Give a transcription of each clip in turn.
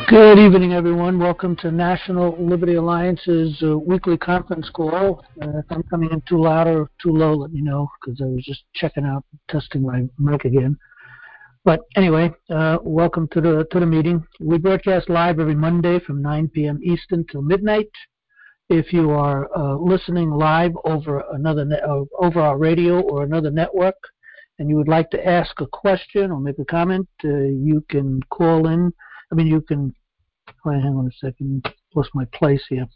Good evening, everyone. Welcome to National Liberty Alliance's weekly conference call. If I'm coming in too loud or too low, let me know, because I was just checking out, testing my mic again. But anyway, welcome to the meeting. We broadcast live every Monday from 9 p.m. Eastern till midnight. If you are listening live over over our radio or another network, and you would like to ask a question or make a comment, you can call in. You can. Wait, hang on a second. Lost my place here.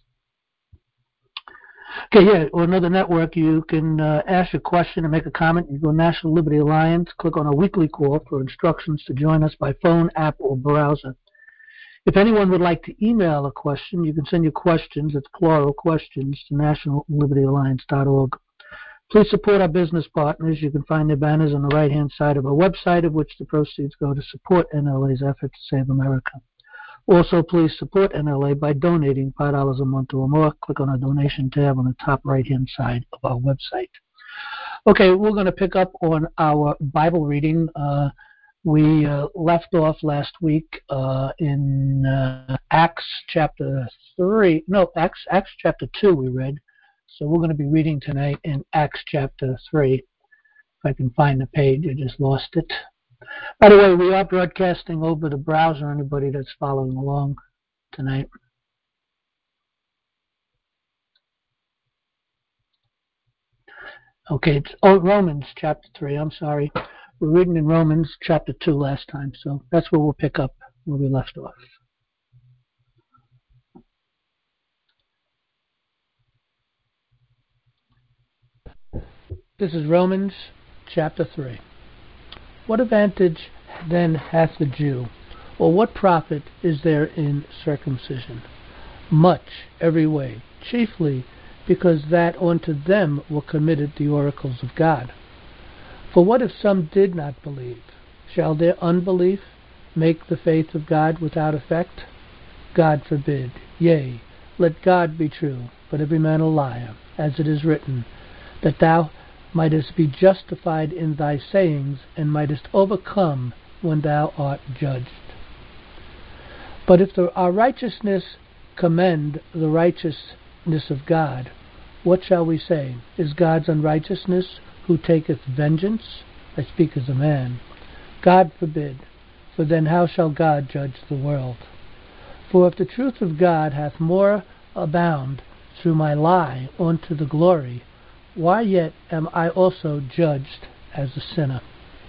Okay, yeah, or another network, you can ask a question and make a comment. You go National Liberty Alliance, click on a weekly call for instructions to join us by phone, app, or browser. If anyone would like to email a question, you can send your questions, it's plural questions, to nationallibertyalliance.org. Please support our business partners. You can find their banners on the right-hand side of our website, of which the proceeds go to support NLA's effort to save America. Also, please support NLA by donating $5 a month or more. Click on our donation tab on the top right-hand side of our website. Okay, we're going to pick up on our Bible reading. We left off last week in Acts chapter 3. No, Acts chapter 2 we read. So we're going to be reading tonight in Acts chapter 3. If I can find the page, I just lost it. By the way, we are broadcasting over the browser, anybody that's following along tonight. Okay, it's Romans chapter 3, I'm sorry. We're reading in Romans chapter 2 last time, so that's where we'll pick up where we left off. This is Romans chapter 3. What advantage then hath the Jew, or what profit is there in circumcision? Much every way, chiefly because that unto them were committed the oracles of God. For what if some did not believe? Shall their unbelief make the faith of God without effect? God forbid. Yea, let God be true, but every man a liar, as it is written, that thou mightest be justified in thy sayings, and mightest overcome when thou art judged. But if our righteousness commend the righteousness of God, what shall we say? Is God's unrighteousness, who taketh vengeance? I speak as a man. God forbid. For then how shall God judge the world? For if the truth of God hath more abound through my lie unto the glory, why yet am I also judged as a sinner?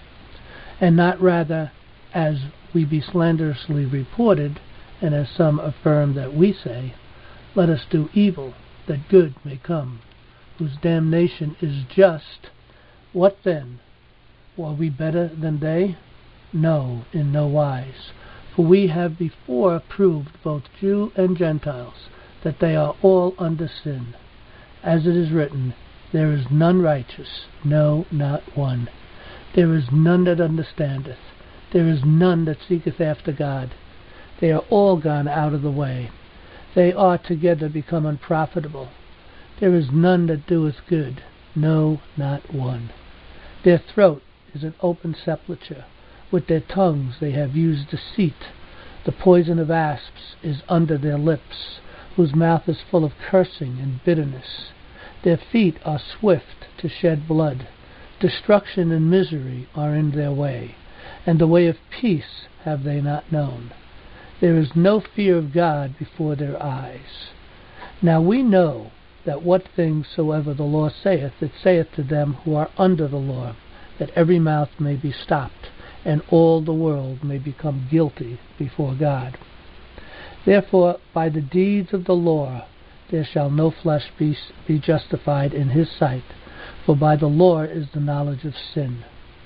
And not rather as we be slanderously reported, and as some affirm that we say, let us do evil, that good may come, whose damnation is just. What then? Are we better than they? No, in no wise. For we have before proved, both Jew and Gentiles, that they are all under sin. As it is written, there is none righteous, no, not one. There is none that understandeth. There is none that seeketh after God. They are all gone out of the way. They are together become unprofitable. There is none that doeth good, no, not one. Their throat is an open sepulchre. With their tongues they have used deceit. The poison of asps is under their lips, whose mouth is full of cursing and bitterness. Their feet are swift to shed blood. Destruction and misery are in their way, and the way of peace have they not known. There is no fear of God before their eyes. Now we know that what things soever the law saith, it saith to them who are under the law, that every mouth may be stopped, and all the world may become guilty before God. Therefore, by the deeds of the law, there shall no flesh be justified in his sight, for by the law is the knowledge of sin.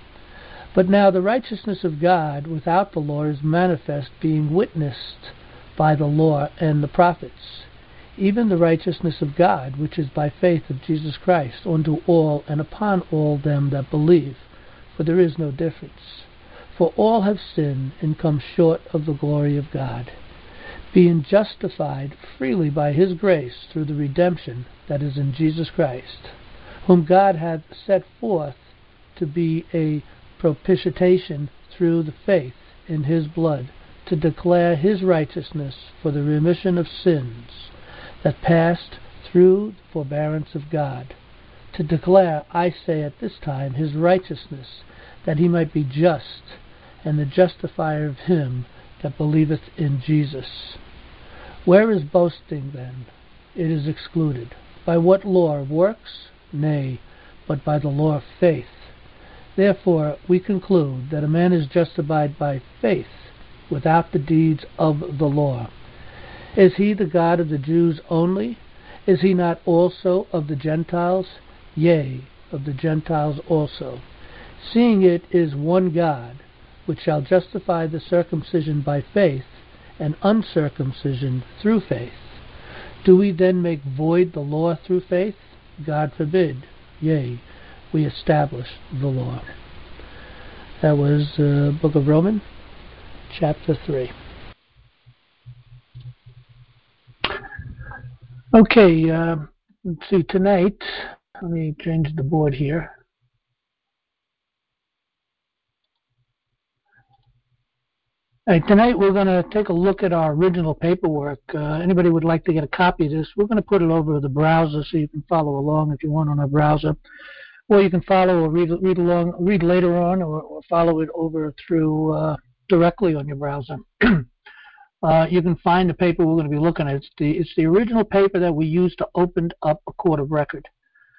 But now the righteousness of God without the law is manifest, being witnessed by the law and the prophets, even the righteousness of God, which is by faith of Jesus Christ, unto all and upon all them that believe, for there is no difference. For all have sinned and come short of the glory of God, being justified freely by his grace through the redemption that is in Jesus Christ, whom God hath set forth to be a propitiation through the faith in his blood, to declare his righteousness for the remission of sins that passed through the forbearance of God. To declare, I say at this time, his righteousness, that he might be just, and the justifier of him that believeth in Jesus. Where is boasting then? It is excluded. By what law of works? Nay, but by the law of faith. Therefore we conclude that a man is justified by faith, without the deeds of the law. Is he the God of the Jews only? Is he not also of the Gentiles? Yea, of the Gentiles also. Seeing it is one God, which shall justify the circumcision by faith, and uncircumcision through faith. Do we then make void the law through faith? God forbid. Yea, we establish the law. That was Book of Romans, chapter 3. Okay, let's see, tonight, let me change the board here. Tonight we're going to take a look at our original paperwork. Anybody would like to get a copy of this, we're going to put it over the browser so you can follow along if you want on our browser. Or you can follow or read later on, or follow it over through directly on your browser. You can find the paper we're going to be looking at. It's the original paper that we used to open up a court of record.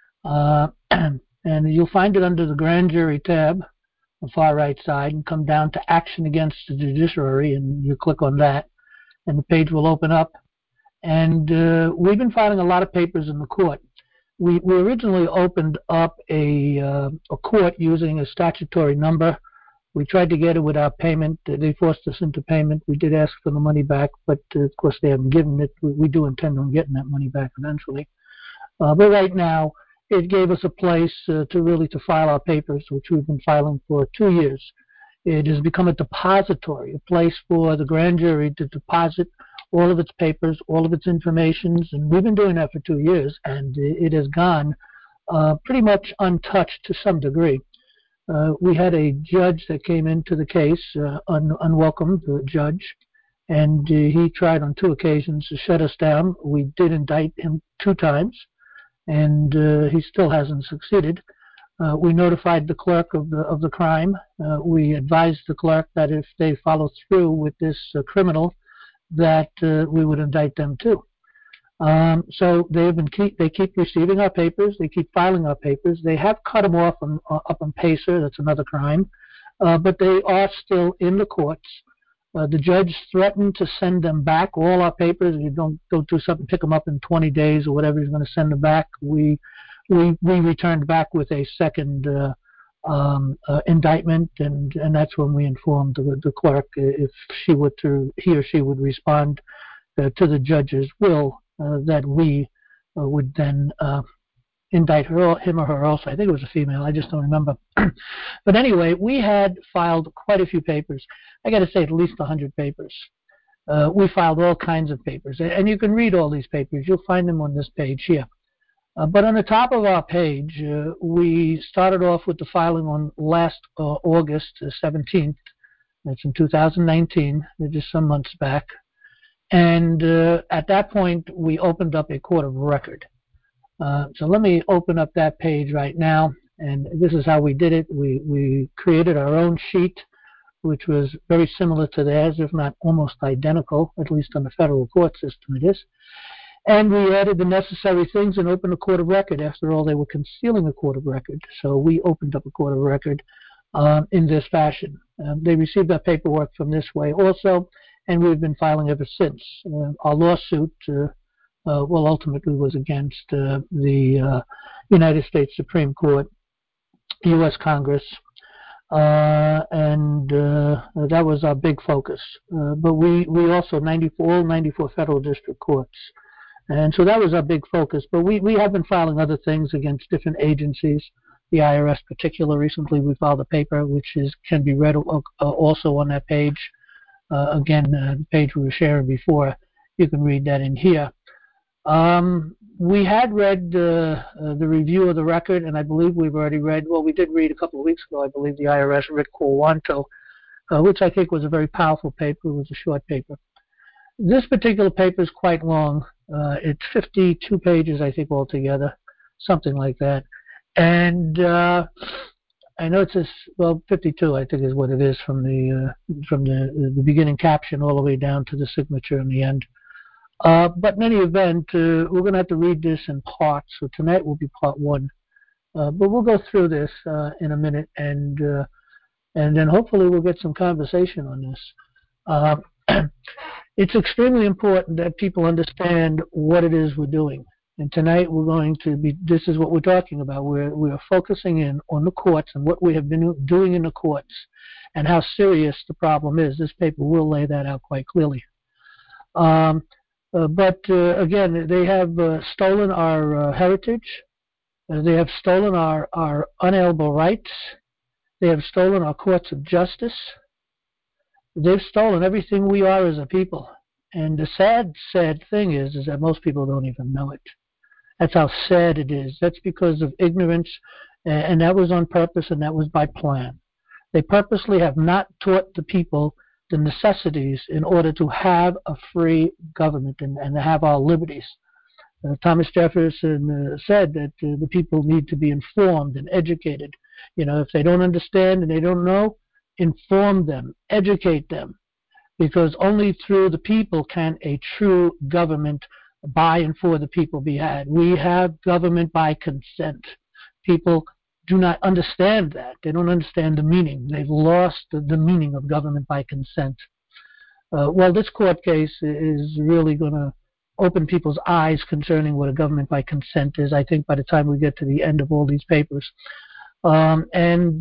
And you'll find it under the Grand Jury tab, the far right side, and come down to Action Against the Judiciary, and you click on that, and the page will open up. And we've been filing a lot of papers in the court. We originally opened up a court using a statutory number. We tried to get it without payment. They forced us into payment. We did ask for the money back, but of course they haven't given it. We do intend on getting that money back eventually. But right now, it gave us a place to file our papers, which we've been filing for 2 years. It has become a depository, a place for the grand jury to deposit all of its papers, all of its informations, and we've been doing that for 2 years, and it has gone pretty much untouched to some degree. We had a judge that came into the case, unwelcome judge, and he tried on 2 occasions to shut us down. We did indict him 2 times, and he still hasn't succeeded. We notified the clerk of the crime. We advised the clerk that if they follow through with this criminal, that we would indict them too. So they keep receiving our papers. They keep filing our papers. They have cut them off up on Pacer. That's another crime, but they are still in the courts. The judge threatened to send them back, all our papers. If you don't do something, pick them up in 20 days or whatever, he's going to send them back. We returned back with a second indictment, and that's when we informed the clerk if he or she would respond to the judge's will, that we would then indict him or her also. I think it was a female. I just don't remember. But anyway, we had filed quite a few papers. I got to say at least 100 papers. We filed all kinds of papers, and you can read all these papers. You'll find them on this page here. But on the top of our page, we started off with the filing on last August 17th. That's in 2019, just some months back. And at that point, we opened up a court of record. So let me open up that page right now, and this is how we did it. We created our own sheet, which was very similar to theirs, if not almost identical, at least on the federal court system it is. And we added the necessary things and opened a court of record. After all, they were concealing a court of record, so we opened up a court of record in this fashion. They received that paperwork from this way also, and we've been filing ever since. Our lawsuit ultimately was against the United States Supreme Court, U.S. Congress, and that was our big focus. But we also, 94 federal district courts. And so that was our big focus. But we have been filing other things against different agencies, the IRS particular. Recently we filed a paper which can be read also on that page. Again, the page we were sharing before, you can read that in here. We had read the review of the record, and I believe we've already read, well, we did read a couple of weeks ago, I believe, the IRS writ quo wanto, which I think was a very powerful paper. It was a short paper. This particular paper is quite long. It's 52 pages, I think, altogether, something like that. And I know it says, 52, I think, is what it is from the beginning caption all the way down to the signature in the end. But in any event, we're going to have to read this in parts. So tonight will be part one. But we'll go through this in a minute, and then hopefully we'll get some conversation on this. It's extremely important that people understand what it is we're doing. And tonight we're going to be, this is what we're talking about. We're focusing in on the courts and what we have been doing in the courts and how serious the problem is. This paper will lay that out quite clearly. But again, they have stolen our heritage. They have stolen our unalienable rights. They have stolen our courts of justice. They've stolen everything we are as a people. And the sad thing is that most people don't even know it. That's how sad it is. That's because of ignorance, and that was on purpose, and that was by plan. They purposely have not taught the people the necessities in order to have a free government and to have our liberties. Thomas Jefferson said that the people need to be informed and educated. You know, if they don't understand and they don't know, inform them, educate them, because only through the people can a true government by and for the people be had. We have government by consent. People do not understand that. They don't understand the meaning. They've lost the meaning of government by consent. Well, this court case is really going to open people's eyes concerning what a government by consent is, I think, by the time we get to the end of all these papers. And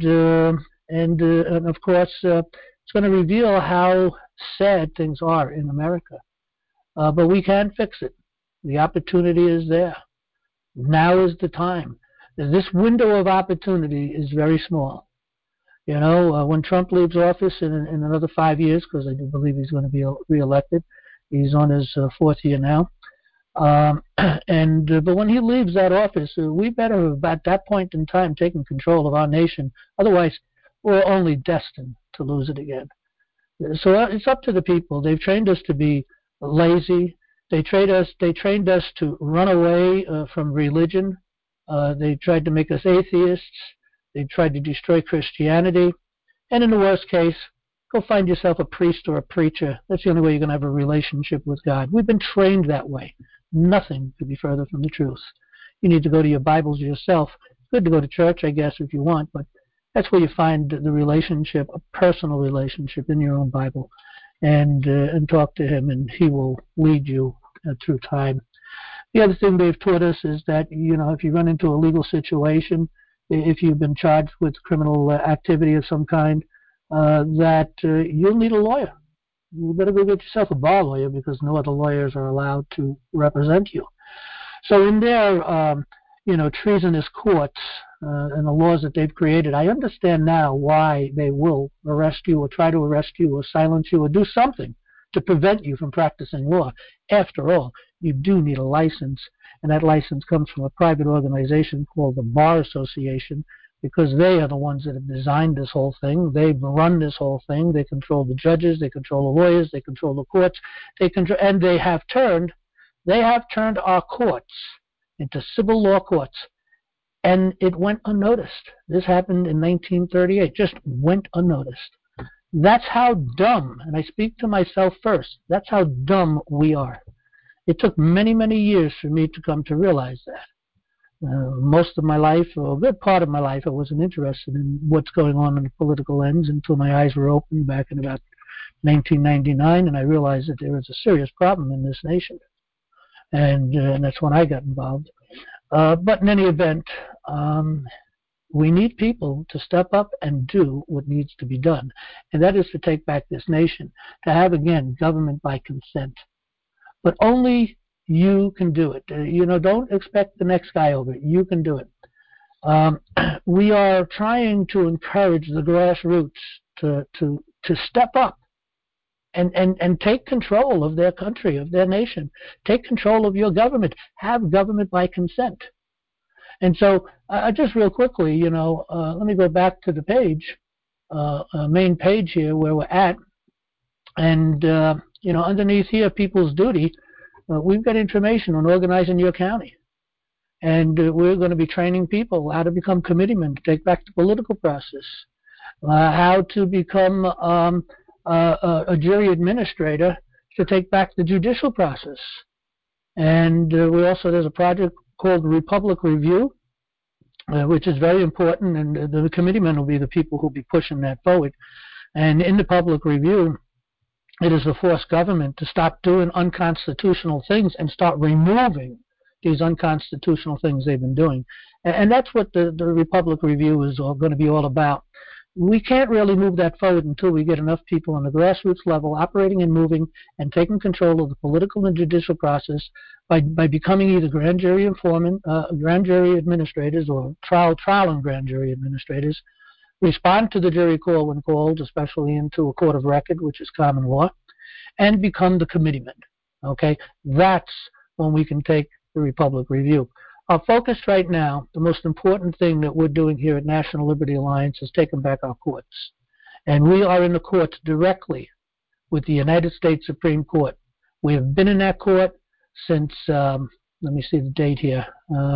of course, it's going to reveal how sad things are in America. But we can fix it. The opportunity is there. Now is the time. This window of opportunity is very small. You know, when Trump leaves office in another 5 years, because I do believe he's going to be reelected, he's on his fourth year now. But when he leaves that office, we better have at that point in time taken control of our nation. Otherwise, we're only destined to lose it again. So it's up to the people. They've trained us to be lazy. They trained us to run away from religion. They tried to make us atheists. They tried to destroy Christianity. And in the worst case, go find yourself a priest or a preacher. That's the only way you're going to have a relationship with God. We've been trained that way. Nothing could be further from the truth. You need to go to your Bibles yourself. It's good to go to church, I guess, if you want, but that's where you find the relationship, a personal relationship in your own Bible, and talk to Him, and He will lead you through time. The other thing they've taught us is that, you know, if you run into a legal situation, if you've been charged with criminal activity of some kind, that you'll need a lawyer. You better go get yourself a bar lawyer, because no other lawyers are allowed to represent you. So in their, treasonous courts and the laws that they've created, I understand now why they will arrest you or try to arrest you or silence you or do something to prevent you from practicing law. After all, you do need a license, and that license comes from a private organization called the Bar Association, because they are the ones that have designed this whole thing. They've run this whole thing. They control the judges. They control the lawyers. They control the courts. And they have turned our courts into civil law courts, and it went unnoticed. This happened in 1938. Just went unnoticed. That's how dumb, and I speak to myself first, that's how dumb we are. It took many, many years for me to come to realize that. Most of my life, or a good part of my life, I wasn't interested in what's going on in the political ends until my eyes were opened back in about 1999, and I realized that there was a serious problem in this nation. And that's when I got involved. But in any event, we need people to step up and do what needs to be done. And that is to take back this nation, to have, again, government by consent. But only you can do it. Don't expect the next guy over it. You can do it. We are trying to encourage the grassroots to step up and take control of their country, of their nation. Take control of your government. Have government by consent. And so, just real quickly, let me go back to the page. main page here where we're at, and underneath here, people's duty, we've got information on organizing your county. And we're going to be training people how to become committeemen, to take back the political process, how to become a jury administrator, to take back the judicial process. And there's a project called Republic Review, which is very important, and the committeemen will be the people who will be pushing that forward. And in the public review, it is to force government to stop doing unconstitutional things and start removing these unconstitutional things they've been doing. And that's what the Republic Review is going to be all about. We can't really move that forward until we get enough people on the grassroots level operating and moving and taking control of the political and judicial process by becoming either grand jury administrators or trial and grand jury administrators, respond to the jury call when called, especially into a court of record, which is common law, and become the committeeman. Okay, that's when we can take the Republic Review. Our focus right now, the most important thing that we're doing here at National Liberty Alliance is taking back our courts. And we are in the courts directly with the United States Supreme Court. We have been in that court since, let me see the date here,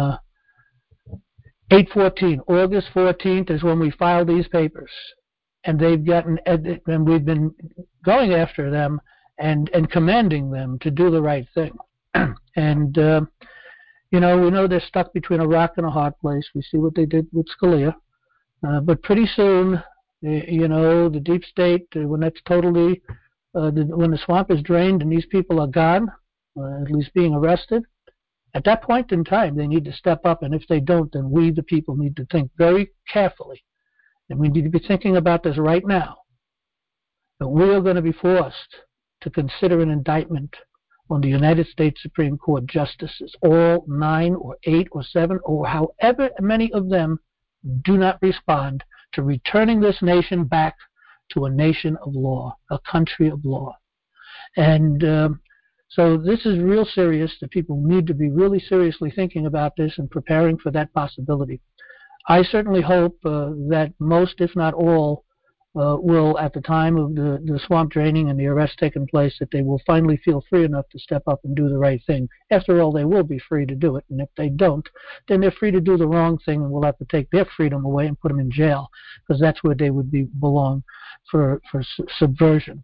8/14, August 14th is when we filed these papers. And they've gotten, and we've been going after them and commanding them to do the right thing. And, we know they're stuck between a rock and a hard place. We see what they did with Scalia. But pretty soon, the deep state, when that's totally, when the swamp is drained and these people are gone, at least being arrested, at that point in time, they need to step up. And if they don't, then we, the people, need to think very carefully. And we need to be thinking about this right now, that we are going to be forced to consider an indictment on the United States Supreme Court justices, all 9 or 8 or 7 or however many of them do not respond to returning this nation back to a nation of law, a country of law. And so this is real serious. The people need to be really seriously thinking about this and preparing for that possibility. I certainly hope that most, if not all, will, at the time of the swamp draining and the arrest taking place, that they will finally feel free enough to step up and do the right thing. After all, they will be free to do it. And if they don't, then they're free to do the wrong thing, and we'll have to take their freedom away and put them in jail, because that's where they would belong for subversion.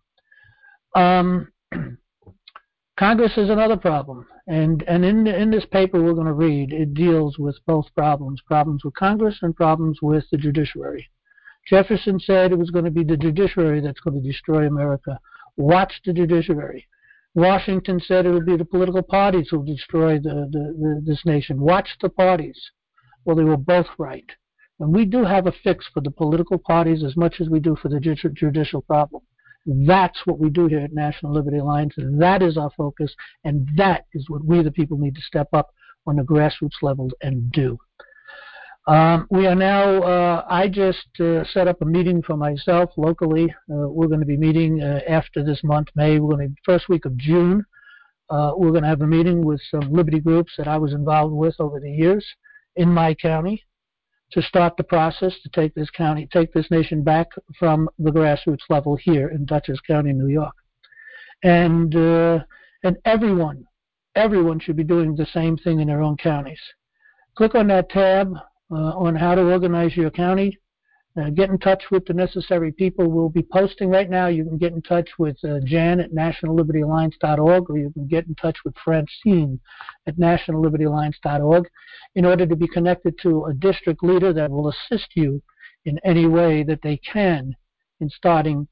Congress is another problem, and in this paper we're going to read, it deals with both problems with Congress and problems with the judiciary. Jefferson said it was going to be the judiciary that's going to destroy America. Watch the judiciary. Washington said it would be the political parties who will destroy this nation. Watch the parties. Well, they were both right. And we do have a fix for the political parties as much as we do for the judicial problem. That's what we do here at National Liberty Alliance. That is our focus, and that is what we, the people, need to step up on the grassroots level and do. We are now, I just set up a meeting for myself locally. We're going to be meeting after this month, May. We're going to be first week of June. We're going to have a meeting with some Liberty groups that I was involved with over the years in my county to start the process to take this nation back from the grassroots level here in Dutchess County, New York. And everyone should be doing the same thing in their own counties. Click on that tab on how to organize your county. Get in touch with the necessary people. We'll be posting right now. You can get in touch with Jan at nationallibertyalliance.org, or you can get in touch with Francine at nationallibertyalliance.org in order to be connected to a district leader that will assist you in any way that they can in starting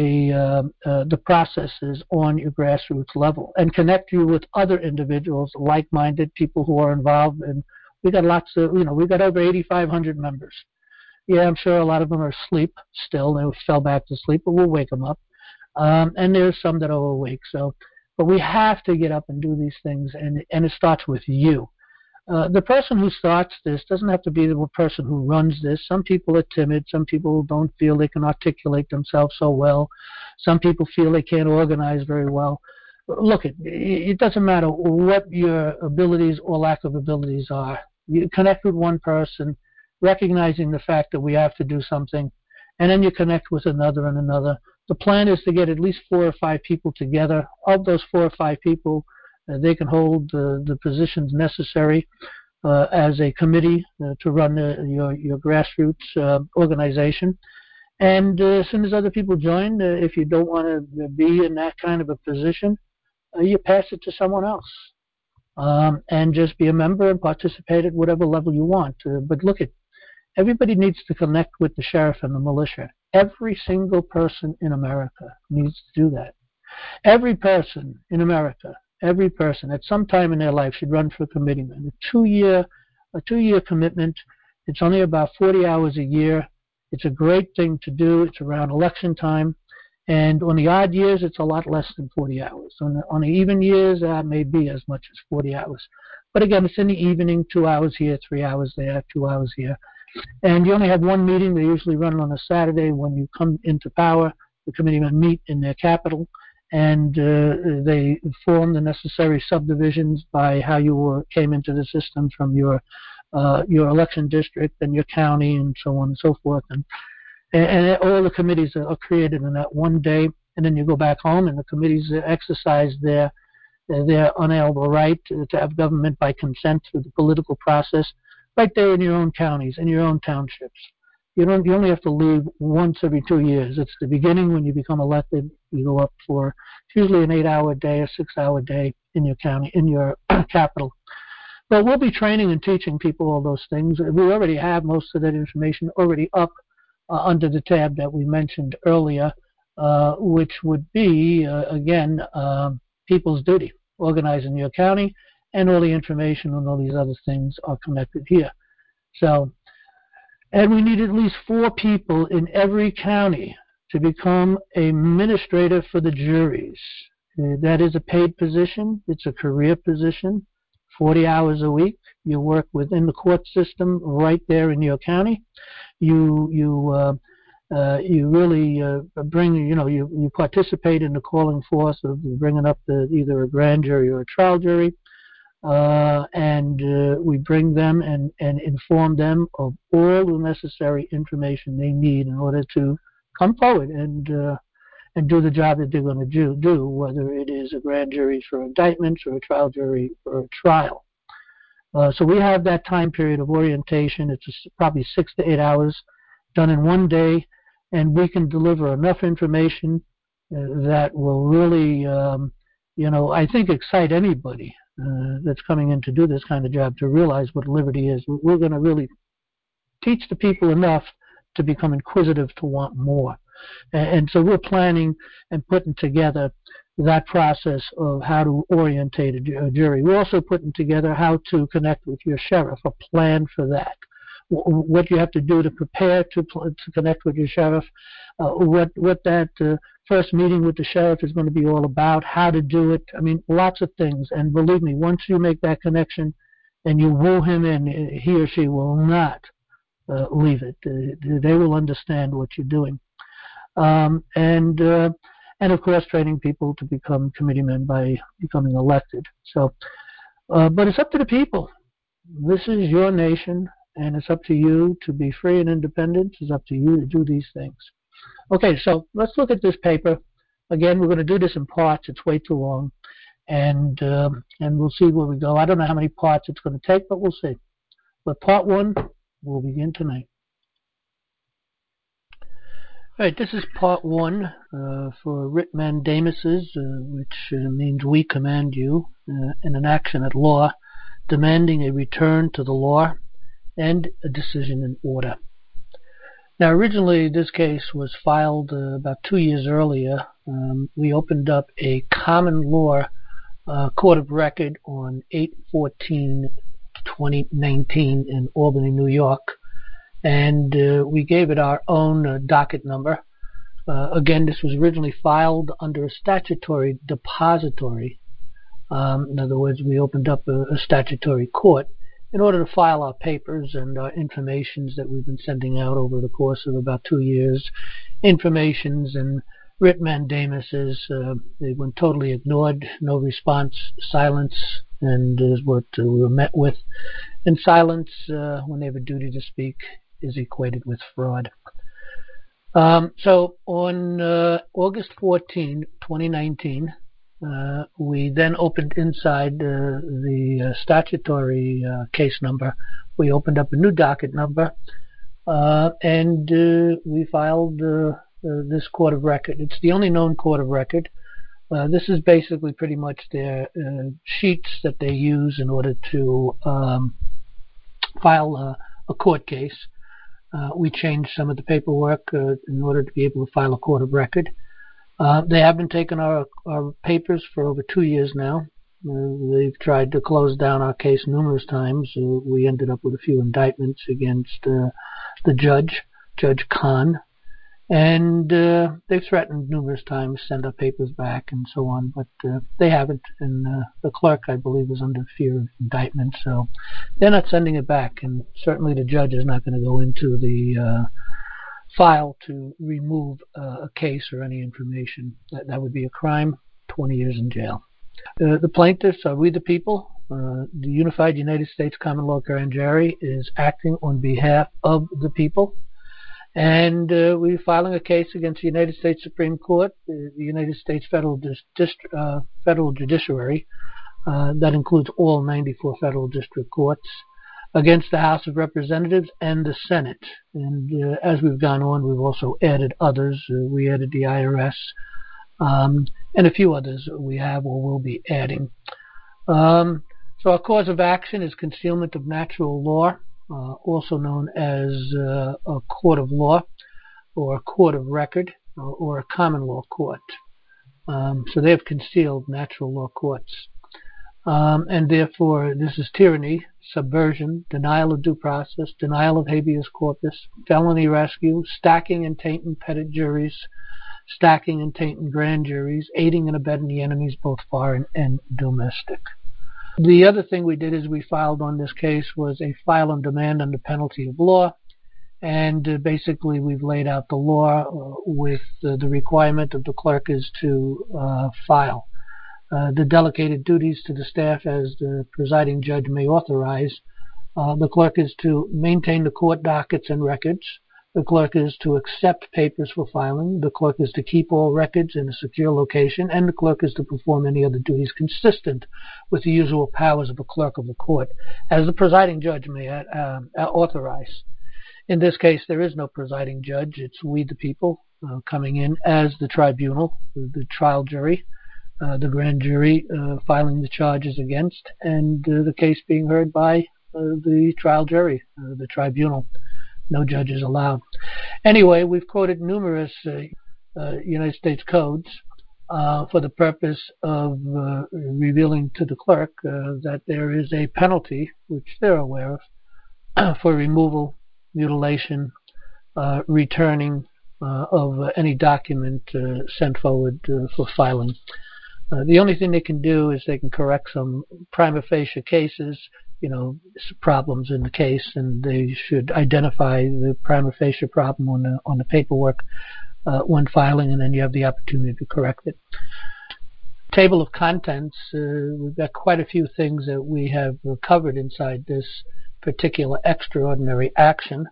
the processes on your grassroots level, and connect you with other individuals, like-minded people who are involved. And we got lots of, we've got over 8,500 members. Yeah, I'm sure a lot of them are asleep still. They fell back to sleep, but we'll wake them up. And there's some that are awake. But we have to get up and do these things, and it starts with you. The person who starts this doesn't have to be the person who runs this. Some people are timid. Some people don't feel they can articulate themselves so well. Some people feel they can't organize very well. Look, it doesn't matter what your abilities or lack of abilities are. You connect with one person, recognizing the fact that we have to do something, and then you connect with another and another. The plan is to get at least 4 or 5 people together. Of those 4 or 5 people, they can hold the positions necessary as a committee to run your grassroots organization. And as soon as other people join, if you don't want to be in that kind of a position, you pass it to someone else. And just be a member and participate at whatever level you want. But look, everybody needs to connect with the sheriff and the militia. Every single person in America needs to do that. Every person in America, every person at some time in their life should run for committeeman. A two-year commitment. It's only about 40 hours a year. It's a great thing to do. It's around election time. And on the odd years, it's a lot less than 40 hours. On the even years, it may be as much as 40 hours. But again, it's in the evening, 2 hours here, 3 hours there, 2 hours here. And you only have one meeting. They usually run on a Saturday when you come into power. The committeemen meet in their capital, and they form the necessary subdivisions by how you came into the system from your election district and your county and so on and so forth. And all the committees are created in that one day, and then you go back home, and the committees exercise their unalienable right to have government by consent through the political process, right there in your own counties, in your own townships. You only have to leave once every 2 years. It's the beginning when you become elected. You go up for usually an 8-hour day, a 6-hour day in your county, in your capital. But we'll be training and teaching people all those things. We already have most of that information already up under the tab that we mentioned earlier, which would be, again, people's duty, organizing your county, and all the information on all these other things are connected here. So, and we need at least 4 people in every county to become a administrator for the juries. That is a paid position. It's a career position, 40 hours a week. You work within the court system right there in your county. You really bring, you participate in the calling forth of bringing up either a grand jury or a trial jury, and we bring them and inform them of all the necessary information they need in order to come forward and do the job that they're going to do, whether it is a grand jury for indictments or a trial jury for a trial. So we have that time period of orientation. It's probably 6 to 8 hours done in one day, and we can deliver enough information that will really, I think excite anybody that's coming in to do this kind of job to realize what liberty is. We're going to really teach the people enough to become inquisitive, to want more. And so we're planning and putting together that process of how to orientate a jury. We're also putting together how to connect with your sheriff, a plan for that. What you have to do to prepare to connect with your sheriff, what that first meeting with the sheriff is going to be all about, how to do it. I mean, lots of things. And believe me, once you make that connection and you woo him in, he or she will not leave it. They will understand what you're doing. And of course, training people to become committeemen by becoming elected. So, but it's up to the people. This is your nation, and it's up to you to be free and independent. It's up to you to do these things. Okay, so let's look at this paper. Again, we're going to do this in parts. It's way too long, and we'll see where we go. I don't know how many parts it's going to take, but we'll see. But part 1 will begin tonight. All right, this is part 1 for writ mandamuses, which means we command you in an action at law, demanding a return to the law and a decision in order. Now, originally, this case was filed about 2 years earlier. We opened up a common law court of record on 8/14/2019 in Albany, New York. And we gave it our own docket number. Again, this was originally filed under a statutory depository. In other words, we opened up a statutory court in order to file our papers and our informations that we've been sending out over the course of about 2 years. Informations and writ mandamuses, they went totally ignored, no response, silence, and is what we were met with. And silence, when they have a duty to speak, is equated with fraud. So on August 14, 2019, we then opened inside the statutory case number. We opened up a new docket number, and we filed this court of record. It's the only known court of record. This is basically pretty much their sheets that they use in order to file a court case. We changed some of the paperwork in order to be able to file a court of record. They have been taking our papers for over 2 years now. They've tried to close down our case numerous times. We ended up with a few indictments against the judge, Judge Khan. And they've threatened numerous times to send our papers back and so on, but they haven't. And the clerk, I believe, is under fear of indictment, so they're not sending it back. And certainly the judge is not going to go into the file to remove a case or any information. That would be a crime, 20 years in jail. The plaintiffs are we the people. The Unified United States Common Law Grand Jury is acting on behalf of the people. And we're filing a case against the United States Supreme Court, the United States Federal Judiciary, that includes all 94 federal district courts, against the House of Representatives and the Senate. And as we've gone on, we've also added others. We added the IRS and a few others we have or will be adding. So our cause of action is concealment of natural law, also known as a court of law or a court of record or a common law court. So they have concealed natural law courts. And therefore, this is tyranny, subversion, denial of due process, denial of habeas corpus, felony rescue, stacking and tainting petit juries, stacking and tainting grand juries, aiding and abetting the enemies, both foreign and domestic. The other thing we did is we filed on this case was a file on demand under penalty of law. And basically we've laid out the law with the requirement of the clerk is to file. The delegated duties to the staff as the presiding judge may authorize. The clerk is to maintain the court dockets and records. The clerk is to accept papers for filing. The clerk is to keep all records in a secure location. And the clerk is to perform any other duties consistent with the usual powers of a clerk of the court, as the presiding judge may authorize. In this case, there is no presiding judge. It's we the people coming in as the tribunal, the trial jury, the grand jury filing the charges against, and the case being heard by the trial jury, the tribunal. No judges allowed. Anyway, we've quoted numerous United States codes for the purpose of revealing to the clerk that there is a penalty, which they're aware of, for removal, mutilation, returning of any document sent forward for filing. The only thing they can do is they can correct some prima facie cases, problems in the case, and they should identify the prima facie problem on the paperwork when filing, and then you have the opportunity to correct it. Table of contents, we've got quite a few things that we have covered inside this particular extraordinary action.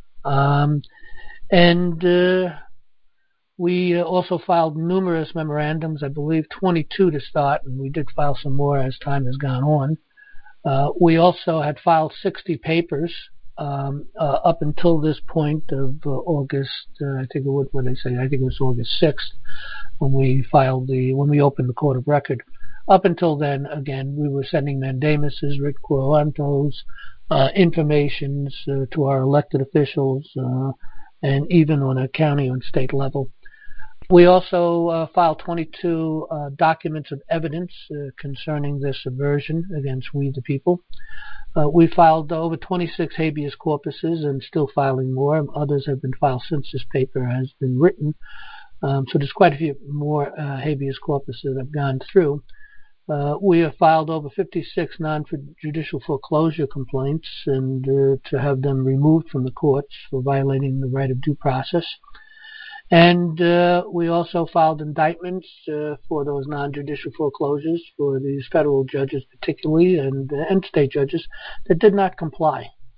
We also filed numerous memorandums, I believe 22 to start, and we did file some more as time has gone on. We also had filed 60 papers up until this point of August. I think it was August 6th when we opened the court of record. Up until then, again, we were sending mandamuses, writ quorantos, informations to our elected officials, and even on a county and state level. We also filed 22 documents of evidence concerning this subversion against we the people. We filed over 26 habeas corpuses and still filing more. Others have been filed since this paper has been written. So there's quite a few more habeas corpus that have gone through. We have filed over 56 non-judicial foreclosure complaints and to have them removed from the courts for violating the right of due process. And we also filed indictments for those non-judicial foreclosures for these federal judges particularly and state judges that did not comply.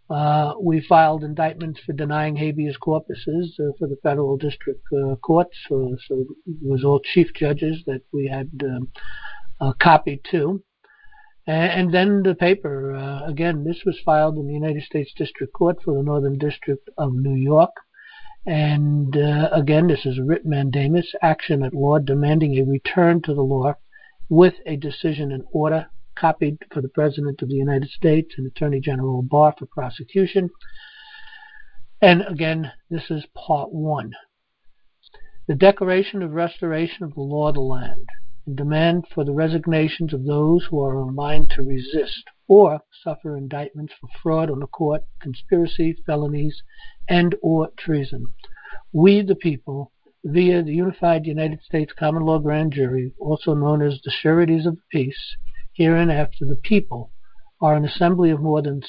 We filed indictments for denying habeas corpuses for the federal district courts. So it was all chief judges that we had copied to. And then the paper, again, this was filed in the United States District Court for the Northern District of New York. And again, this is a writ mandamus, action at law, demanding a return to the law with a decision in order, copied for the President of the United States and Attorney General Barr for prosecution. And again, this is part one. The declaration of restoration of the law of the land, and demand for the resignations of those who are in line to resist or suffer indictments for fraud on the court, conspiracy, felonies, and or treason. We, the people, via the Unified United States Common Law Grand Jury, also known as the Sureties of Peace, hereinafter the people, are an assembly of more than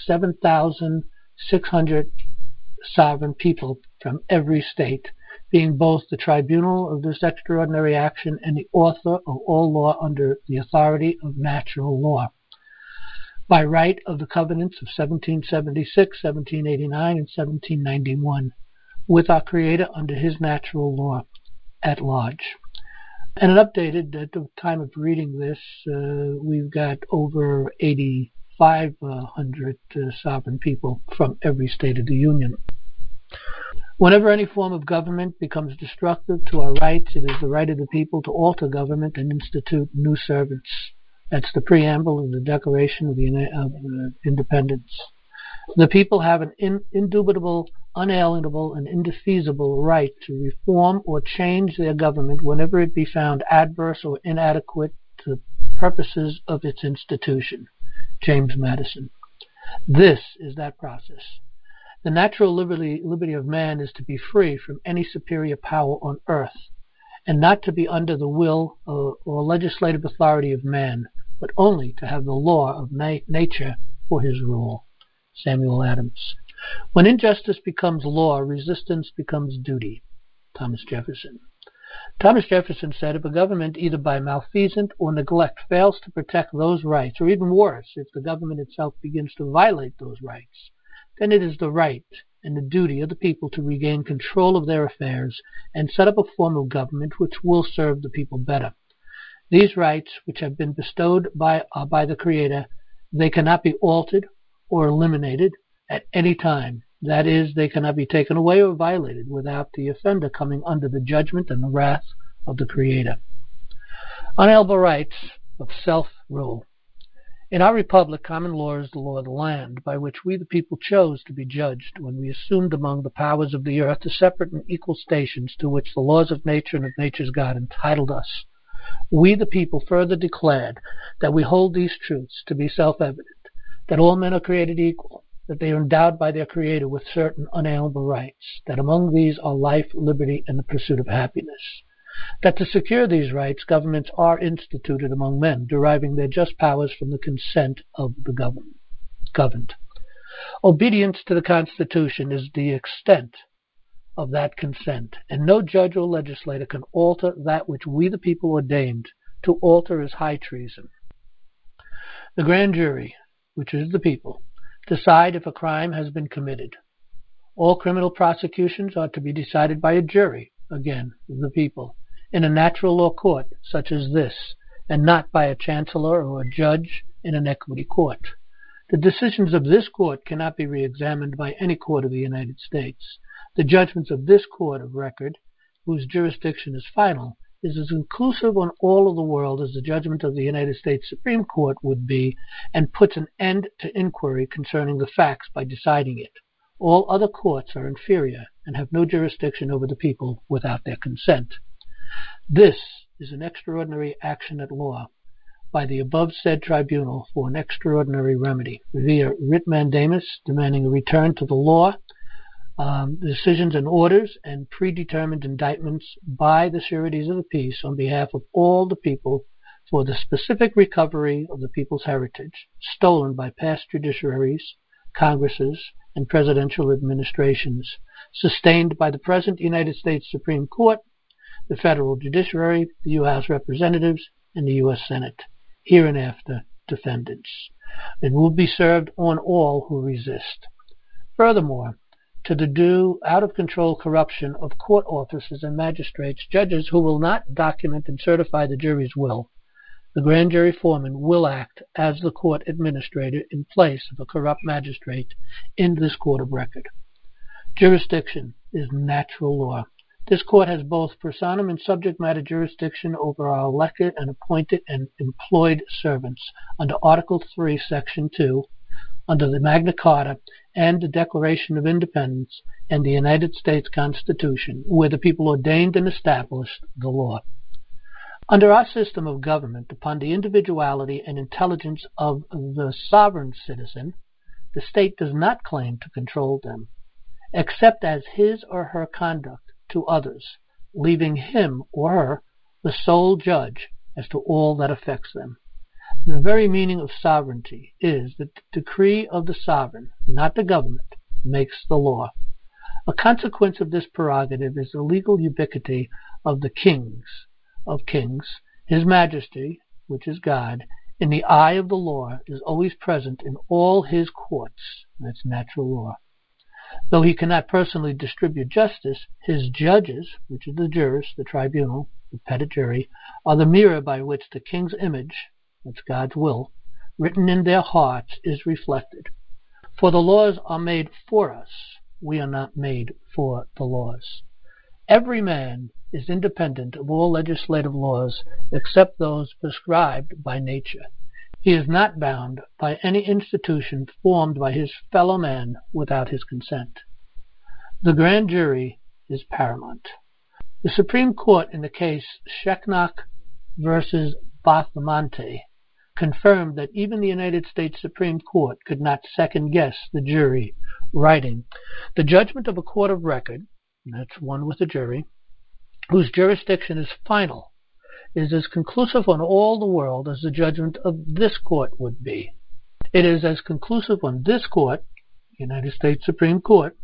7,600 sovereign people from every state, being both the tribunal of this extraordinary action and the author of all law under the authority of natural law. By right of the covenants of 1776, 1789, and 1791, with our Creator under His natural law at large. And it updated at the time of reading this, we've got over 8,500 sovereign people from every state of the Union. Whenever any form of government becomes destructive to our rights, it is the right of the people to alter government and institute new servants. That's the preamble of the Declaration of Independence. The people have an indubitable, unalienable, and indefeasible right to reform or change their government whenever it be found adverse or inadequate to the purposes of its institution. James Madison. This is that process. The natural liberty of man is to be free from any superior power on earth, and not to be under the will or legislative authority of man, but only to have the law of nature for his rule. Samuel Adams. When injustice becomes law, resistance becomes duty. Thomas Jefferson. Thomas Jefferson said, if a government, either by malfeasance or neglect, fails to protect those rights, or even worse, if the government itself begins to violate those rights, then it is the right and the duty of the people to regain control of their affairs and set up a form of government which will serve the people better. These rights, which have been bestowed by the Creator, they cannot be altered or eliminated at any time. That is, they cannot be taken away or violated without the offender coming under the judgment and the wrath of the Creator. Unalienable rights of self-rule. In our republic, common law is the law of the land, by which we the people chose to be judged when we assumed among the powers of the earth the separate and equal stations to which the laws of nature and of nature's God entitled us. We the people further declared that we hold these truths to be self-evident, that all men are created equal, that they are endowed by their Creator with certain unalienable rights, that among these are life, liberty, and the pursuit of happiness. That to secure these rights, governments are instituted among men, deriving their just powers from the consent of the governed. Obedience to the Constitution is the extent of that consent, and no judge or legislator can alter that which we the people ordained. To alter is high treason. The grand jury, which is the people, decide if a crime has been committed. All criminal prosecutions are to be decided by a jury, again, the people, in a natural law court such as this, and not by a chancellor or a judge in an equity court. The decisions of this court cannot be re-examined by any court of the United States. The judgments of this court of record, whose jurisdiction is final, is as inclusive on all of the world as the judgment of the United States Supreme Court would be, and puts an end to inquiry concerning the facts by deciding it. All other courts are inferior and have no jurisdiction over the people without their consent. This is an extraordinary action at law by the above said tribunal for an extraordinary remedy via writ mandamus, demanding a return to the law, decisions and orders, and predetermined indictments by the Sureties of the Peace on behalf of all the people for the specific recovery of the people's heritage, stolen by past judiciaries, congresses, and presidential administrations, sustained by the present United States Supreme Court, the federal judiciary, the U.S. House of Representatives, and the U.S. Senate, hereinafter defendants. It will be served on all who resist. Furthermore, to the due out-of-control corruption of court officers and magistrates, judges who will not document and certify the jury's will, the grand jury foreman will act as the court administrator in place of a corrupt magistrate in this court of record. Jurisdiction is natural law. This court has both personam and subject matter jurisdiction over our elected and appointed and employed servants under Article 3, Section 2, under the Magna Carta and the Declaration of Independence and the United States Constitution, where the people ordained and established the law. Under our system of government, upon the individuality and intelligence of the sovereign citizen, the state does not claim to control them, except as his or her conduct to others, leaving him or her the sole judge as to all that affects them. The very meaning of sovereignty is that the decree of the sovereign, not the government, makes the law. A consequence of this prerogative is the legal ubiquity of the kings, His Majesty, which is God, in the eye of the law, is always present in all his courts. That's natural law. Though he cannot personally distribute justice, his judges, which is the jurors, the tribunal, the petit jury, are the mirror by which the king's image, that's God's will, written in their hearts, is reflected. For the laws are made for us. We are not made for the laws. Every man is independent of all legislative laws except those prescribed by nature. He is not bound by any institution formed by his fellow man without his consent. The grand jury is paramount. The Supreme Court in the case Sheknock versus Bahamontes confirmed that even the United States Supreme Court could not second-guess the jury, writing, "The judgment of a court of record," that's one with a jury, "whose jurisdiction is final, is as conclusive on all the world as the judgment of this court would be. It is as conclusive on this court, United States Supreme Court,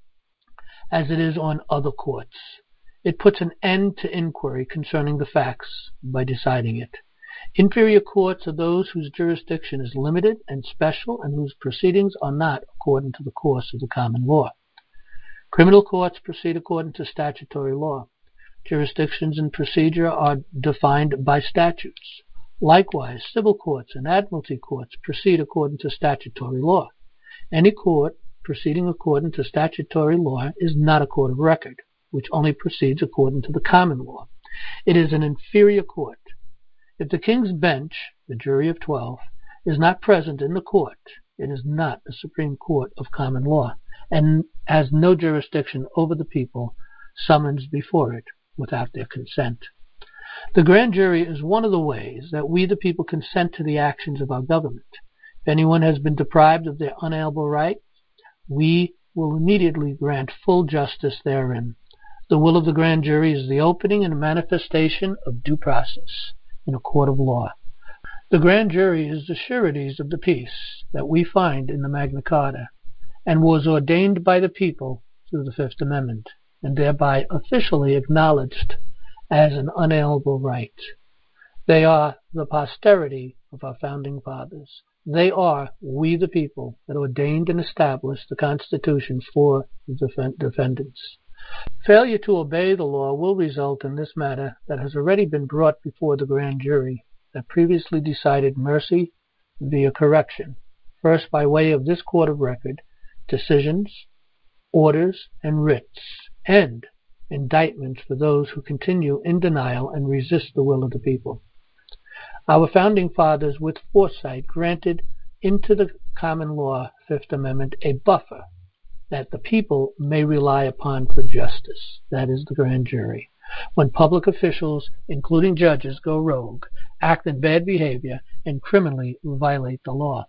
as it is on other courts. It puts an end to inquiry concerning the facts by deciding it. Inferior courts are those whose jurisdiction is limited and special and whose proceedings are not according to the course of the common law. Criminal courts proceed according to statutory law. Jurisdictions and procedure are defined by statutes. Likewise, civil courts and admiralty courts proceed according to statutory law. Any court proceeding according to statutory law is not a court of record, which only proceeds according to the common law. It is an inferior court. If the King's Bench, the jury of 12, is not present in the court, it is not a Supreme Court of common law, and has no jurisdiction over the people summoned before it without their consent. The grand jury is one of the ways that we the people consent to the actions of our government. If anyone has been deprived of their unalienable right, we will immediately grant full justice therein. The will of the grand jury is the opening and manifestation of due process in a court of law. The grand jury is the sureties of the peace that we find in the Magna Carta, and was ordained by the people through the Fifth Amendment, and thereby officially acknowledged as an unalienable right. They are the posterity of our founding fathers. They are we the people that ordained and established the Constitution for the defendants. Failure to obey the law will result in this matter that has already been brought before the grand jury that previously decided mercy via correction, first by way of this court of record, decisions, orders, and writs, and indictments for those who continue in denial and resist the will of the people. Our founding fathers, with foresight, granted into the common law Fifth Amendment a buffer that the people may rely upon for justice, that is the grand jury, when public officials, including judges, go rogue, act in bad behavior, and criminally violate the law.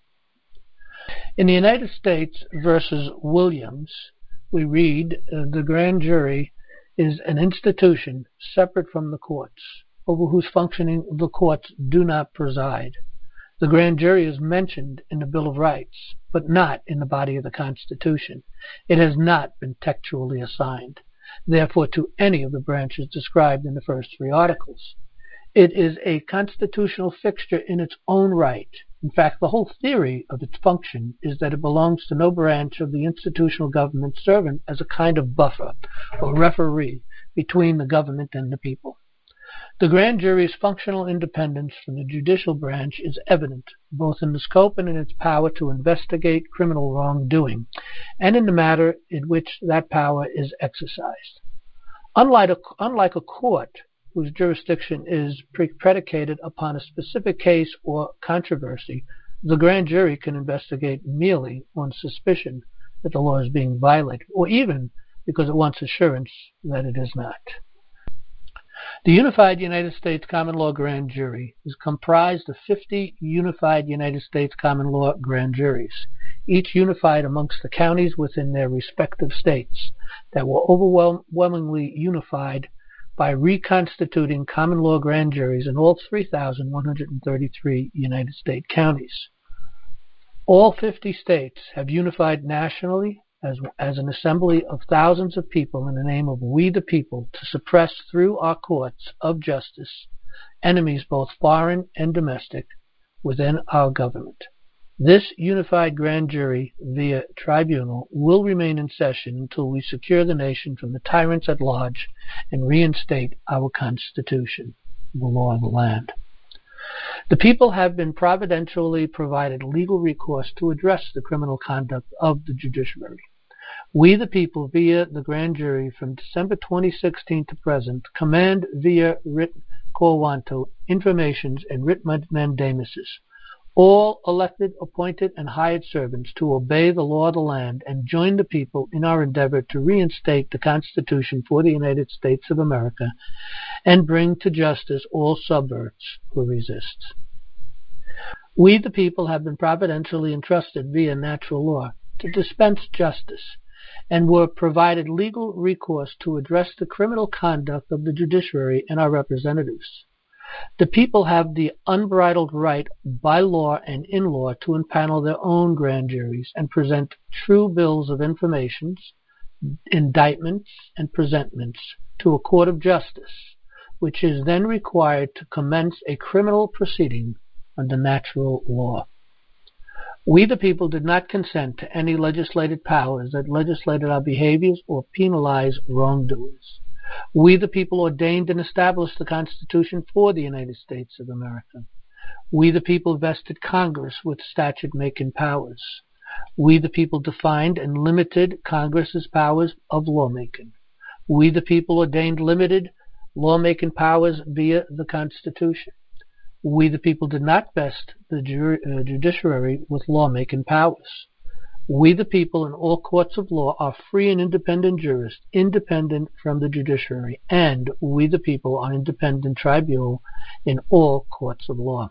In the United States versus Williams, we read the grand jury is an institution separate from the courts, over whose functioning the courts do not preside. The grand jury is mentioned in the Bill of Rights, but not in the body of the Constitution. It has not been textually assigned, therefore, to any of the branches described in the first three articles. It is a constitutional fixture in its own right, In fact, the whole theory of its function is that it belongs to no branch of the institutional government, serving as a kind of buffer or referee between the government and the people. The grand jury's functional independence from the judicial branch is evident both in the scope and in its power to investigate criminal wrongdoing, and in the manner in which that power is exercised. Unlike a court, whose jurisdiction is predicated upon a specific case or controversy, the grand jury can investigate merely on suspicion that the law is being violated, or even because it wants assurance that it is not. The Unified United States Common Law Grand Jury is comprised of 50 Unified United States Common Law Grand Juries, each unified amongst the counties within their respective states that were overwhelmingly unified by reconstituting common law grand juries in all 3,133 United States counties. All 50 states have unified nationally as an assembly of thousands of people in the name of we the people to suppress through our courts of justice enemies both foreign and domestic within our government. This unified grand jury via tribunal will remain in session until we secure the nation from the tyrants at large and reinstate our Constitution, the law of the land. The people have been providentially provided legal recourse to address the criminal conduct of the judiciary. We the people, via the grand jury from December 2016 to present, command via writ quo wanto informations and writ mandamuses all elected, appointed, and hired servants to obey the law of the land and join the people in our endeavor to reinstate the Constitution for the United States of America and bring to justice all subverts who resist. We, the people, have been providentially entrusted via natural law to dispense justice and were provided legal recourse to address the criminal conduct of the judiciary and our representatives. The people have the unbridled right by law and in law to impanel their own grand juries and present true bills of informations, indictments, and presentments to a court of justice, which is then required to commence a criminal proceeding under natural law. We, the people, did not consent to any legislated powers that legislated our behaviors or penalized wrongdoers. We, the people, ordained and established the Constitution for the United States of America. We, the people, vested Congress with statute-making powers. We, the people, defined and limited Congress's powers of lawmaking. We, the people, ordained limited lawmaking powers via the Constitution. We, the people, did not vest the judiciary with lawmaking powers. We, the people, in all courts of law, are free and independent jurists, independent from the judiciary, and we, the people, are independent tribunal in all courts of law.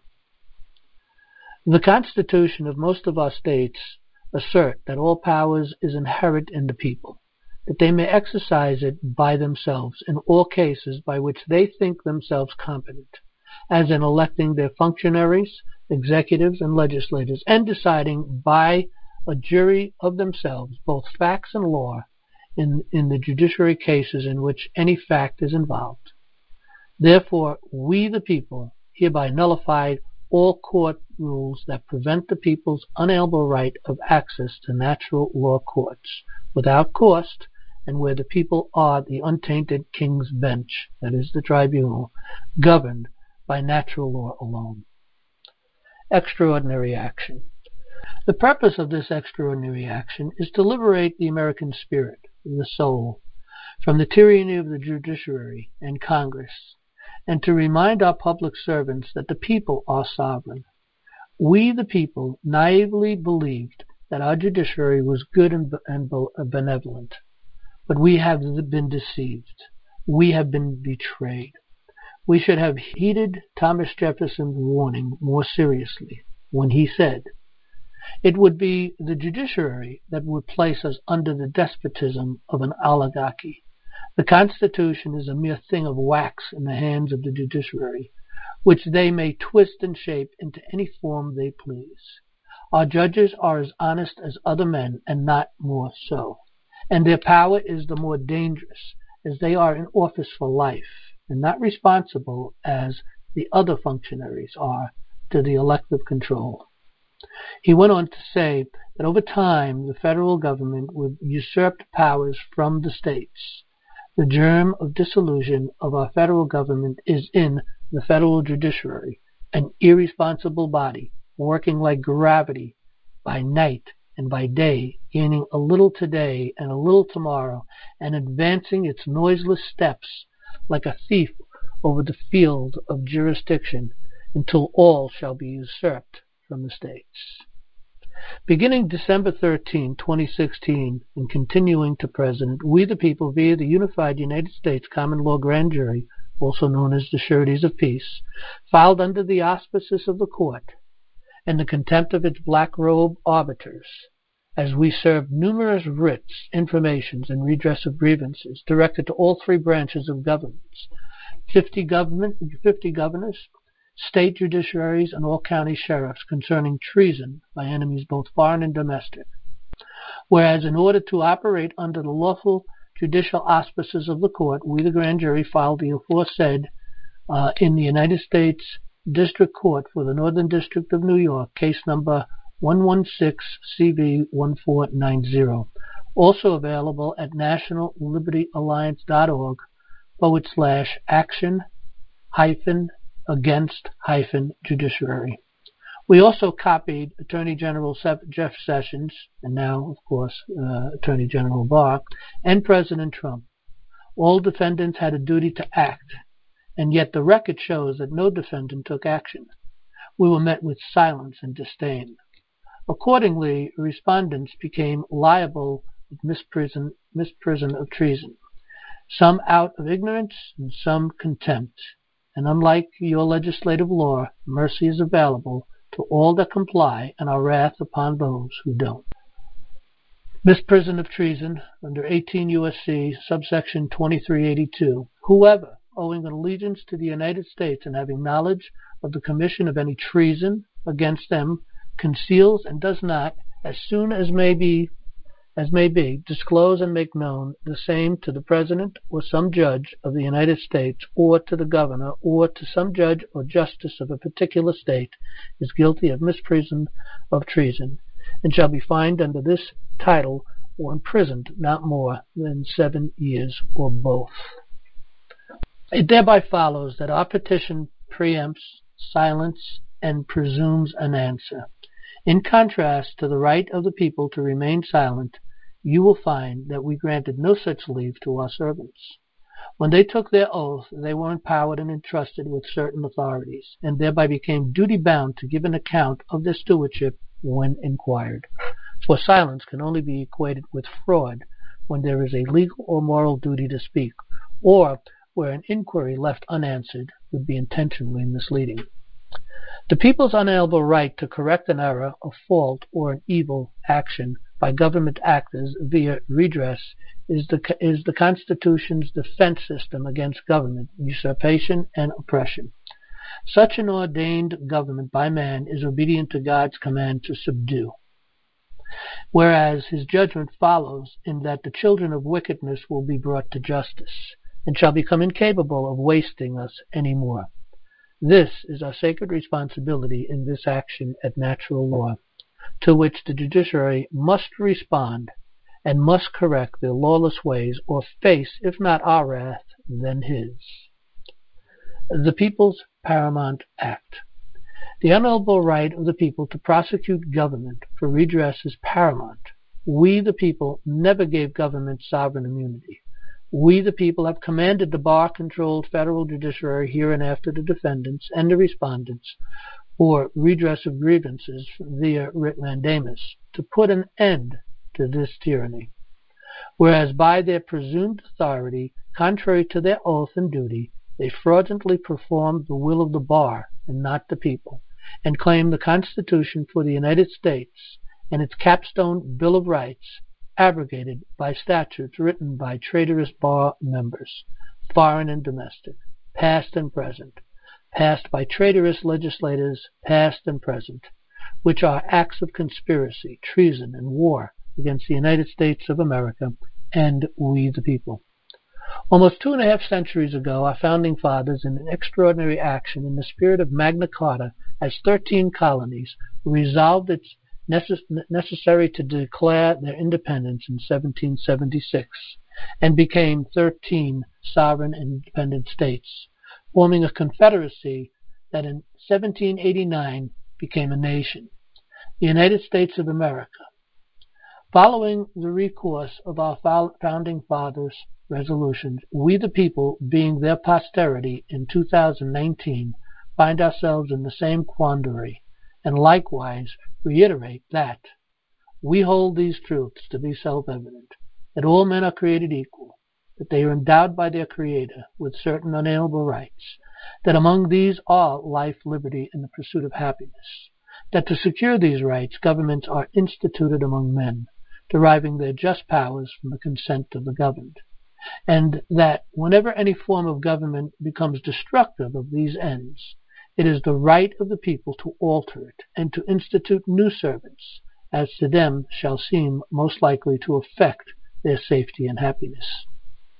The Constitution of most of our states assert that all powers is inherent in the people, that they may exercise it by themselves in all cases by which they think themselves competent, as in electing their functionaries, executives, and legislators, and deciding by a jury of themselves both facts and law in the judiciary cases in which any fact is involved. Therefore, we, the people, hereby nullify all court rules that prevent the people's unalienable right of access to natural law courts without cost, and where the people are the untainted king's bench, that is, the tribunal, governed by natural law alone. Extraordinary action. The purpose of this extraordinary action is to liberate the American spirit, the soul, from the tyranny of the judiciary and Congress, and to remind our public servants that the people are sovereign. We, the people, naively believed that our judiciary was good and benevolent, but we have been deceived. We have been betrayed. We should have heeded Thomas Jefferson's warning more seriously when he said, "It would be the judiciary that would place us under the despotism of an oligarchy. The Constitution is a mere thing of wax in the hands of the judiciary, which they may twist and shape into any form they please. Our judges are as honest as other men, and not more so, and their power is the more dangerous as they are in office for life, and not responsible as the other functionaries are to the elective control He went on to say that over time the federal government would usurp powers from the states. The germ of dissolution of our federal government is in the federal judiciary, an irresponsible body working like gravity by night and by day, gaining a little today and a little tomorrow, and advancing its noiseless steps like a thief over the field of jurisdiction until all shall be usurped from the states. Beginning December 13, 2016, and continuing to present, we the people, via the Unified United States Common Law Grand Jury, also known as the Sureties of Peace, filed under the auspices of the court and the contempt of its black-robe arbiters, as we served numerous writs, informations, and redress of grievances directed to all three branches of governments, 50 governors, state judiciaries, and all county sheriffs concerning treason by enemies both foreign and domestic. Whereas in order to operate under the lawful judicial auspices of the court, we the grand jury filed the aforesaid in the United States District Court for the Northern District of New York, case number 116CV1490, also available at nationallibertyalliance.org/action-against-judiciary. We also copied Attorney General Jeff Sessions, and now, of course, Attorney General Barr, and President Trump. All defendants had a duty to act, and yet the record shows that no defendant took action. We were met with silence and disdain. Accordingly, respondents became liable of misprision of treason, some out of ignorance and some contempt. And unlike your legislative law, mercy is available to all that comply, and our wrath upon those who don't. Misprision of treason under 18 U.S.C. subsection 2382. Whoever, owing allegiance to the United States and having knowledge of the commission of any treason against them, conceals and does not, as soon as may be, disclose and make known the same to the President or some judge of the United States, or to the governor, or to some judge or justice of a particular state, is guilty of misprision of treason, and shall be fined under this title or imprisoned not more than 7 years, or both. It thereby follows that our petition preempts, silence, and presumes an answer. In contrast to the right of the people to remain silent, you will find that we granted no such leave to our servants. When they took their oath, they were empowered and entrusted with certain authorities, and thereby became duty-bound to give an account of their stewardship when inquired. For silence can only be equated with fraud when there is a legal or moral duty to speak, or where an inquiry left unanswered would be intentionally misleading. The people's unalienable right to correct an error, a fault, or an evil action by government actors via redress is the Constitution's defense system against government usurpation and oppression. Such an ordained government by man is obedient to God's command to subdue, whereas his judgment follows in that the children of wickedness will be brought to justice, and shall become incapable of wasting us any more. This is our sacred responsibility in this action at natural law, to which the judiciary must respond and must correct their lawless ways, or face, if not our wrath, then his. The People's Paramount Act. The unalienable right of the people to prosecute government for redress is paramount. We, the people, never gave government sovereign immunity. We, the people, have commanded the bar-controlled federal judiciary hereinafter the defendants and the respondents for redress of grievances via writ mandamus to put an end to this tyranny. Whereas by their presumed authority, contrary to their oath and duty, they fraudulently performed the will of the bar and not the people, and claimed the Constitution for the United States and its capstone Bill of Rights abrogated by statutes written by traitorous bar members, foreign and domestic, past and present, passed by traitorous legislators, past and present, which are acts of conspiracy, treason, and war against the United States of America and we the people. Almost 2.5 centuries ago, our founding fathers, in an extraordinary action in the spirit of Magna Carta, as 13 colonies, resolved it's necessary to declare their independence in 1776, and became 13 sovereign and independent states, forming a confederacy that in 1789 became a nation, the United States of America. Following the recourse of our founding fathers' resolutions, we the people, being their posterity in 2019, find ourselves in the same quandary, and likewise reiterate that we hold these truths to be self-evident, that all men are created equal, that they are endowed by their Creator with certain unalienable rights, that among these are life, liberty, and the pursuit of happiness, that to secure these rights governments are instituted among men, deriving their just powers from the consent of the governed, and that whenever any form of government becomes destructive of these ends, it is the right of the people to alter it and to institute new servants, as to them shall seem most likely to affect their safety and happiness.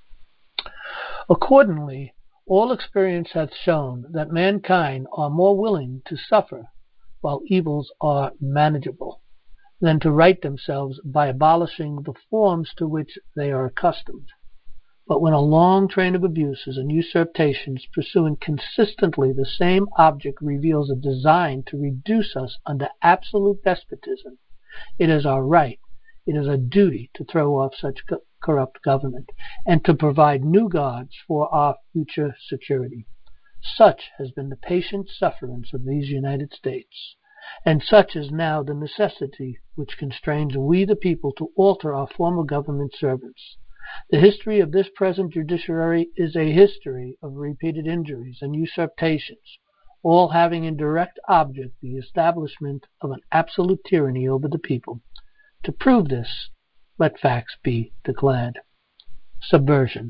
Accordingly, all experience hath shown that mankind are more willing to suffer while evils are manageable than to right themselves by abolishing the forms to which they are accustomed. But when a long train of abuses and usurpations pursuing consistently the same object reveals a design to reduce us under absolute despotism, it is our right, it is a duty to throw off such corrupt government and to provide new gods for our future security. Such has been the patient sufferance of these United States, and such is now the necessity which constrains we the people to alter our former government servants. The history of this present judiciary is a history of repeated injuries and usurpations, all having in direct object the establishment of an absolute tyranny over the people. To prove this, let facts be declared. Subversion.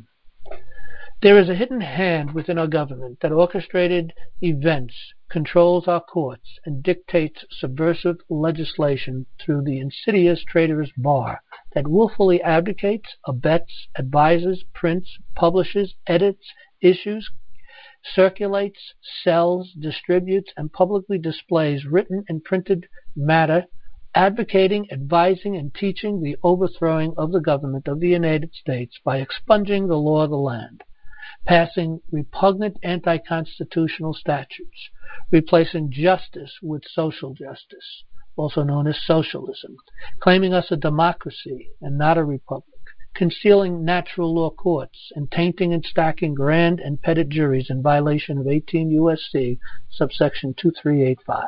There is a hidden hand within our government that orchestrated events, controls our courts, and dictates subversive legislation through the insidious traitorous bar that willfully advocates, abets, advises, prints, publishes, edits, issues, circulates, sells, distributes, and publicly displays written and printed matter advocating, advising, and teaching the overthrowing of the government of the United States by expunging the law of the land, passing repugnant anti-constitutional statutes, replacing justice with social justice, also known as socialism, claiming us a democracy and not a republic, concealing natural law courts, and tainting and stacking grand and petty juries in violation of 18 U.S.C. subsection 2385.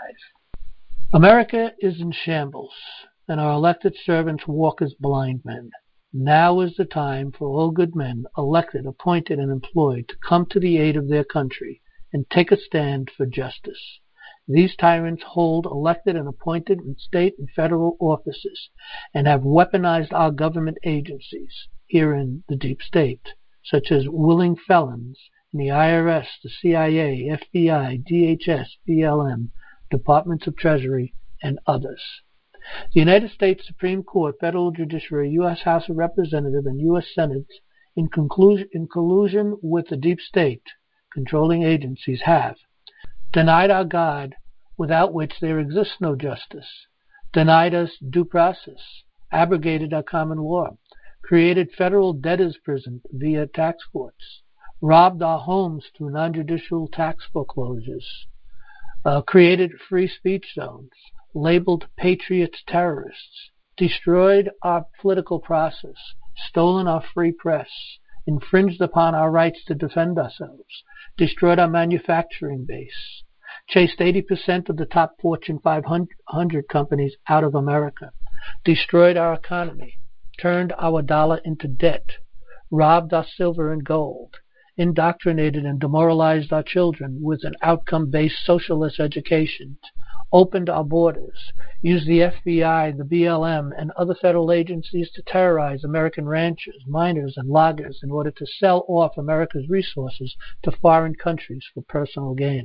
America is in shambles, and our elected servants walk as blind men. Now is the time for all good men, elected, appointed, and employed, to come to the aid of their country and take a stand for justice. These tyrants hold elected and appointed in state and federal offices and have weaponized our government agencies here in the deep state, such as willing felons in the IRS, the CIA, FBI, DHS, BLM, Departments of Treasury, and others. The United States Supreme Court, Federal Judiciary, U.S. House of Representatives, and U.S. Senate, in collusion with the deep state controlling agencies, have denied our God, without which there exists no justice, denied us due process, abrogated our common law, created federal debtors' prison via tax courts, robbed our homes through non-judicial tax foreclosures, created free speech zones, labeled patriots terrorists, destroyed our political process, stolen our free press, infringed upon our rights to defend ourselves, destroyed our manufacturing base, chased 80% of the top Fortune 500 companies out of America, destroyed our economy, turned our dollar into debt, robbed our silver and gold, indoctrinated and demoralized our children with an outcome-based socialist education, opened our borders, used the FBI, the BLM, and other federal agencies to terrorize American ranchers, miners, and loggers in order to sell off America's resources to foreign countries for personal gain,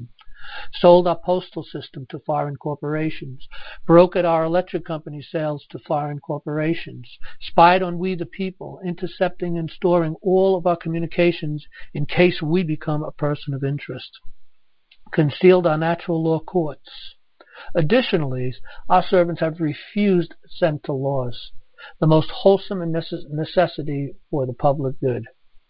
sold our postal system to foreign corporations, brokered our electric company sales to foreign corporations, spied on we the people, intercepting and storing all of our communications in case we become a person of interest, concealed our natural law courts. Additionally, our servants have refused assent to laws, the most wholesome necessity for the public good.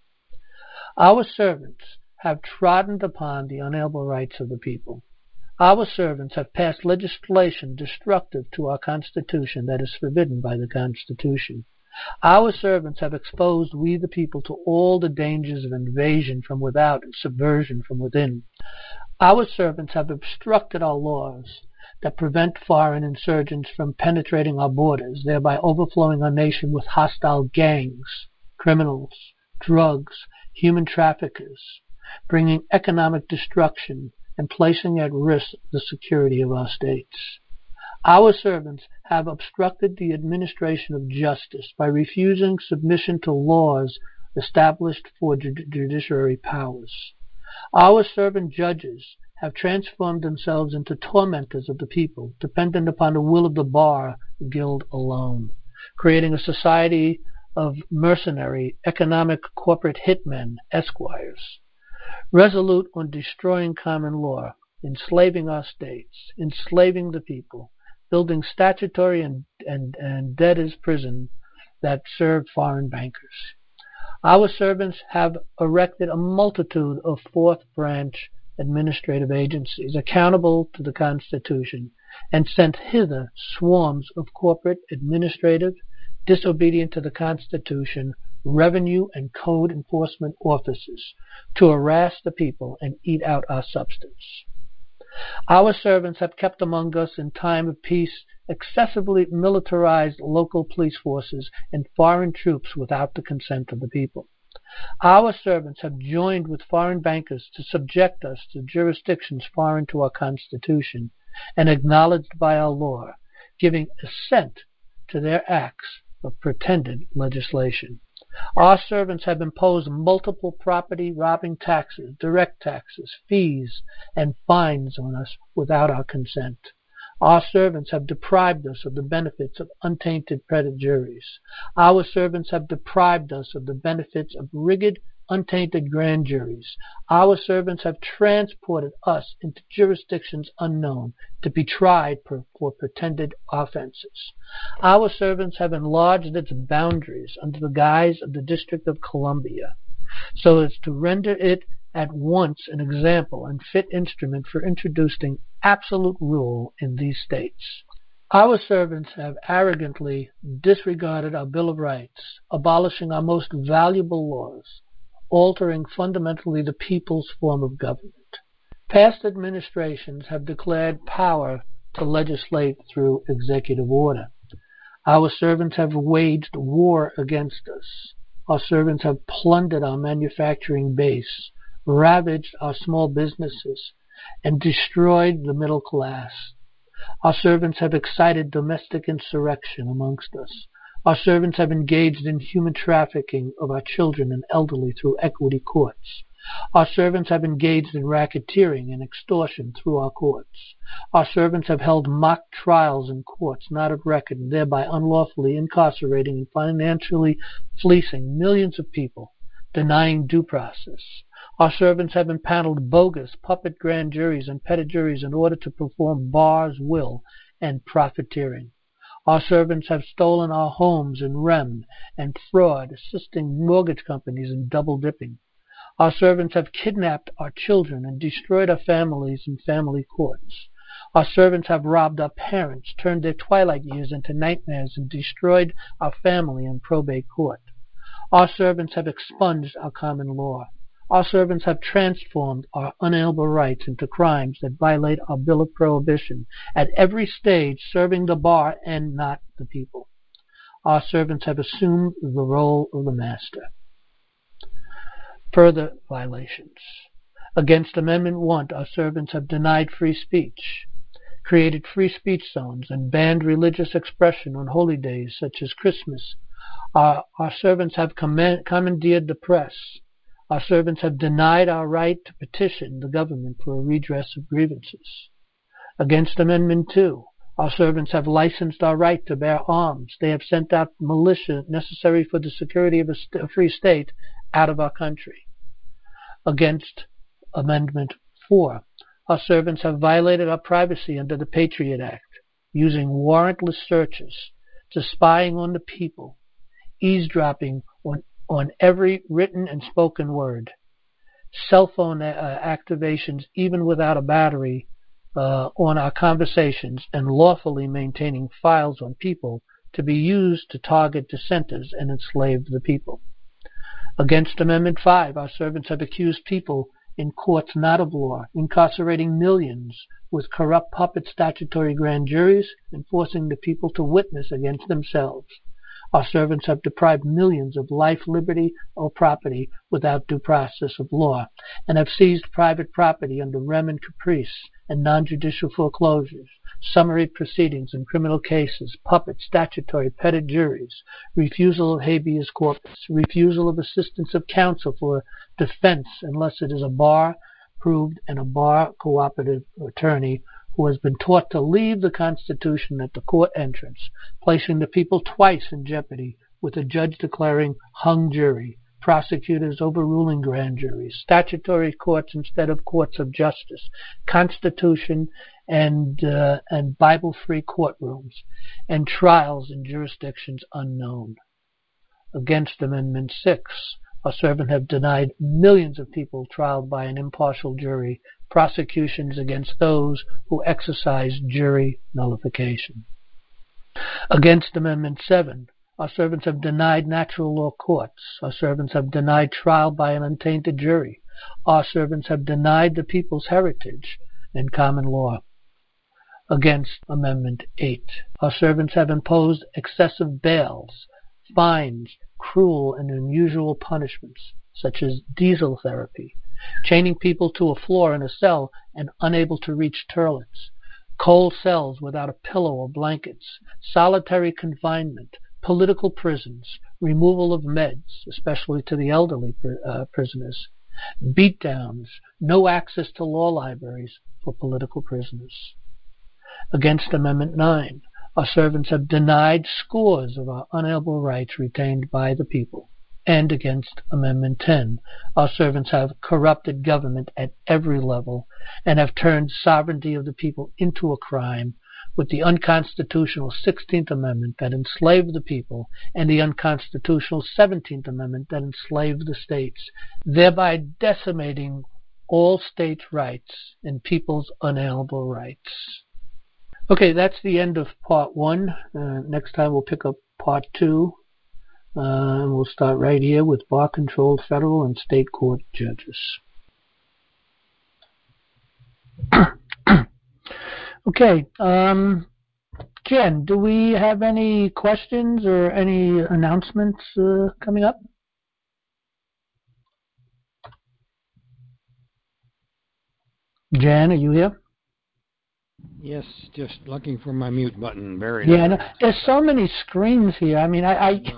Our servants have trodden upon the unalienable rights of the people. Our servants have passed legislation destructive to our Constitution that is forbidden by the Constitution. Our servants have exposed we the people to all the dangers of invasion from without and subversion from within. Our servants have obstructed our laws that prevent foreign insurgents from penetrating our borders, thereby overflowing our nation with hostile gangs, criminals, drugs, human traffickers, bringing economic destruction and placing at risk the security of our states. Our servants have obstructed the administration of justice by refusing submission to laws established for judiciary powers. Our servant judges have transformed themselves into tormentors of the people, dependent upon the will of the bar guild alone, creating a society of mercenary, economic corporate hitmen, esquires, resolute on destroying common law, enslaving our states, enslaving the people, building statutory and debtors' prison that serve foreign bankers. Our servants have erected a multitude of fourth branch administrative agencies accountable to the Constitution and sent hither swarms of corporate, administrative, disobedient to the Constitution, revenue and code enforcement officers to harass the people and eat out our substance. Our servants have kept among us in time of peace excessively militarized local police forces and foreign troops without the consent of the people. Our servants have joined with foreign bankers to subject us to jurisdictions foreign to our Constitution and acknowledged by our law, giving assent to their acts of pretended legislation. Our servants have imposed multiple property-robbing taxes, direct taxes, fees, and fines on us without our consent. Our servants have deprived us of the benefits of untainted petit juries. Our servants have deprived us of the benefits of rigged, untainted grand juries. Our servants have transported us into jurisdictions unknown to be tried for pretended offenses. Our servants have enlarged its boundaries under the guise of the District of Columbia, so as to render it at once an example and fit instrument for introducing absolute rule in these states. Our servants have arrogantly disregarded our Bill of Rights, abolishing our most valuable laws, altering fundamentally the people's form of government. Past administrations have declared power to legislate through executive order. Our servants have waged war against us. Our servants have plundered our manufacturing base, ravaged our small businesses, and destroyed the middle class. Our servants have excited domestic insurrection amongst us. Our servants have engaged in human trafficking of our children and elderly through equity courts. Our servants have engaged in racketeering and extortion through our courts. Our servants have held mock trials in courts not of record, and thereby unlawfully incarcerating and financially fleecing millions of people, denying due process. Our servants have impaneled bogus puppet grand juries and petit juries in order to perform bar's will and profiteering. Our servants have stolen our homes in rem and fraud, assisting mortgage companies in double dipping. Our servants have kidnapped our children and destroyed our families in family courts. Our servants have robbed our parents, turned their twilight years into nightmares, and destroyed our family in probate court. Our servants have expunged our common law. Our servants have transformed our unalienable rights into crimes that violate our Bill of Prohibition at every stage, serving the bar and not the people. Our servants have assumed the role of the master. Further violations. Against Amendment 1, our servants have denied free speech, created free speech zones, and banned religious expression on holy days such as Christmas. Our servants have commandeered the press. Our servants have denied our right to petition the government for a redress of grievances. Against Amendment 2, our servants have licensed our right to bear arms. They have sent out militia necessary for the security of a free state out of our country. Against Amendment 4, our servants have violated our privacy under the Patriot Act, using warrantless searches, to spying on the people, eavesdropping on every written and spoken word, cell phone activations even without a battery on our conversations, and lawfully maintaining files on people to be used to target dissenters and enslave the people. Against Amendment 5, our servants have accused people in courts not of law, incarcerating millions with corrupt puppet statutory grand juries and forcing the people to witness against themselves. Our servants have deprived millions of life, liberty, or property without due process of law, and have seized private property under rem and caprice and non-judicial foreclosures, summary proceedings in criminal cases, puppet, statutory, pettit juries, refusal of habeas corpus, refusal of assistance of counsel for defense unless it is a bar-approved and a bar-cooperative attorney who has been taught to leave the Constitution at the court entrance, placing the people twice in jeopardy with a judge declaring hung jury, prosecutors overruling grand juries, statutory courts instead of courts of justice, Constitution and Bible-free courtrooms, and trials in jurisdictions unknown. Against Amendment 6, our servants have denied millions of people trial by an impartial jury, prosecutions against those who exercise jury nullification. Against Amendment 7, our servants have denied natural law courts. Our servants have denied trial by an untainted jury. Our servants have denied the people's heritage and common law. Against Amendment 8, our servants have imposed excessive bails, fines, cruel and unusual punishments, such as diesel therapy, chaining people to a floor in a cell and unable to reach toilets, cold cells without a pillow or blankets, solitary confinement, political prisons, removal of meds, especially to the elderly prisoners, beatdowns, no access to law libraries for political prisoners. Against Amendment 9, our servants have denied scores of our unalienable rights retained by the people. And against Amendment 10, our servants have corrupted government at every level and have turned sovereignty of the people into a crime with the unconstitutional 16th Amendment that enslaved the people and the unconstitutional 17th Amendment that enslaved the states, thereby decimating all states' rights and people's unalienable rights. Okay, that's the end of Part 1. Next time we'll pick up Part 2. And we'll start right here with bar-controlled federal and state court judges. Okay, Jen, do we have any questions or any announcements coming up? Jan, are you here? Yes, just looking for my mute button. Yeah, no, there's so many screens here. I mean,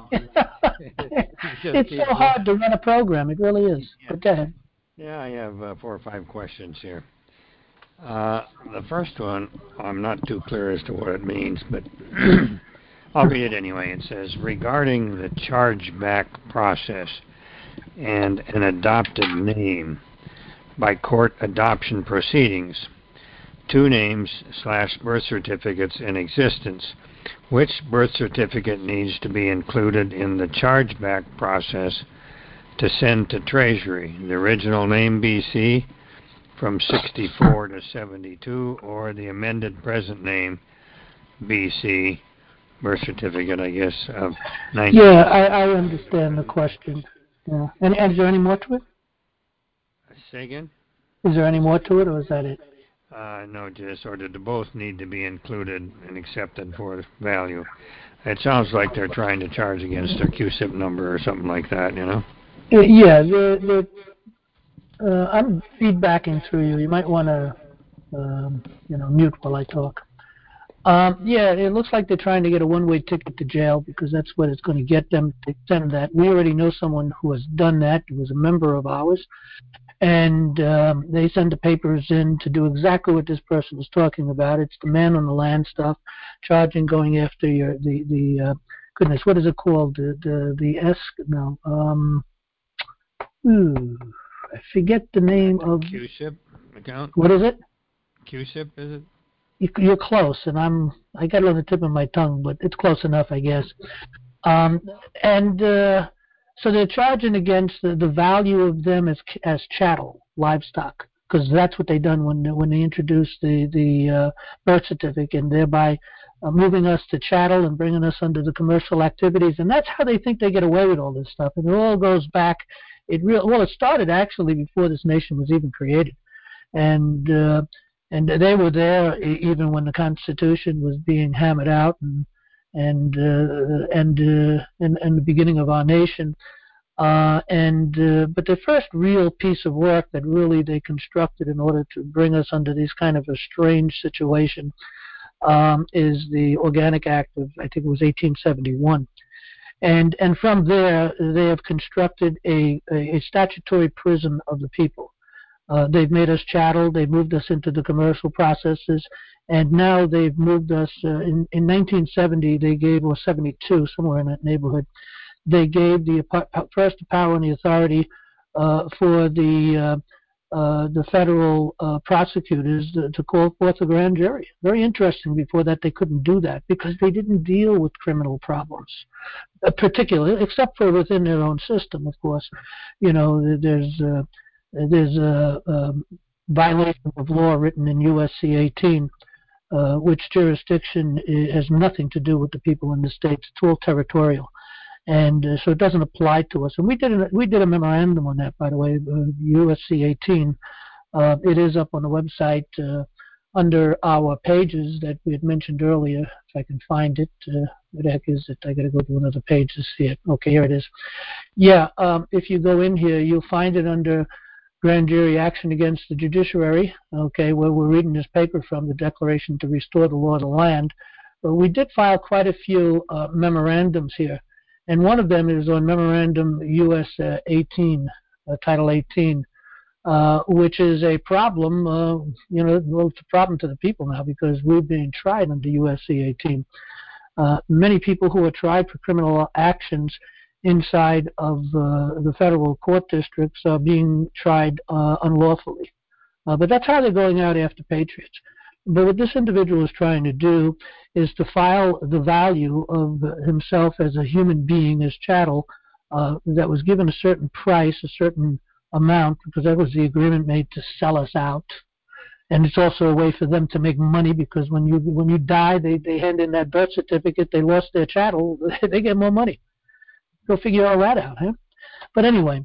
it's so hard to run a program. It really is. Yeah. But go ahead. Yeah, I have 4 or 5 questions here. The first one, I'm not too clear as to what it means, but I'll read it anyway. It says, regarding the chargeback process and an adopted name by court adoption proceedings, 2 names/birth certificates in existence. Which birth certificate needs to be included in the chargeback process to send to Treasury? The original name BC from 64 to 72, or the amended present name BC, birth certificate, I guess, of 19. Yeah, I understand the question. Yeah. And is there any more to it? Say again? Is there any more to it, or is that it? No, just or did both need to be included and accepted for value? It sounds like they're trying to charge against their QSIP number or something like that, you know? Yeah, I'm feedbacking through you. You might want to, mute while I talk. Yeah, it looks like they're trying to get a one-way ticket to jail because that's what it's going to get them to send that. We already know someone who has done that, who was a member of ours, and they send the papers in to do exactly what this person is talking about. It's the man on the land stuff, charging, going after goodness, what is it called? I forget the name of. Q-SIP account? What is it? Q-SIP, is it? You're close, and I got it on the tip of my tongue, but it's close enough, I guess. And so they're charging against the value of them as chattel, livestock, because that's what they done when they introduced the birth certificate, and thereby moving us to chattel and bringing us under the commercial activities, and that's how they think they get away with all this stuff. And it all goes back. It started actually before this nation was even created, and they were there even when the Constitution was being hammered out, and the beginning of our nation. But the first real piece of work that really they constructed in order to bring us under this kind of a strange situation is the Organic Act of, I think it was 1871. And from there, they have constructed a statutory prison of the people. They've made us chattel. They've moved us into the commercial processes, and now they've moved us. In 1970, they gave, or 72, somewhere in that neighborhood, they gave first the power and the authority for the federal prosecutors to call forth a grand jury. Very interesting. Before that, they couldn't do that because they didn't deal with criminal problems, particularly, except for within their own system, of course. You know, there's a violation of law written in USC 18, which jurisdiction has nothing to do with the people in the states. It's all territorial, and so it doesn't apply to us. And we did a memorandum on that, by the way, USC 18. It is up on the website under our pages that we had mentioned earlier. If I can find it, where the heck is it? I got to go to another page to see it. Okay, here it is. Yeah, if you go in here, you'll find it under Grand Jury Action Against the Judiciary, okay, where we're reading this paper from, the Declaration to Restore the Law of the Land. But we did file quite a few memorandums here, and one of them is on Memorandum US 18, Title 18, which is a problem. Well, it's a problem to the people now because we're being tried under USC 18. Many people who are tried for criminal actions inside of the federal court districts are being tried unlawfully. But that's how they're going out after patriots. But what this individual is trying to do is to file the value of himself as a human being, as chattel, that was given a certain price, a certain amount, because that was the agreement made to sell us out. And it's also a way for them to make money because when you die, they hand in that birth certificate, they lost their chattel, they get more money. Go figure all that out, huh? But anyway,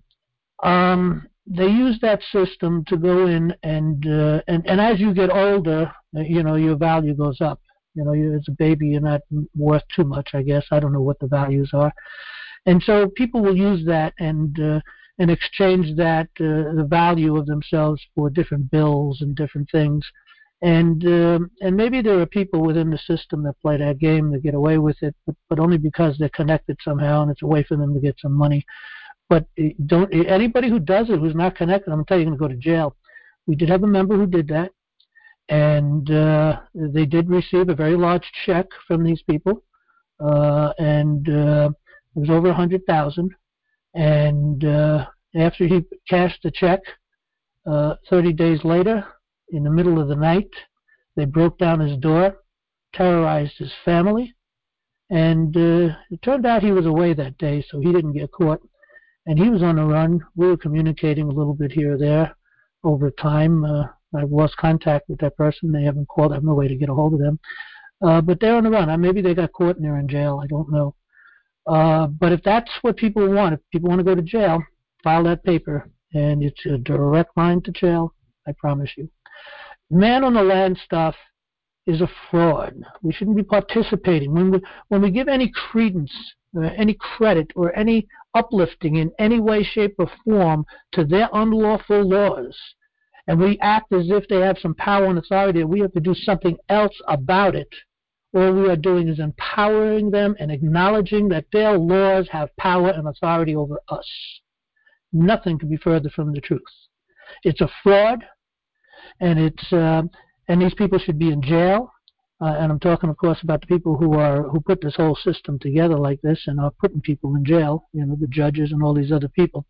they use that system to go in and as you get older, your value goes up. As a baby, you're not worth too much, I guess. I don't know what the values are, and so people will use that and exchange that the value of themselves for different bills and different things. And maybe there are people within the system that play that game that get away with it, but only because they're connected somehow, and it's a way for them to get some money. But anybody who does it who's not connected, I'm going to tell you, you're going to go to jail. We did have a member who did that, and they did receive a very large check from these people, and it was over $100,000. And after he cashed the check, 30 days later, in the middle of the night, they broke down his door, terrorized his family, and it turned out he was away that day, so he didn't get caught. And he was on the run. We were communicating a little bit here or there over time. I've lost contact with that person. They haven't called. I have no way to get a hold of them. But they're on the run. Maybe they got caught and they're in jail. I don't know. But if that's what people want, if people want to go to jail, file that paper, and it's a direct line to jail, I promise you. Man on the land stuff is a fraud. We shouldn't be participating. When we give any credence, any credit, or any uplifting in any way, shape, or form to their unlawful laws, and we act as if they have some power and authority, and we have to do something else about it, All we are doing is empowering them and acknowledging that their laws have power and authority over us. Nothing could be further from the truth. It's a fraud, and these people should be in jail. And I'm talking, of course, about the people who put this whole system together like this and are putting people in jail. The judges and all these other people.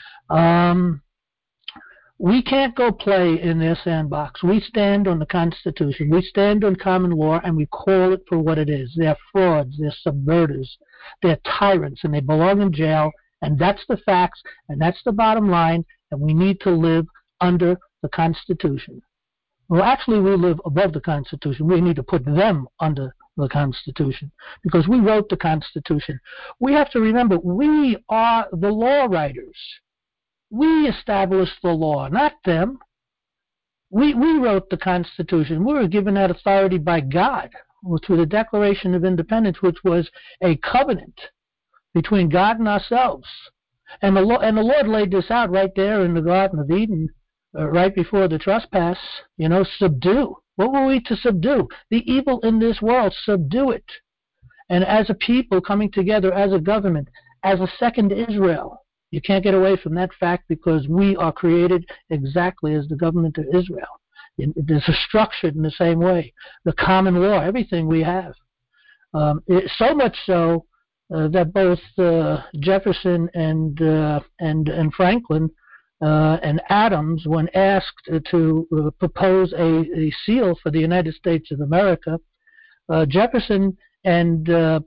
We can't go play in their sandbox. We stand on the Constitution. We stand on common law, and we call it for what it is. They're frauds. They're subverters. They're tyrants, and they belong in jail. And that's the facts, and that's the bottom line. And we need to live under the Constitution. Well, actually, we live above the Constitution. We need to put them under the Constitution because we wrote the Constitution. We have to remember we are the law writers. We established the law, not them. We wrote the Constitution. We were given that authority by God through the Declaration of Independence, which was a covenant between God and ourselves. And the Lord laid this out right there in the Garden of Eden. Right before the trespass, subdue. What were we to subdue? The evil in this world, subdue it. And as a people coming together, as a government, as a second Israel, you can't get away from that fact because we are created exactly as the government of Israel. It is structured in the same way. The common law, everything we have. So much so that both Jefferson and Franklin and Adams, when asked to propose a seal for the United States of America, Jefferson and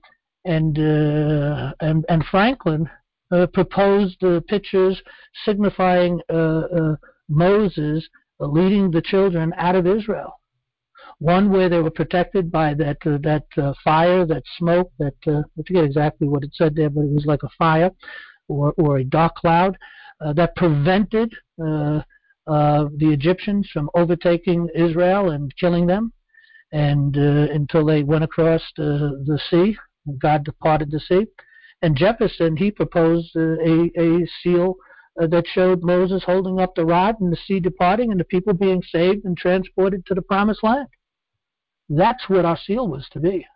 Franklin proposed pictures signifying Moses leading the children out of Israel. One where they were protected by that fire, that smoke, I forget exactly what it said there, but it was like a fire or a dark cloud. That prevented the Egyptians from overtaking Israel and killing them, and until they went across the sea, God departed the sea. And Jefferson, he proposed a seal that showed Moses holding up the rod and the sea departing and the people being saved and transported to the promised land. That's what our seal was to be.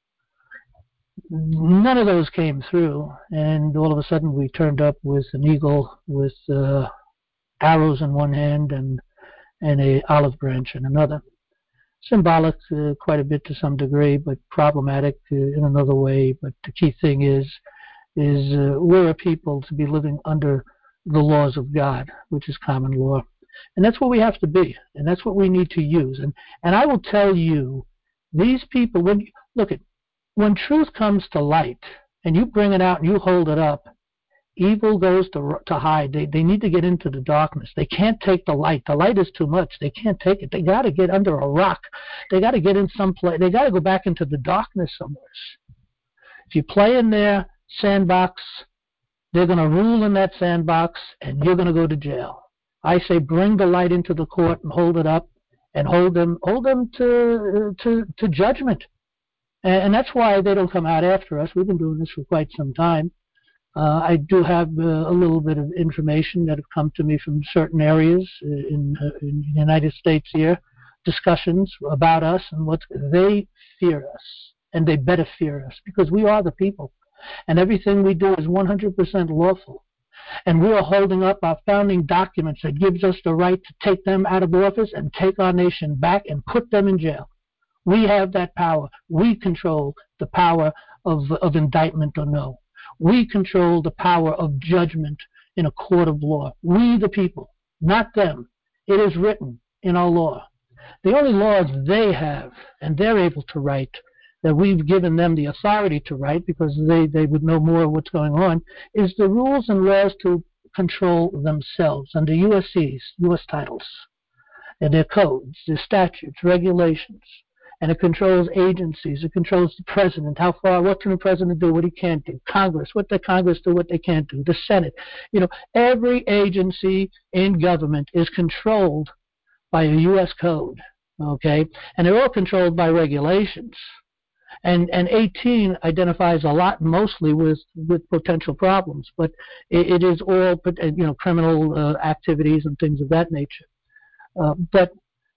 None of those came through, and all of a sudden we turned up with an eagle with arrows in one hand and a olive branch in another. Symbolic quite a bit to some degree, but problematic in another way. But the key thing is we're a people to be living under the laws of God, which is common law. And that's what we have to be, and that's what we need to use. And I will tell you, these people, when truth comes to light and you bring it out and you hold it up, evil goes to hide. They need to get into the darkness. They can't take the light. The light is too much. They can't take it. They got to get under a rock. They got to get in some place. They got to go back into the darkness somewhere. If you play in their sandbox, they're going to rule in that sandbox, and you're going to go to jail. I say bring the light into the court and hold it up, and hold them to judgment. And that's why they don't come out after us. We've been doing this for quite some time. I do have a little bit of information that have come to me from certain areas in the United States here, discussions about us and what they fear us, and they better fear us because we are the people, and everything we do is 100% lawful. And we are holding up our founding documents that gives us the right to take them out of office and take our nation back and put them in jail. We have that power. We control the power of indictment or no. We control the power of judgment in a court of law. We the people, not them. It is written in our law. The only laws they have, and they're able to write, that we've given them the authority to write because they would know more of what's going on, is the rules and laws to control themselves under USCs, U.S. titles, and their codes, their statutes, regulations. And it controls agencies. It controls the president, how far, what can the president do, what he can't do. Congress, what the Congress do, what they can't do. The Senate. Every agency in government is controlled by a U.S. code, okay? And they're all controlled by regulations. And 18 identifies a lot, mostly with potential problems, but it is all criminal activities and things of that nature. But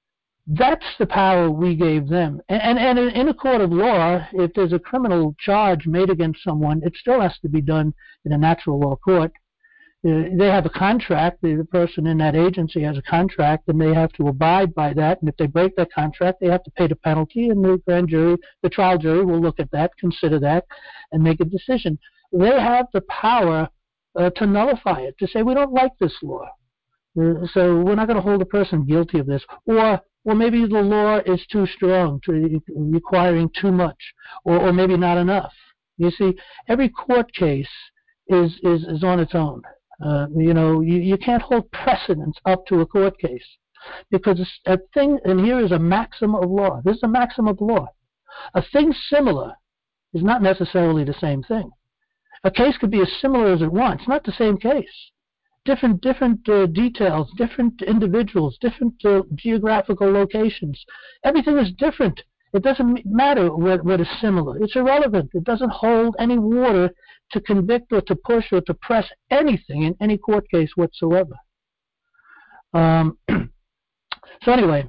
That's the power we gave them. And in a court of law, if there's a criminal charge made against someone, it still has to be done in a natural law court. They have a contract. The person in that agency has a contract, and they have to abide by that. And if they break that contract, they have to pay the penalty, and the grand jury, the trial jury, will look at that, consider that, and make a decision. They have the power to nullify it, to say, we don't like this law, so we're not going to hold a person guilty of this. Or maybe the law is too strong, requiring too much, or maybe not enough. You see, every court case is on its own. You can't hold precedence up to a court case, because a thing, and here is a maxim of law. This is a maxim of law. A thing similar is not necessarily the same thing. A case could be as similar as it wants, not the same case. Different details, different individuals, different geographical locations. Everything is different. It doesn't matter what is similar. It's irrelevant. It doesn't hold any water to convict or to push or to press anything in any court case whatsoever. So anyway,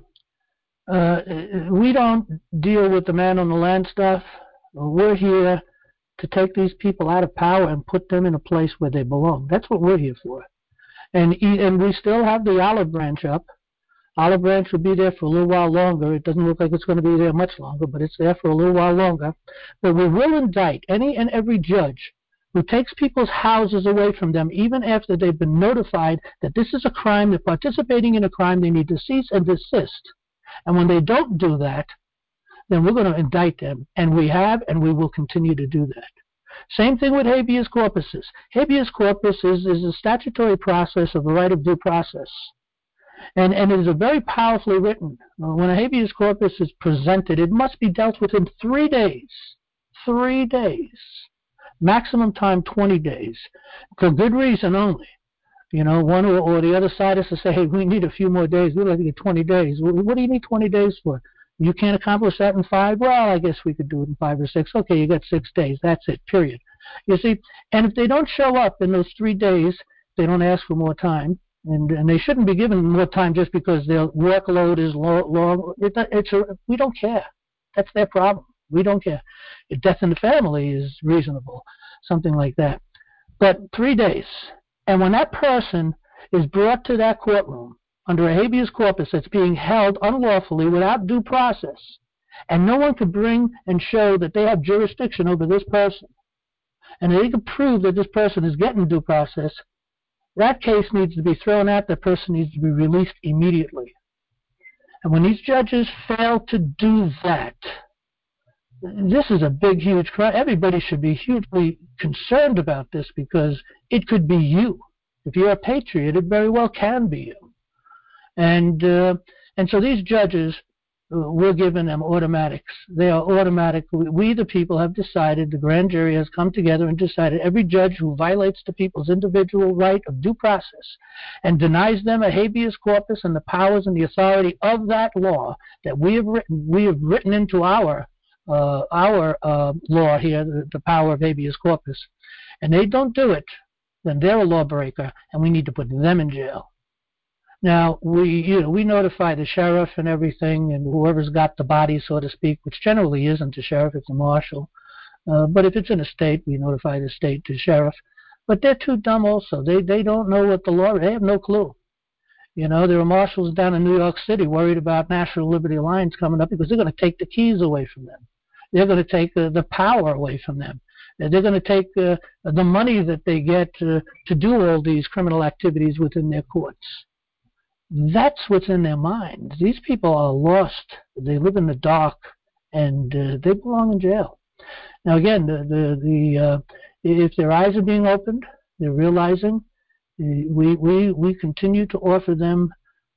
we don't deal with the man on the land stuff. We're here to take these people out of power and put them in a place where they belong. That's what we're here for. And we still have the olive branch up. Olive branch will be there for a little while longer. It doesn't look like it's going to be there much longer, but it's there for a little while longer. But we will indict any and every judge who takes people's houses away from them, even after they've been notified that this is a crime, they're participating in a crime, they need to cease and desist. And when they don't do that, then we're going to indict them. And we have, and we will continue to do that. Same thing with habeas corpuses. Habeas corpus is a statutory process of the right of due process. And it is a very powerfully written. When a habeas corpus is presented, it must be dealt with in 3 days. 3 days. Maximum time 20 days. For good reason only. One or the other side has to say, hey, we need a few more days. We'd like to get 20 days. What do you need 20 days for? You can't accomplish that in 5? Well, I guess we could do it in 5 or 6. Okay, you got 6 days. That's it, period. You see, and if they don't show up in those 3 days, they don't ask for more time. And they shouldn't be given more time just because their workload is long. We don't care. That's their problem. We don't care. If death in the family is reasonable, something like that. But 3 days. And when that person is brought to that courtroom under a habeas corpus that's being held unlawfully without due process, and no one could bring and show that they have jurisdiction over this person, and they can prove that this person is getting due process, that case needs to be thrown out. That person needs to be released immediately. And when these judges fail to do that, this is a big, huge crime. Everybody should be hugely concerned about this, because it could be you. If you're a patriot, it very well can be you. And so these judges, we're giving them automatics. They are automatic. We, the people, have decided, the grand jury has come together and decided every judge who violates the people's individual right of due process and denies them a habeas corpus and the powers and the authority of that law that we have written into our law here, the power of habeas corpus, and they don't do it, then they're a lawbreaker, and we need to put them in jail. Now, we notify the sheriff and everything, and whoever's got the body, so to speak, which generally isn't the sheriff, it's the marshal. But if it's in a state, we notify the state to sheriff. But they're too dumb also. They don't know what the law is. They have no clue. There are marshals down in New York City worried about National Liberty Alliance coming up because they're going to take the keys away from them. They're going to take the power away from them. They're going to take the money that they get to do all these criminal activities within their courts. That's what's in their minds. These people are lost. They live in the dark, and they belong in jail. Now, again, if their eyes are being opened, they're realizing. We continue to offer them,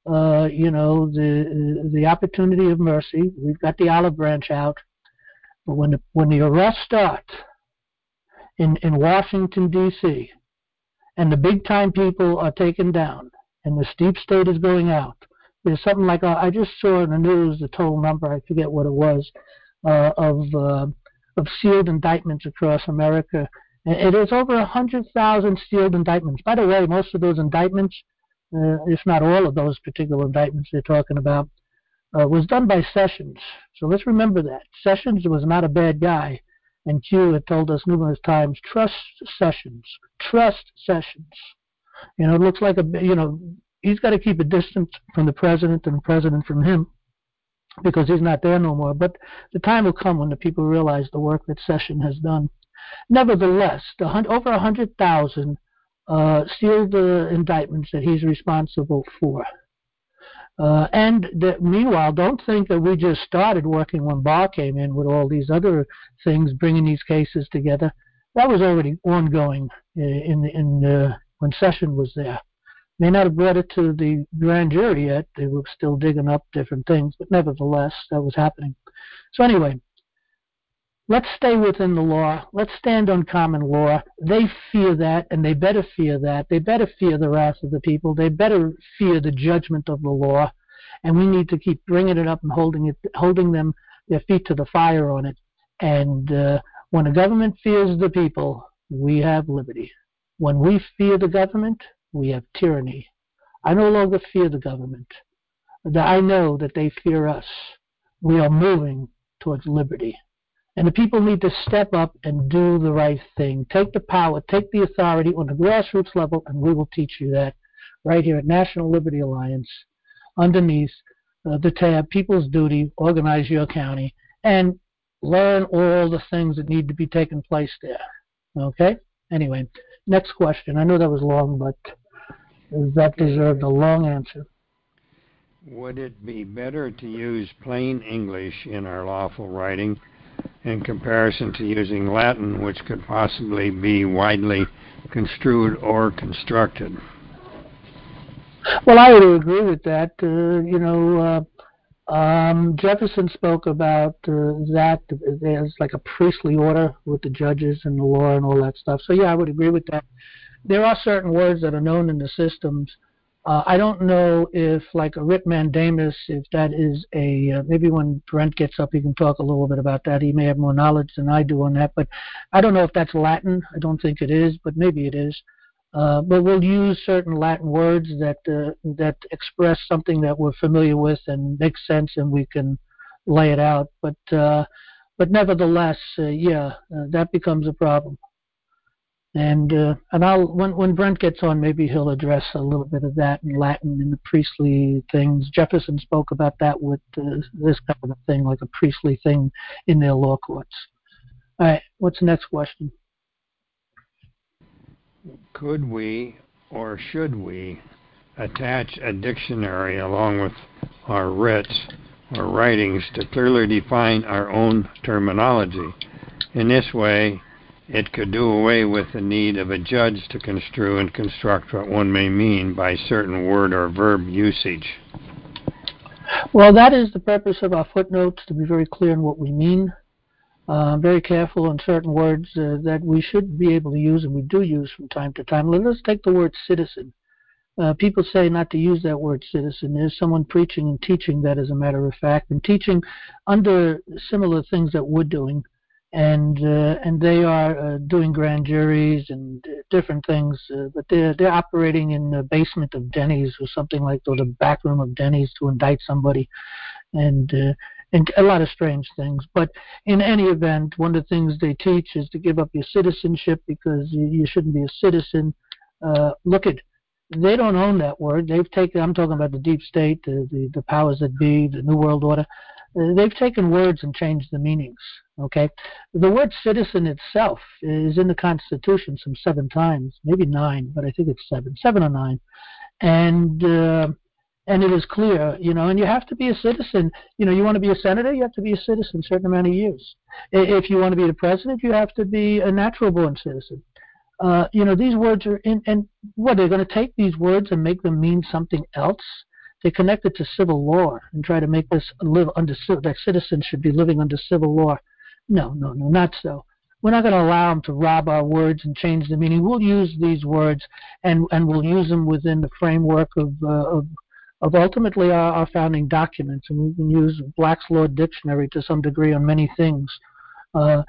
the opportunity of mercy. We've got the olive branch out. But when the arrests start in Washington, D.C., and the big-time people are taken down, and the steep state is going out, there's something like, I just saw in the news the total number, I forget what it was, of sealed indictments across America. And it is over 100,000 sealed indictments. By the way, most of those indictments, if not all of those particular indictments they're talking about, was done by Sessions. So let's remember that. Sessions was not a bad guy. And Q had told us numerous times, trust Sessions. Trust Sessions. It looks like he's got to keep a distance from the president and the president from him because he's not there no more. But the time will come when the people realize the work that Sessions has done. Nevertheless, over 100,000 sealed indictments that he's responsible for. Meanwhile, don't think that we just started working when Barr came in with all these other things, bringing these cases together. That was already ongoing when Sessions was there. May not have brought it to the grand jury yet. They were still digging up different things, but nevertheless, that was happening. So anyway, let's stay within the law. Let's stand on common law. They fear that, and they better fear that. They better fear the wrath of the people. They better fear the judgment of the law. And we need to keep bringing it up and holding them their feet to the fire on it. And when the government fears the people, we have liberty. When we fear the government, we have tyranny. I no longer fear the government. I know that they fear us. We are moving towards liberty. And the people need to step up and do the right thing. Take the power, take the authority on the grassroots level, and we will teach you that right here at National Liberty Alliance, underneath the tab, People's Duty, Organize Your County, and learn all the things that need to be taking place there. Okay? Anyway, next question. I know that was long, but that deserved a long answer. Would it be better to use plain English in our lawful writing in comparison to using Latin, which could possibly be widely construed or constructed? Well, I would agree with that. Jefferson spoke about that there's like a priestly order with the judges and the law and all that stuff. So, yeah, I would agree with that. There are certain words that are known in the systems. I don't know if, like a writ mandamus, if that is maybe when Brent gets up, he can talk a little bit about that. He may have more knowledge than I do on that, but I don't know if that's Latin. I don't think it is, but maybe it is. But we'll use certain Latin words that express something that we're familiar with and makes sense, and we can lay it out. But nevertheless, that becomes a problem. And I'll when Brent gets on, maybe he'll address a little bit of that in Latin and the priestly things. Jefferson spoke about that with this kind of a thing, like a priestly thing in their law courts. All right, what's the next question? Could we or should we attach a dictionary along with our writs or writings to clearly define our own terminology? In this way, it could do away with the need of a judge to construe and construct what one may mean by certain word or verb usage. Well, that is the purpose of our footnotes, to be very clear in what we mean. Very careful on certain words that we should be able to use, and we do use from time to time. Let's take the word citizen. People say not to use that word citizen. There's someone preaching and teaching that, as a matter of fact, and teaching under similar things that we're doing. And they are doing grand juries and different things, but they're operating in the basement of Denny's or something like that, or the back room of Denny's to indict somebody, and a lot of strange things. But in any event, one of the things they teach is to give up your citizenship because you shouldn't be a citizen. They don't own that word. They've taken. I'm talking about the deep state, the powers that be, the New World Order. They've taken words and changed the meanings. Okay, the word citizen itself is in the Constitution some 7 times, maybe 9, but I think it's 7 or 9, and it is clear, and you have to be a citizen. You want to be a senator, you have to be a citizen a certain amount of years. If you want to be the president, you have to be a natural-born citizen. These words are in, and what, they're going to take these words and make them mean something else? They connect it to civil law and try to make us live under, that citizens should be living under civil law. No, not so. We're not going to allow them to rob our words and change the meaning. We'll use these words, and we'll use them within the framework of ultimately our founding documents, and we can use Black's Law Dictionary to some degree on many things. A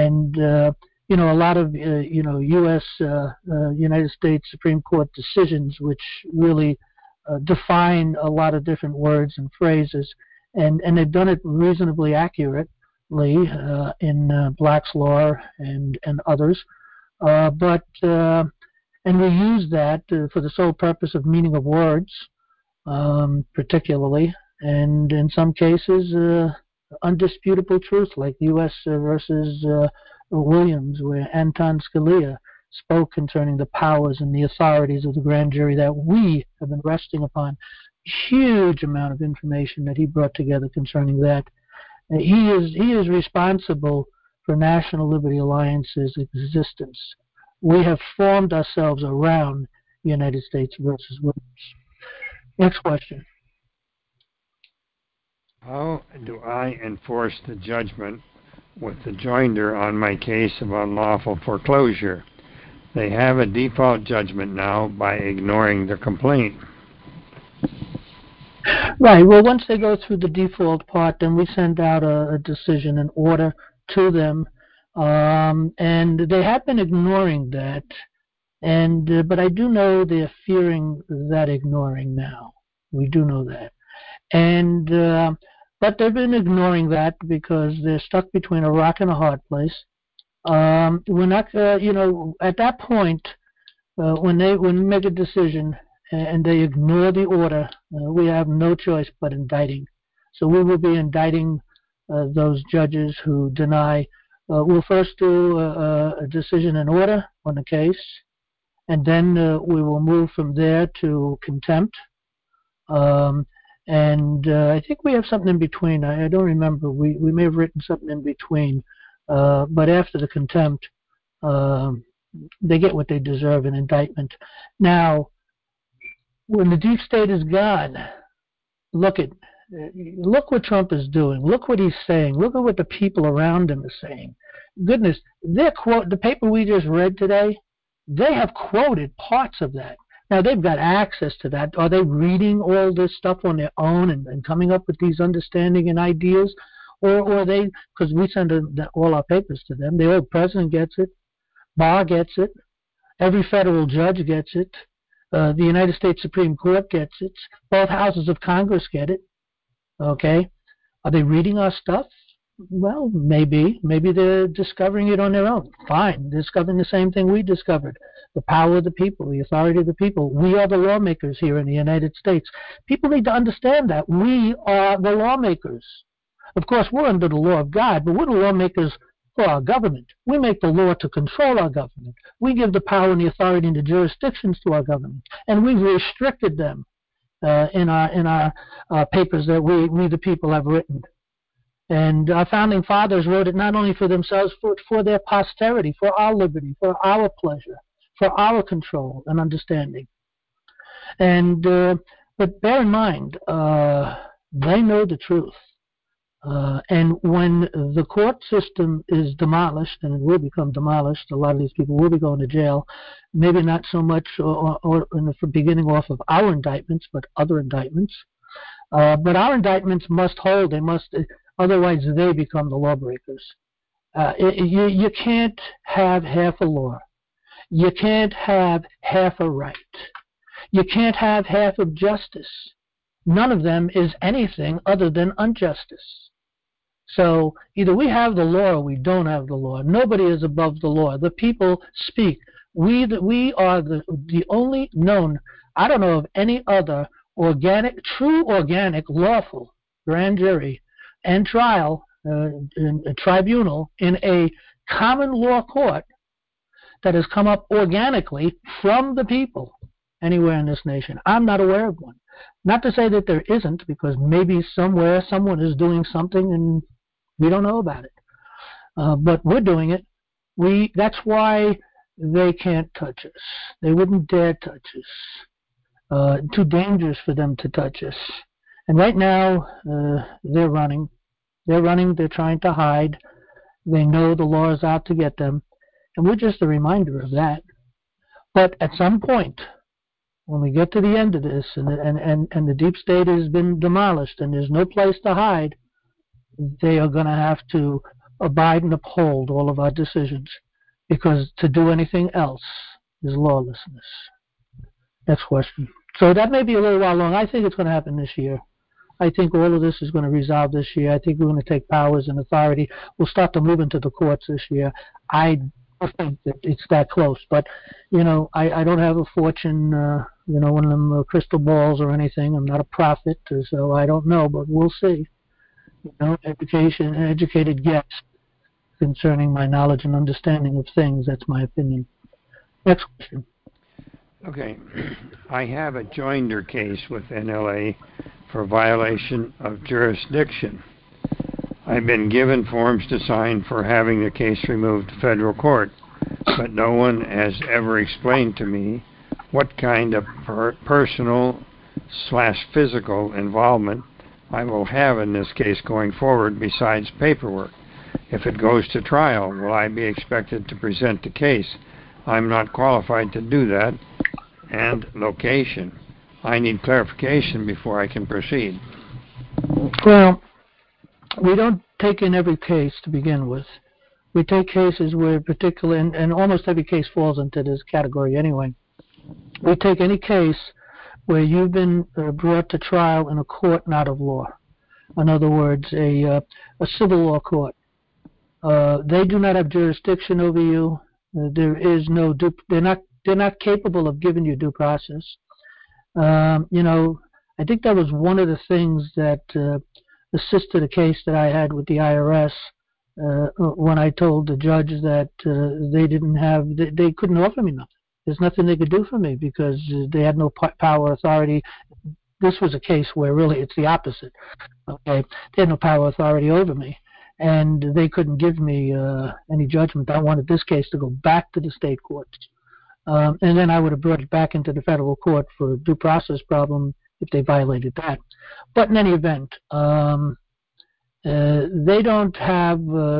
lot of U.S. United States Supreme Court decisions, which really define a lot of different words and phrases, and they've done it reasonably accurately in Black's Law and others. And we use that for the sole purpose of meaning of words, particularly, and in some cases, undisputable truth, like U.S. versus Williams, where Anton Scalia spoke concerning the powers and the authorities of the grand jury that we have been resting upon. Huge amount of information that he brought together concerning that. He is responsible for National Liberty Alliance's existence. We have formed ourselves around the United States versus Williams. Next question. How do I enforce the judgment with the joinder on my case of unlawful foreclosure? They have a default judgment now by ignoring the complaint. Right. Well, once they go through the default part, then we send out a decision, an order to them, and they have been ignoring that. But I do know they're fearing that ignoring now. We do know that, but they've been ignoring that because they're stuck between a rock and a hard place. We're not, at that point, when we make a decision and they ignore the order, we have no choice but indicting. So we will be indicting those judges who deny. We'll first do a decision and order on the case, and then we will move from there to contempt. I think we have something in between. I don't remember. We may have written something in between. But after the contempt, they get what they deserve, an indictment. Now, when the deep state is gone, look what Trump is doing. Look what he's saying. Look at what the people around him are saying. Goodness, the paper we just read today, they have quoted parts of that. Now, they've got access to that. Are they reading all this stuff on their own and coming up with these understanding and ideas? Or are they, because we send all our papers to them, the old president gets it, Barr gets it, every federal judge gets it, the United States Supreme Court gets it, both houses of Congress get it, okay? Are they reading our stuff? Well, maybe. Maybe they're discovering it on their own. Fine, they're discovering the same thing we discovered. The power of the people, the authority of the people. We are the lawmakers here in the United States. People need to understand that. We are the lawmakers. Of course, we're under the law of God, but we're the lawmakers for our government. We make the law to control our government. We give the power and the authority and the jurisdictions to our government, and we've restricted them in our papers that we the people have written. And our founding fathers wrote it not only for themselves, but for their posterity, for our liberty, for our pleasure, for our control and understanding. But bear in mind, they know the truth. And when the court system is demolished, and it will become demolished, a lot of these people will be going to jail, maybe not so much or in the beginning off of our indictments, but other indictments. But our indictments must hold. They must, otherwise they become the lawbreakers. You can't have half a law. You can't have half a right. You can't have half of justice. None of them is anything other than injustice. So either we have the law or we don't have the law. Nobody is above the law. The people speak. We are the only known, I don't know of any other true organic, lawful grand jury and trial, a tribunal in a common law court that has come up organically from the people anywhere in this nation. I'm not aware of one. Not to say that there isn't, because maybe somewhere someone is doing something and we don't know about it. But we're doing it. That's why they can't touch us. They wouldn't dare touch us. Too dangerous for them to touch us. And right now, they're running. They're trying to hide. They know the law is out to get them. And we're just a reminder of that. But at some point, when we get to the end of this and the deep state has been demolished and there's no place to hide, they are going to have to abide and uphold all of our decisions, because to do anything else is lawlessness. Next question. So that may be a little while long. I think it's going to happen this year. I think all of this is going to resolve this year. I think we're going to take powers and authority. We'll start to move into the courts this year. I think that it's that close. But, I don't have a fortune, one of them crystal balls or anything. I'm not a prophet, so I don't know, but we'll see. Educated guess concerning my knowledge and understanding of things. That's my opinion. Next question. Okay. I have a joinder case with NLA for violation of jurisdiction. I've been given forms to sign for having the case removed to federal court, but no one has ever explained to me what kind of personal/physical involvement I will have in this case going forward besides paperwork. If it goes to trial, will I be expected to present the case? I'm not qualified to do that. And location. I need clarification before I can proceed. Well, we don't take in every case to begin with. We take cases where particular, and almost every case falls into this category anyway. We take any case where you've been brought to trial in a court not of law. In other words, a civil law court. They do not have jurisdiction over you. There is no they're not capable of giving you due process. I think that was one of the things that assisted a case that I had with the IRS when I told the judge that they couldn't offer me nothing. There's nothing they could do for me because they had no power authority. This was a case where really it's the opposite. Okay, they had no power authority over me, and they couldn't give me any judgment. I wanted this case to go back to the state courts. And then I would have brought it back into the federal court for a due process problem if they violated that. But in any event, they don't have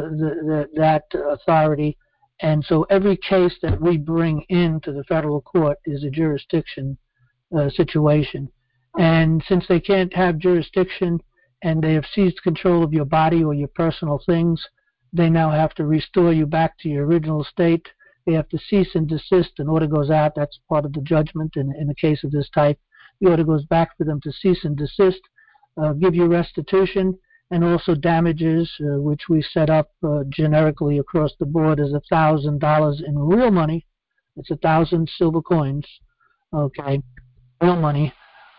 that authority, and so every case that we bring into the federal court is a jurisdiction situation. And since they can't have jurisdiction and they have seized control of your body or your personal things, they now have to restore you back to your original state. They have to cease and desist. An order goes out. That's part of the judgment in a case of this type. The order goes back for them to cease and desist, give you restitution, and also damages, which we set up generically across the board as $1,000 in real money. It's 1,000 silver coins, okay, real money.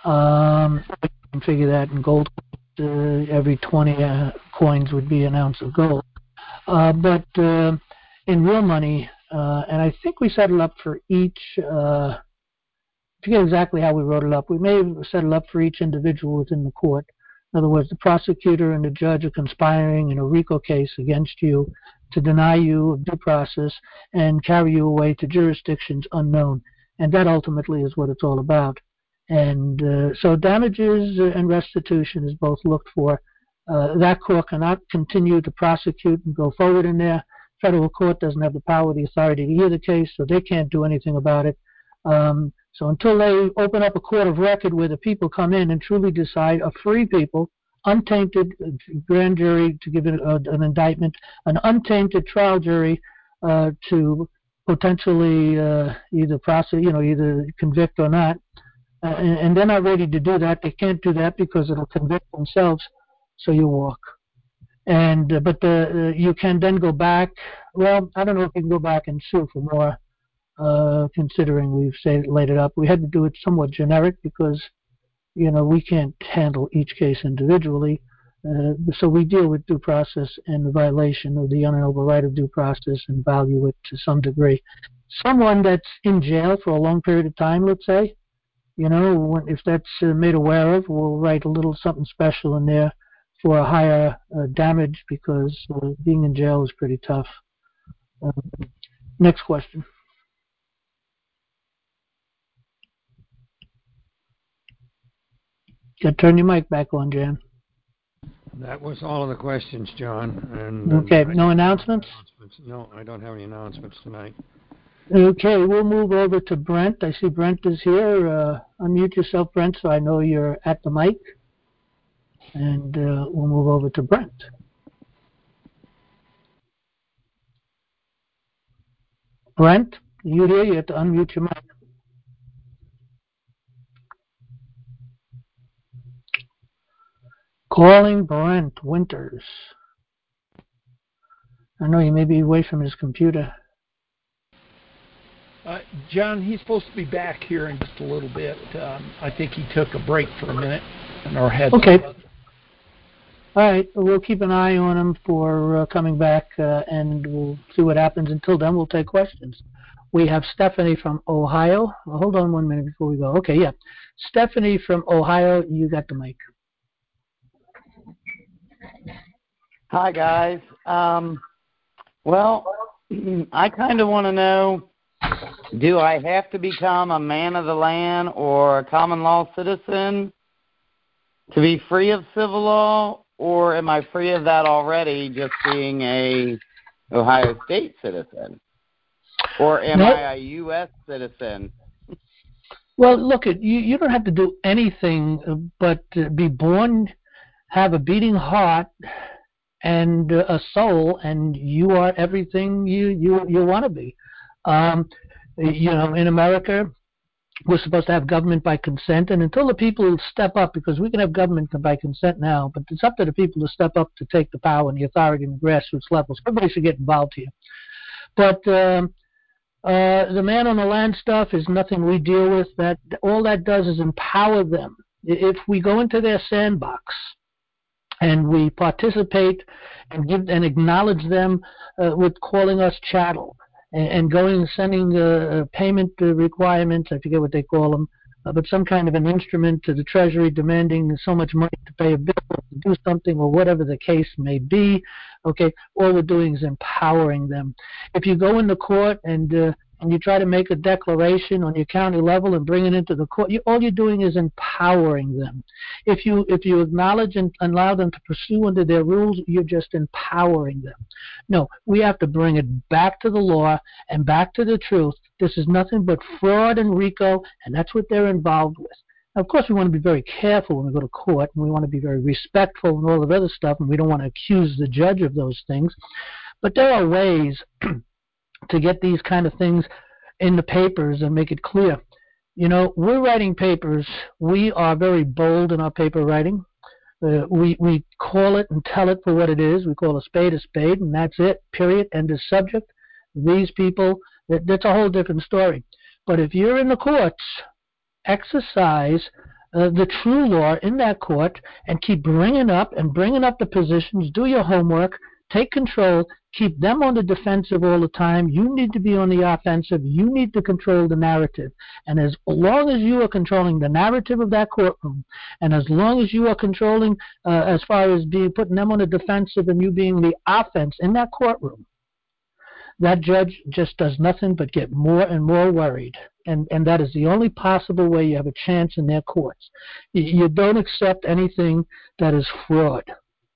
You can figure that in gold. Every 20 coins would be an ounce of gold. But in real money, and I think we set it up for each, I forget exactly how we wrote it up. We may have set it up for each individual within the court. In other words, the prosecutor and the judge are conspiring in a RICO case against you to deny you of due process and carry you away to jurisdictions unknown. And that ultimately is what it's all about. And so damages and restitution is both looked for. That court cannot continue to prosecute and go forward in there. Federal court doesn't have the power, the authority to hear the case, so they can't do anything about it. So until they open up a court of record where the people come in and truly decide, a free people, untainted grand jury to give it an indictment, an untainted trial jury to potentially either prosecute, either convict or not, and they're not ready to do that. They can't do that because it'll convict themselves. So you walk. And but you can then go back. Well, I don't know if you can go back and sue for more, considering we've laid it up. We had to do it somewhat generic because, we can't handle each case individually. So we deal with due process and the violation of the unalienable right of due process and value it to some degree. Someone that's in jail for a long period of time, let's say, if that's made aware of, we'll write a little something special in there for a higher damage because being in jail is pretty tough. Next question. Turn your mic back on, Jan. That was all of the questions, John. And okay, no announcements? No, I don't have any announcements tonight. Okay, we'll move over to Brent. I see Brent is here. Unmute yourself, Brent, so I know you're at the mic. And we'll move over to Brent. Brent, you here? You have to unmute your mic. Calling Brent Winters. I know he may be away from his computer. John, he's supposed to be back here in just a little bit. I think he took a break for a minute. Okay. All right. We'll keep an eye on him for coming back, and we'll see what happens. Until then, we'll take questions. We have Stephanie from Ohio. Well, hold on 1 minute before we go. Okay, yeah. Stephanie from Ohio, you got the mic. Hi, guys. Well, I kind of want to know, do I have to become a man of the land or a common law citizen to be free of civil law, or am I free of that already just being a Ohio State citizen? Or am I a U.S. citizen? Well, look, you don't have to do anything but be born, have a beating heart, and a soul, and you are everything you want to be. In America, we're supposed to have government by consent, and until the people step up, because we can have government by consent now, but it's up to the people to step up to take the power and the authority in the grassroots levels. Everybody should get involved here. But the man on the land stuff is nothing we deal with. That all that does is empower them. If we go into their sandbox and we participate and give and acknowledge them with calling us chattel and going and sending payment requirements, I forget what they call them, but some kind of an instrument to the Treasury demanding so much money to pay a bill, to do something, or whatever the case may be. Okay, all we're doing is empowering them. If you go into court and you try to make a declaration on your county level and bring it into the court, all you're doing is empowering them. If you acknowledge and allow them to pursue under their rules, you're just empowering them. No, we have to bring it back to the law and back to the truth. This is nothing but fraud and RICO, and that's what they're involved with. Now, of course, we want to be very careful when we go to court, and we want to be very respectful and all of other stuff, and we don't want to accuse the judge of those things. But there are ways to get these kind of things in the papers and make it clear. We're writing papers. We are very bold in our paper writing. We call it and tell it for what it is. We call a spade, and that's it, period, end of subject. These people, that's a whole different story. But if you're in the courts, exercise the true law in that court and keep bringing up the positions, do your homework, take control, keep them on the defensive all the time. You need to be on the offensive. You need to control the narrative. And as long as you are controlling the narrative of that courtroom, and as long as you are controlling as far as putting them on the defensive and you being the offense in that courtroom, that judge just does nothing but get more and more worried. And that is the only possible way you have a chance in their courts. You don't accept anything that is fraud.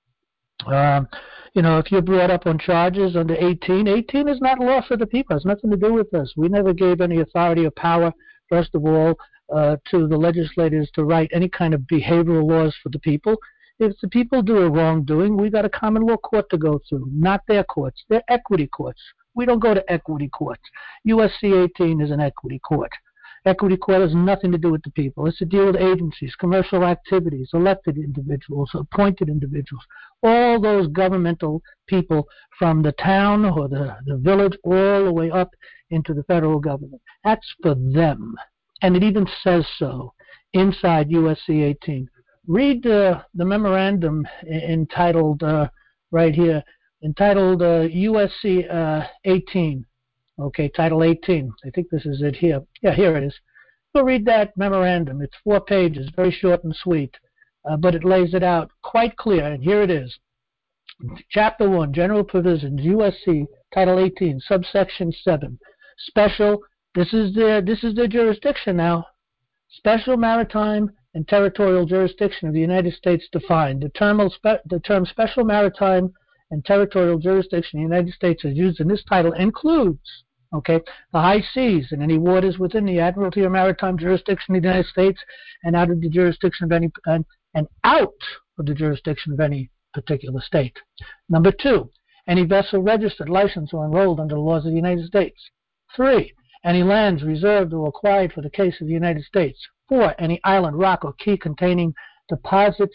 If you're brought up on charges under 18 is not law for the people. It has nothing to do with us. We never gave any authority or power, first of all, to the legislators to write any kind of behavioral laws for the people. If the people do a wrongdoing, we got a common law court to go through, not their courts. They're equity courts. We don't go to equity courts. USC 18 is an equity court. Equity court has nothing to do with the people. It's to deal with agencies, commercial activities, elected individuals, appointed individuals, all those governmental people from the town or the village all the way up into the federal government. That's for them. And it even says so inside USC 18. Read the memorandum entitled right here, entitled USC 18. Okay, Title 18. I think this is it here. Yeah, here it is. Go read that memorandum. It's 4 pages, very short and sweet, but it lays it out quite clear. And here it is. Chapter 1, General Provisions, USC, Title 18, Subsection 7. Special, this is their jurisdiction now. Special maritime and territorial jurisdiction of the United States defined. The term special maritime and territorial jurisdiction of the United States as used in this title includes, the high seas and any waters within the admiralty or maritime jurisdiction of the United States and out of the jurisdiction of any and out of the jurisdiction of any particular state. Number 2, any vessel registered, licensed, or enrolled under the laws of the United States. 3, any lands reserved or acquired for the case of the United States. 4, any island, rock, or key containing deposits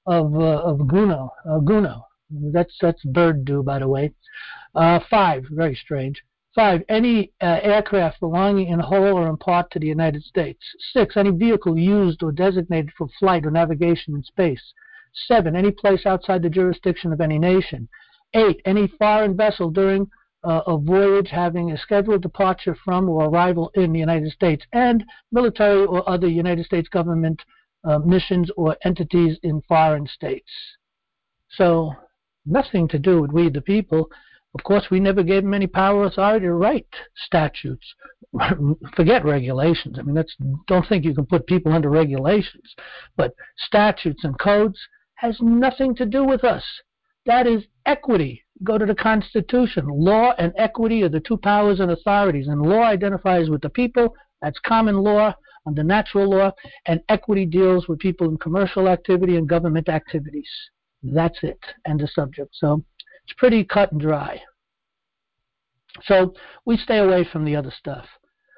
Guno. That's bird due, by the way. 5, very strange. 5, any aircraft belonging in whole or in part to the United States. 6, any vehicle used or designated for flight or navigation in space. 7, any place outside the jurisdiction of any nation. 8, any foreign vessel during a voyage having a scheduled departure from or arrival in the United States, and military or other United States government missions or entities in foreign states. So, nothing to do with we the people. Of course, we never gave them any power, authority to write statutes. Forget regulations. I mean, don't think you can put people under regulations. But statutes and codes has nothing to do with us. That is equity. Go to the Constitution. Law and equity are the 2 powers and authorities. And law identifies with the people. That's common law under natural law. And equity deals with people in commercial activity and government activities. That's it. End of subject. So it's pretty cut and dry. So we stay away from the other stuff.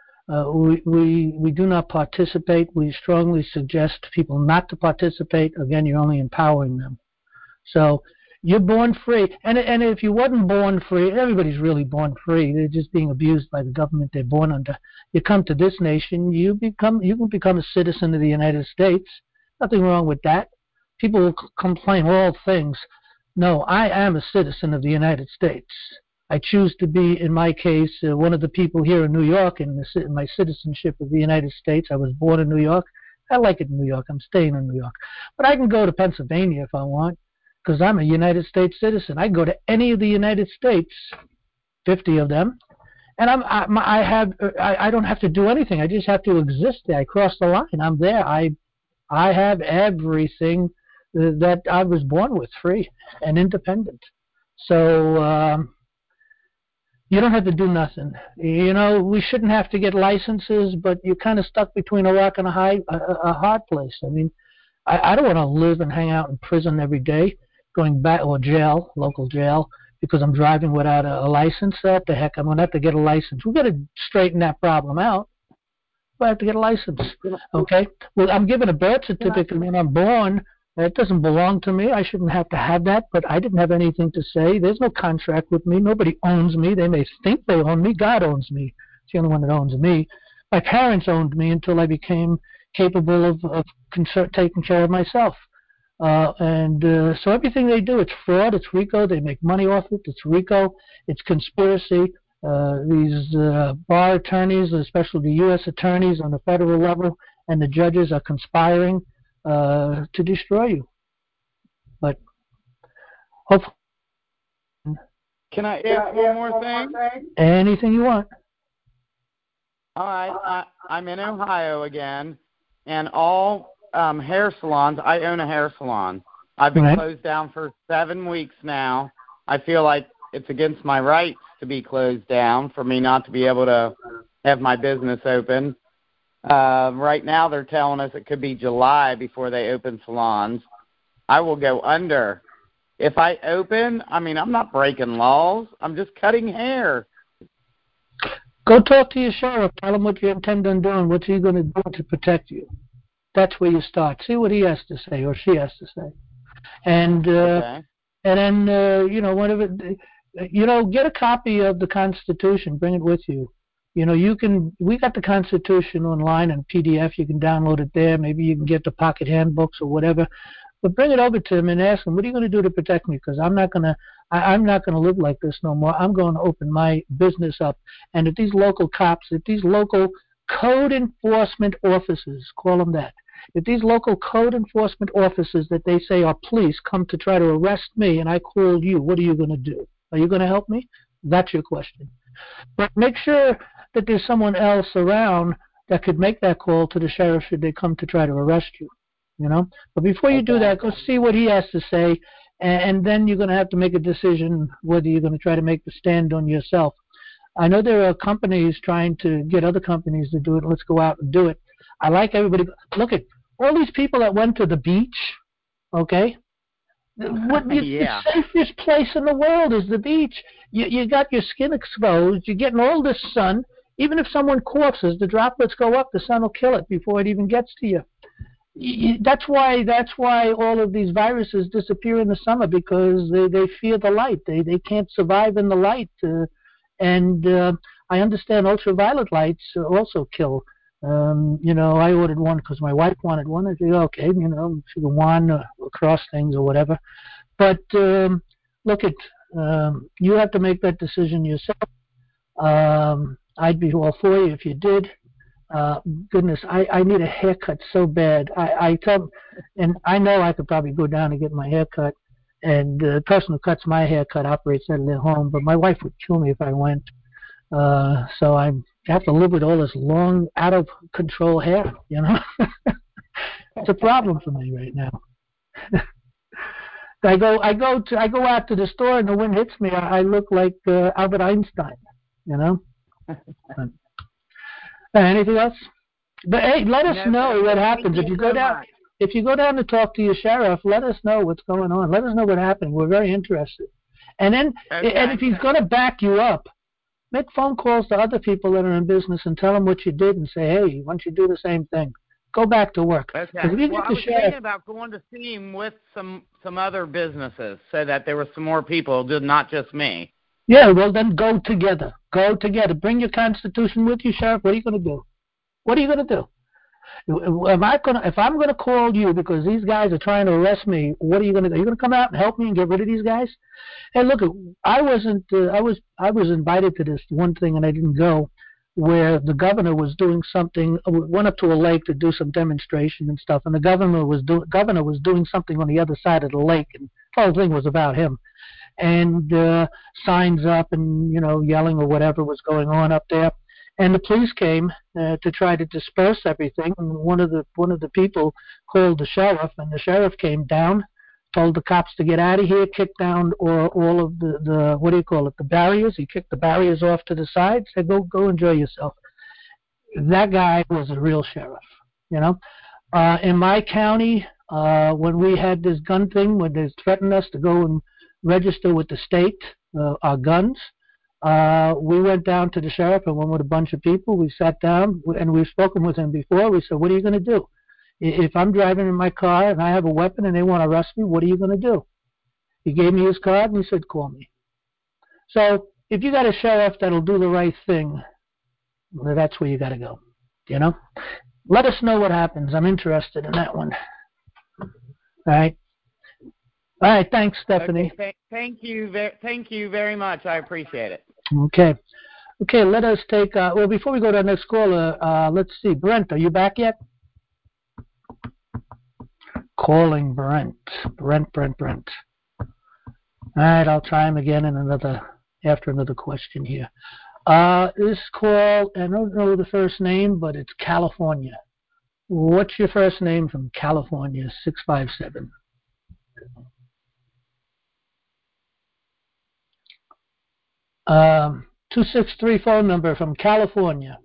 We do not participate. We strongly suggest people not to participate. Again, you're only empowering them. So you're born free. And if you wasn't born free, everybody's really born free. They're just being abused by the government they're born under. You come to this nation, you can become a citizen of the United States. Nothing wrong with that. People will complain all things. No, I am a citizen of the United States. I choose to be, in my case, one of the people here in New York in my citizenship of the United States. I was born in New York. I like it in New York. I'm staying in New York. But I can go to Pennsylvania if I want, because I'm a United States citizen. I can go to any of the United States, 50 of them, and I don't have to do anything. I just have to exist there. I cross the line. I'm there. I have everything that I was born with, free and independent. So you don't have to do nothing. You know, we shouldn't have to get licenses, but you're kind of stuck between a rock and a hard place. I mean, I don't want to live and hang out in prison every day, going back, or jail, local jail, because I'm driving without a license. What the heck, I'm going to have to get a license. We've got to straighten that problem out. I have to get a license. Okay? Well, I'm given a birth certificate when I'm born. That doesn't belong to me. I shouldn't have to have that, but I didn't have anything to say. There's no contract with me. Nobody owns me. They may think they own me. God owns me. It's the only one that owns me. My parents owned me until I became capable of taking care of myself. So everything they do, it's fraud, it's RICO. They make money off it. It's RICO. It's conspiracy. These bar attorneys, especially the U.S. attorneys on the federal level, and the judges are conspiring to destroy you. But hopefully. Can I ask one more thing? Anything you want. All right. I'm in Ohio again, and all hair salons, I own a hair salon. I've been closed down for 7 weeks now. I feel like it's against my rights to be closed down, for me not to be able to have my business open. Right now they're telling us it could be July before they open salons. I will go under. If I open, I mean, I'm not breaking laws. I'm just cutting hair. Go talk to your sheriff. Tell him what you intend on doing. What's he going to do to protect you? That's where you start. See what he has to say or she has to say. And then, whatever, get a copy of the Constitution. Bring it with you. We got the Constitution online in PDF. You can download it there. Maybe you can get the pocket handbooks or whatever. But bring it over to him and ask him, what are you going to do to protect me? Because I'm not going to live like this no more. I'm going to open my business up. And if these local cops, if these local code enforcement officers, call them that, if these local code enforcement officers that they say are police come to try to arrest me and I call you, what are you going to do? Are you going to help me? That's your question. But make sure that there's someone else around that could make that call to the sheriff should they come to try to arrest you. But before you do that, go see what he has to say, and then you're going to have to make a decision whether you're going to try to make the stand on yourself. I know there are companies trying to get other companies to do it. Let's go out and do it. I like everybody. Look at all these people that went to the beach, okay? The safest place in the world is the beach. You got your skin exposed. You're getting all this sun. Even if someone coughs, as the droplets go up, the sun will kill it before it even gets to you. That's why all of these viruses disappear in the summer, because they fear the light. They can't survive in the light. And I understand ultraviolet lights also kill. I ordered one because my wife wanted one. I said, okay, she can wand across things or whatever. But look at, you have to make that decision yourself. I'd be all for you if you did. Goodness, I need a haircut so bad. I tell, and I know I could probably go down and get my hair cut, and the person who cuts my haircut operates at their home, but my wife would kill me if I went. So I have to live with all this long, out of control hair. It's a problem for me right now. I go out to the store and the wind hits me. I look like Albert Einstein. Anything else? But hey, let us know what happens if you go down. If you go down to talk to your sheriff, let us know what's going on. Let us know what happened. We're very interested. And then, and if he's going to back you up, make phone calls to other people that are in business and tell them what you did and say, hey, why don't you do the same thing? Go back to work. Okay. Well, I was thinking about going to see him with some other businesses so that there were some more people, not just me. Yeah, well, then go together. Go together. Bring your Constitution with you, Sheriff. What are you going to do? What are you going to do? If I'm going to call you because these guys are trying to arrest me, what are you going to do? Are you going to come out and help me and get rid of these guys? Hey, look, I was invited to this one thing and I didn't go, where the governor was doing something. Went up to a lake to do some demonstration and stuff, and the governor was doing something on the other side of the lake, and the whole thing was about him. And signs up and yelling or whatever was going on up there, and the police came to try to disperse everything. And one of the people called the sheriff, and the sheriff came down, told the cops to get out of here, kicked down all of the barriers. He kicked the barriers off to the side, said go enjoy yourself. That guy was a real sheriff. In my county, when we had this gun thing, when they threatened us to go and register with the state our guns, we went down to the sheriff and went with a bunch of people. We sat down, and we've spoken with him before. We said, what are you going to do? If I'm driving in my car and I have a weapon and they want to arrest me, what are you going to do? He gave me his card and he said, call me. So if you got a sheriff that'll do the right thing, well, that's where you got to go. Let us know what happens. I'm interested in that one. All right. All right, thanks, Stephanie. Okay, thank you very much. I appreciate it. Okay, let us take, before we go to our next caller, let's see. Brent, are you back yet? Calling Brent. Brent. All right, I'll try him again after another question here. This call, I don't know the first name, but it's California. What's your first name from California? 657. 263 phone number from California.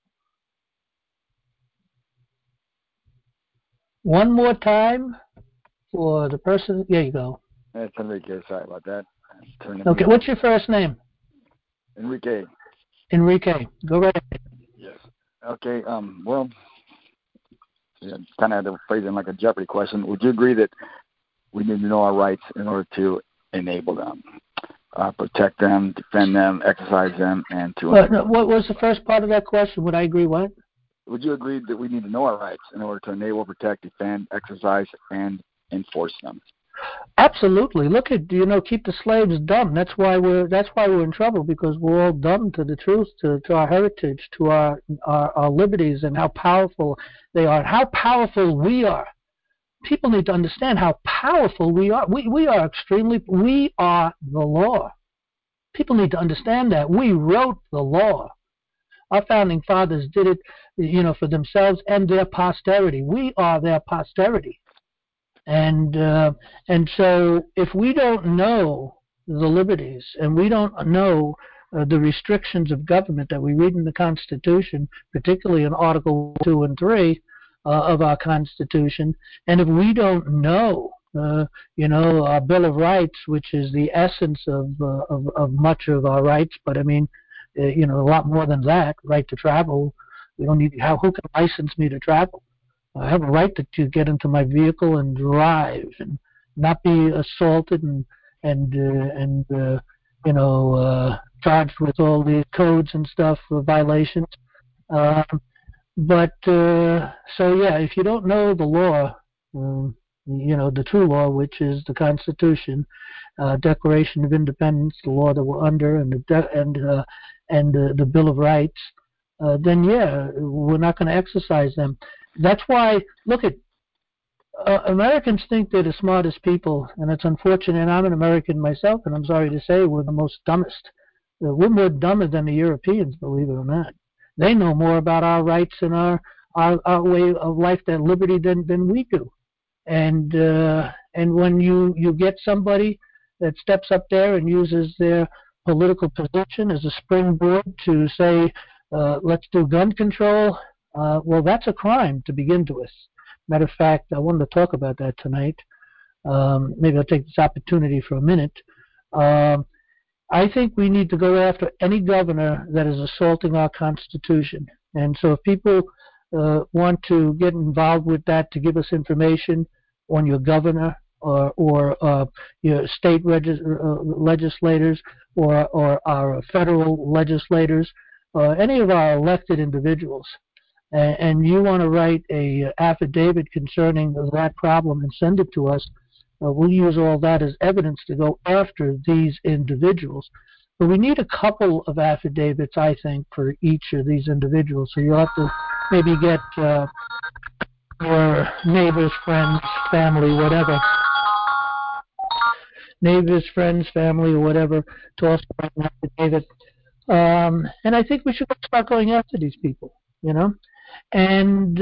One more time for the person. There you go. It's Enrique. Sorry about that. Okay, what's your first name? Enrique. Go right ahead. Yes. Okay. Well, kind of had to phrase it like a Jeopardy question. Would you agree that we need to know our rights in order to enable them, protect them, defend them, exercise them, and to... What was the first part of that question? Would I agree what? Would you agree that we need to know our rights in order to enable, protect, defend, exercise, and enforce them? Absolutely. Look at, keep the slaves dumb. That's why we're in trouble, because we're all dumb to the truth, to our heritage, to our liberties, and how powerful they are, and how powerful we are. People need to understand how powerful we are. We are the law. People need to understand that. We wrote the law. Our founding fathers did it, for themselves and their posterity. We are their posterity. And so if we don't know the liberties and we don't know the restrictions of government that we read in the Constitution, particularly in Article 2 and 3 of our Constitution, and if we don't know, our Bill of Rights, which is the essence of much of our rights, but I mean, a lot more than that, right to travel. We don't need, who can license me to travel? I have a right to get into my vehicle and drive and not be assaulted and charged with all the codes and stuff for violations. If you don't know the law, the true law, which is the Constitution, Declaration of Independence, the law that we're under, and the Bill of Rights, then we're not going to exercise them. That's why, look at Americans think they're the smartest people, and it's unfortunate. And I'm an American myself, and I'm sorry to say we're the most dumbest. We're more dumber than the Europeans, believe it or not. They know more about our rights and our way of life, that liberty, than we do. And when you get somebody that steps up there and uses their political position as a springboard to say, let's do gun control, well, that's a crime to begin with. Matter of fact, I wanted to talk about that tonight. Maybe I'll take this opportunity for a minute. I think we need to go after any governor that is assaulting our Constitution. And so if people want to get involved with that, to give us information on your governor or your state legislators or our federal legislators, any of our elected individuals, and you want to write a affidavit concerning that problem and send it to us, we'll use all that as evidence to go after these individuals. But we need a couple of affidavits, I think, for each of these individuals. So you'll have to maybe get your neighbors, friends, family, whatever. Neighbors, friends, family, or whatever, to also write an affidavit. And I think we should start going after these people, And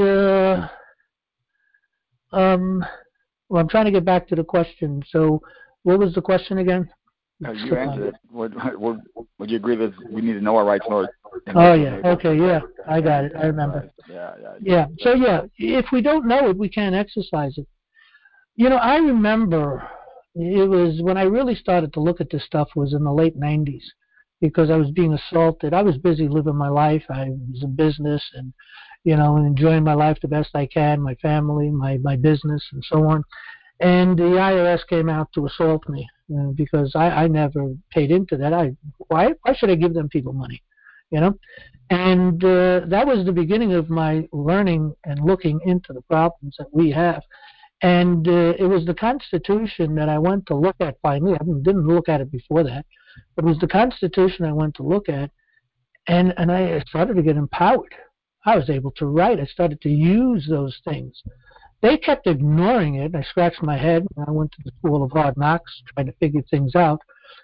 well, I'm trying to get back to the question. So, what was the question again? You answered it. Would you agree that we need to know our rights in order? Okay, yeah, I got it. I remember. Yeah. So, if we don't know it, we can't exercise it. I remember it was when I really started to look at this stuff was in the late 90s, because I was being assaulted. I was busy living my life. I was in business and, enjoying my life the best I can, my family, my business, and so on. And the IRS came out to assault me because I never paid into that. Why should I give them people money, And that was the beginning of my learning and looking into the problems that we have. And it was the Constitution that I went to look at finally. I didn't look at it before that. But it was the Constitution I went to look at, and I started to get empowered. I was able to write. I started to use those things. They kept ignoring it. I scratched my head. I went to the School of Hard Knocks, trying to figure things out.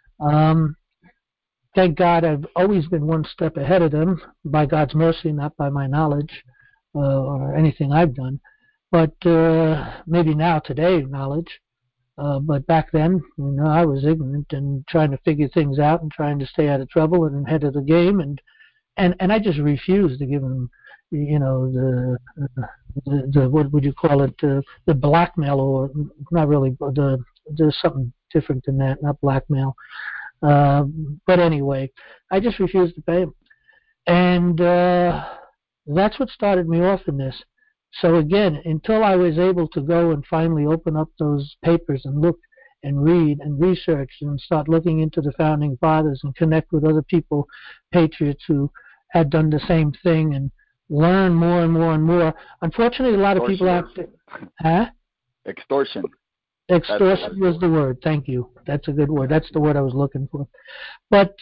Thank God I've always been one step ahead of them, by God's mercy, not by my knowledge or anything I've done. But maybe now, today, knowledge. But back then, I was ignorant and trying to figure things out and trying to stay out of trouble and ahead of the game. And I just refused to give them, the what would you call it, the blackmail, or not really, there's something different than that, not blackmail. But anyway, I just refused to pay them. And that's what started me off in this. So again, until I was able to go and finally open up those papers and look and read and research and start looking into the Founding Fathers and connect with other people, patriots who had done the same thing, and learn more and more and more. Unfortunately, a lot of people have to... Huh? Extortion. Extortion was the word. Thank you. That's a good word. That's the word I was looking for. But,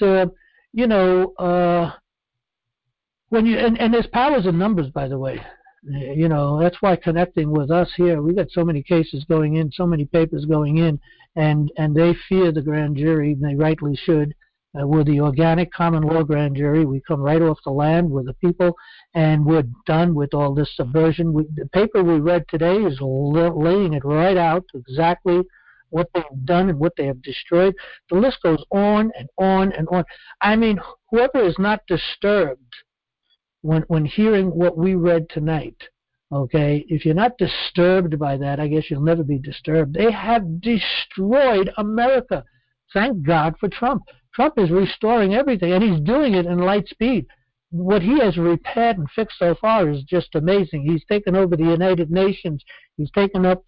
when you... And there's powers in numbers, by the way. That's why connecting with us here, we got so many cases going in, so many papers going in, and they fear the grand jury, and they rightly should. We're the organic common law grand jury. We come right off the land with the people, and we're done with all this subversion. The paper we read today is laying it right out, exactly what they've done and what they have destroyed. The list goes on and on and on. I mean, whoever is not disturbed when hearing what we read tonight, okay, if you're not disturbed by that, I guess you'll never be disturbed. They have destroyed America. Thank God for Trump. Trump is restoring everything, and he's doing it in light speed. what he has repaired and fixed so far is just amazing. He's taken over the United Nations. He's taken up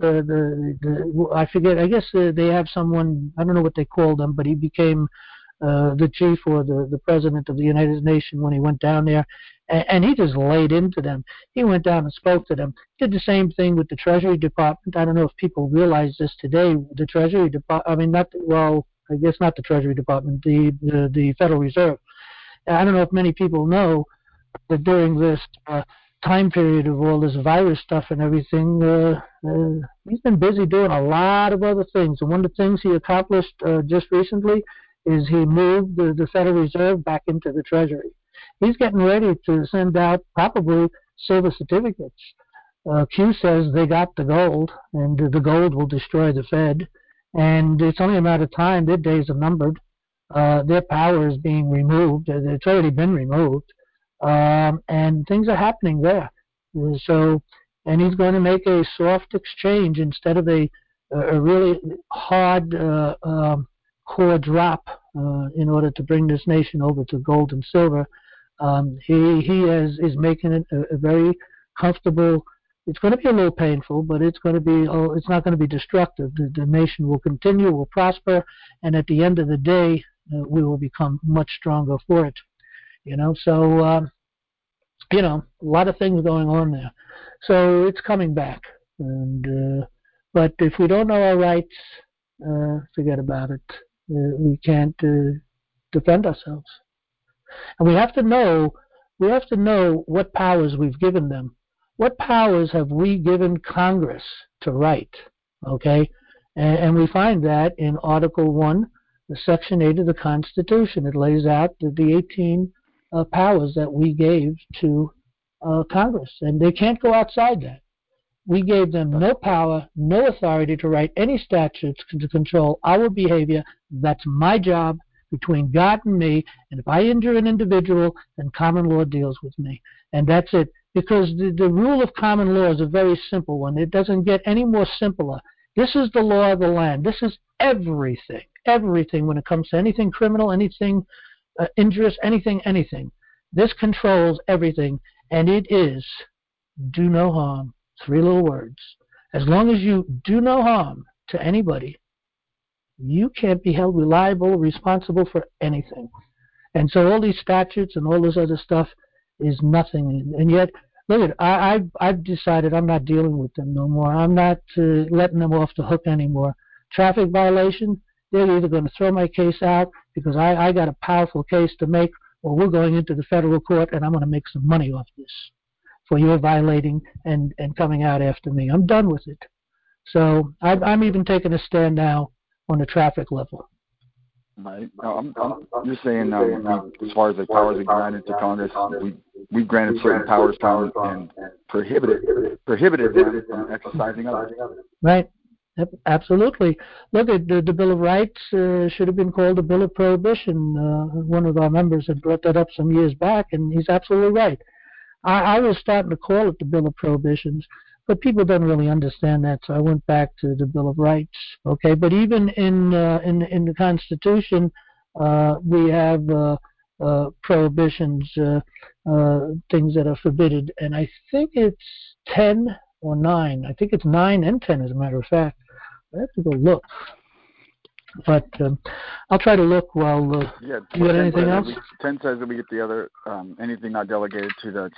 I forget, I guess they have someone, I don't know what they call them, but he became the chief or the president of the United Nations when he went down there. And he just laid into them. He went down and spoke to them. Did the same thing with the Treasury Department. I don't know if people realize this today. The Treasury Department, I mean, I guess not the Treasury Department, the Federal Reserve. I don't know if many people know that during this time period of all this virus stuff and everything, he's been busy doing a lot of other things. And one of the things he accomplished just recently is he moved the Federal Reserve back into the Treasury. He's getting ready to send out probably silver certificates. Q says they got the gold, and the gold will destroy the Fed. And it's only a matter of time. Their days are numbered. Their power is being removed. It's already been removed. And things are happening there. And he's going to make a soft exchange instead of a really hard core drop in order to bring this nation over to gold and silver. He is making it a very comfortable. It's going to be a little painful, but it's going to be. It's not going to be destructive. The nation will continue, will prosper, and at the end of the day, we will become much stronger for it. So a lot of things going on there. So it's coming back, but if we don't know our rights, forget about it. We can't defend ourselves. And we have to know what powers we've given them. What powers have we given Congress to write? Okay? And we find that in Article 1, Section 8 of the Constitution. It lays out the 18 powers that we gave to Congress. And they can't go outside that. We gave them no power, no authority to write any statutes to control our behavior. That's my job between God and me. And if I injure an individual, then common law deals with me. And that's it. Because the rule of common law is a very simple one. It doesn't get any more simpler. This is the law of the land. This is everything. Everything when it comes to anything criminal, anything injurious, anything. This controls everything. And it is do no harm. 3 little words. As long as you do no harm to anybody, you can't be held liable or responsible for anything. And so all these statutes and all this other stuff is nothing. And yet, look at I've decided I'm not dealing with them no more. I'm not letting them off the hook anymore. Traffic violation, they're either going to throw my case out because I got a powerful case to make, or we're going into the federal court and I'm going to make some money off this for your violating and coming out after me. I'm done with it. So I'm even taking a stand now on the traffic level. Right. I'm just saying, as far as the powers we granted to Congress, we granted certain powers and prohibited them from exercising others. Right. Absolutely. Look at the Bill of Rights should have been called the Bill of Prohibition. One of our members had brought that up some years back, and he's absolutely right. I was starting to call it the Bill of Prohibitions, but people don't really understand that, so I went back to the Bill of Rights. Okay, but even in the Constitution, we have prohibitions, things that are forbidden, and I think it's 10 or 9. I think it's 9 and 10, as a matter of fact. I have to go look. But I'll try to look while. You got anything else? 10 says that we get the other anything not delegated to the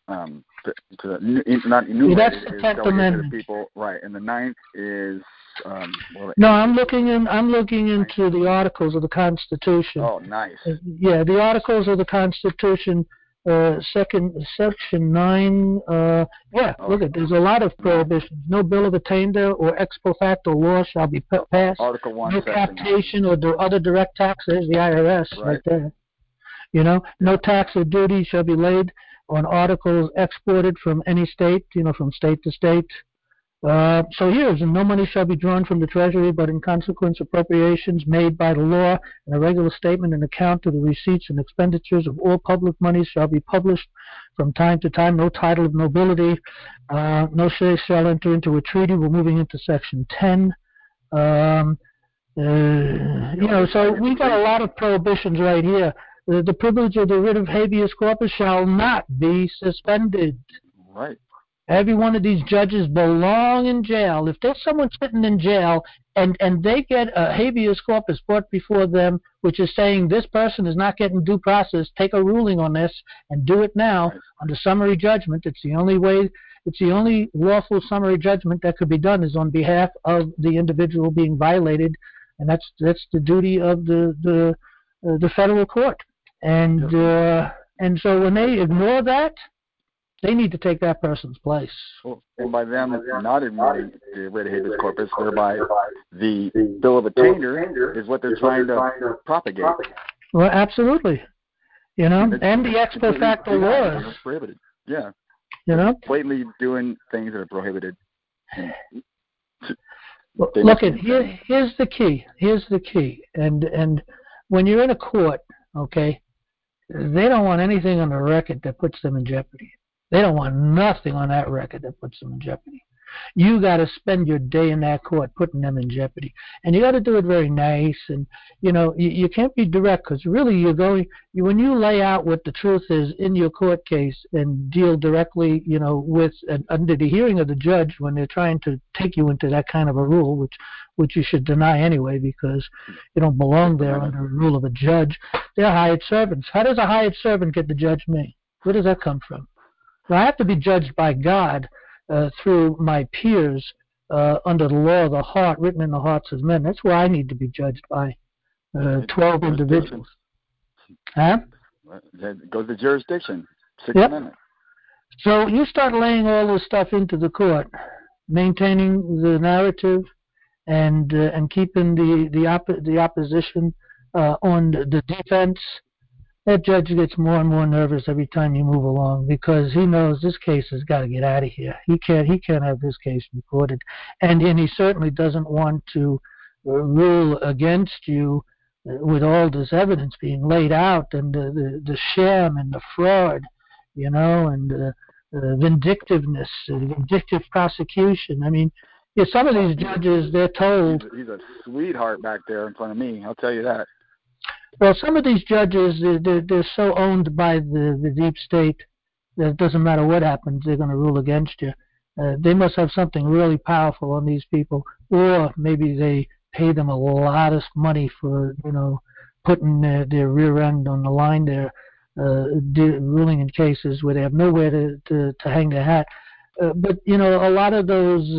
not enumerated is delegated to the people, right? And the 9th is. No, I'm looking into the Articles of the Constitution. Oh, nice. Yeah, the Articles of the Constitution. Section 9, look at, there's a lot of prohibitions. No bill of attainder or ex post facto law shall be passed. Article 1, no captation or other direct tax. There's the IRS right there. No tax or duty shall be laid on articles exported from any state, from state to state. So here's, no money shall be drawn from the Treasury, but in consequence appropriations made by the law, and a regular statement and account of the receipts and expenditures of all public monies shall be published from time to time. No title of nobility, no share shall enter into a treaty. We're moving into Section 10. So we've got a lot of prohibitions right here. the privilege of the writ of habeas corpus shall not be suspended. Right. Every one of these judges belong in jail. If there's someone sitting in jail and they get a habeas corpus brought before them, which is saying this person is not getting due process, take a ruling on this and do it now under summary judgment. It's the only way. It's the only lawful summary judgment that could be done is on behalf of the individual being violated, and that's the duty of the federal court. And so when they ignore that, they need to take that person's place. Well, and by them not ignoring the writ of habeas corpus, whereby the bill of attainder is what they're trying to propagate. Well, absolutely. You know, and the ex post facto laws. Prohibited. Yeah. You know, blatantly doing things that are prohibited. Well, look, here's the key. Here's the key. And when you're in a court, okay, they don't want anything on the record that puts them in jeopardy. They don't want nothing on that record that puts them in jeopardy. You got to spend your day in that court putting them in jeopardy. And you got to do it very nice. And, you know, you can't be direct because really when you lay out what the truth is in your court case and deal directly, you know, with under the hearing of the judge when they're trying to take you into that kind of a rule, which you should deny anyway because you don't belong there under the rule of a judge. They're hired servants. How does a hired servant get to judge me? Where does that come from? Well, I have to be judged by God through my peers under the law of the heart written in the hearts of men. That's where I need to be judged by 12 individuals. Huh? That goes to jurisdiction. Sixth Yep. Amendment. So you start laying all this stuff into the court, maintaining the narrative and keeping the opposition on the defense. That judge gets more and more nervous every time you move along because he knows this case has got to get out of here. He can't have this case recorded, and he certainly doesn't want to rule against you with all this evidence being laid out and the sham and the fraud, you know, and vindictiveness, vindictive prosecution. I mean, yeah, some of these judges, they're told he's a sweetheart back there in front of me. I'll tell you that. Well, some of these judges, they're so owned by the deep state that it doesn't matter what happens, they're going to rule against you. They must have something really powerful on these people, or maybe they pay them a lot of money for, you know, putting their rear end on the line there, ruling in cases where they have nowhere to hang their hat. But, you know, a lot of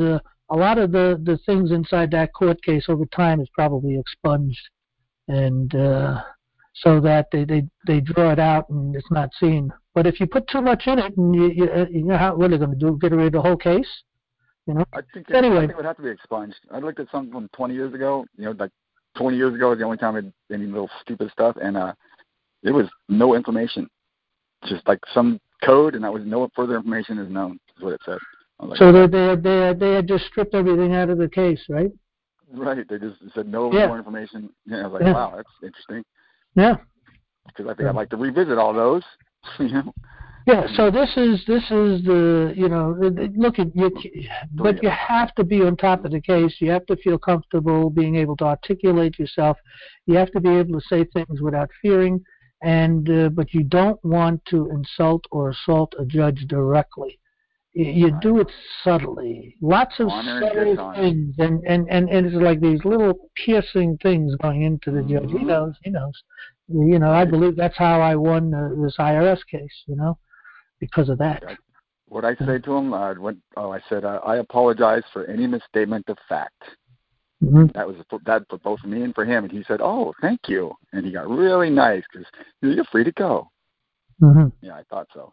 the things inside that court case over time is probably expunged. And so that they draw it out and it's not seen. But if you put too much in it, and you know what are they going to do? Get rid of the whole case? You know. I think anyway, it would have to be expunged. I looked at something from 20 years ago. You know, like 20 years ago was the only time I did any little stupid stuff, and there was no information, just like some code, and that was no further information is known. Is what it said. Like, so they had just stripped everything out of the case, right? Right. They just said no more information. Yeah, I was like, wow, that's interesting. Yeah. Because I think I'd like to revisit all those. You know. Yeah. So this is the, you know, look at you, but you have to be on top of the case. You have to feel comfortable being able to articulate yourself. You have to be able to say things without fearing, and but you don't want to insult or assault a judge directly. You do it subtly. Lots of subtle things, and it's like these little piercing things going into the judge. He knows. You know, I believe that's how I won this IRS case, you know, because of that. What I say to him, I said, I apologize for any misstatement of fact. Mm-hmm. That was for both me and for him. And he said, oh, thank you. And he got really nice because you're free to go. Mm-hmm. Yeah, I thought so.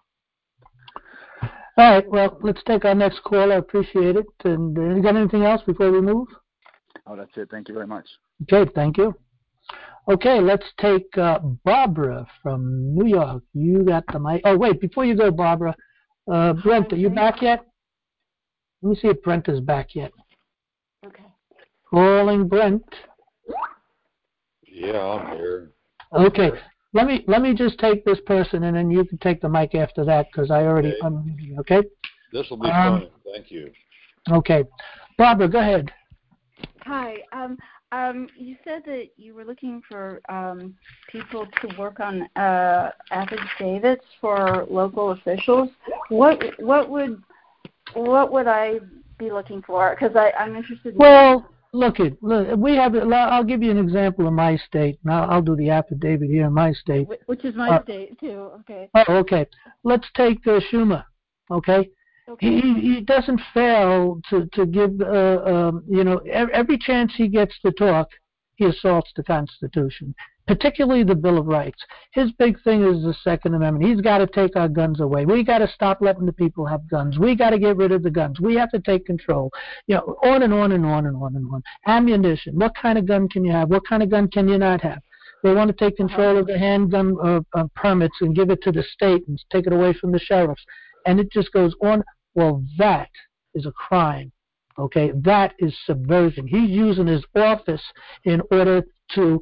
All right, well, let's take our next call. I appreciate it. And you got anything else before we move? Oh, that's it. Thank you very much. Okay, thank you. Okay, let's take Barbara from New York. You got the mic. Oh, wait, before you go, Barbara, Brent, are you back yet? Let me see if Brent is back yet. Okay. Calling Brent. Yeah, I'm here. Okay. Let me just take this person, and then you can take the mic after that because I already unmuted you. Okay. This will be fun. Thank you. Okay, Barbara, go ahead. Hi. You said that you were looking for people to work on affidavits for local officials. What would I be looking for? Because I'm interested. Well, look, we have. I'll give you an example in my state. Now I'll do the affidavit here in my state, which is my state too. Okay. Oh, okay. Let's take Schumer. Okay. Okay. He doesn't fail to give every chance he gets to talk, he assaults the Constitution, particularly the Bill of Rights. His big thing is the Second Amendment. He's got to take our guns away. We got to stop letting the people have guns. We got to get rid of the guns. We have to take control. On and on and on and on and on. Ammunition. What kind of gun can you have? What kind of gun can you not have? They want to take control of the handgun permits and give it to the state and take it away from the sheriffs. And it just goes on. Well, that is a crime, okay? That is subversion. He's using his office in order to,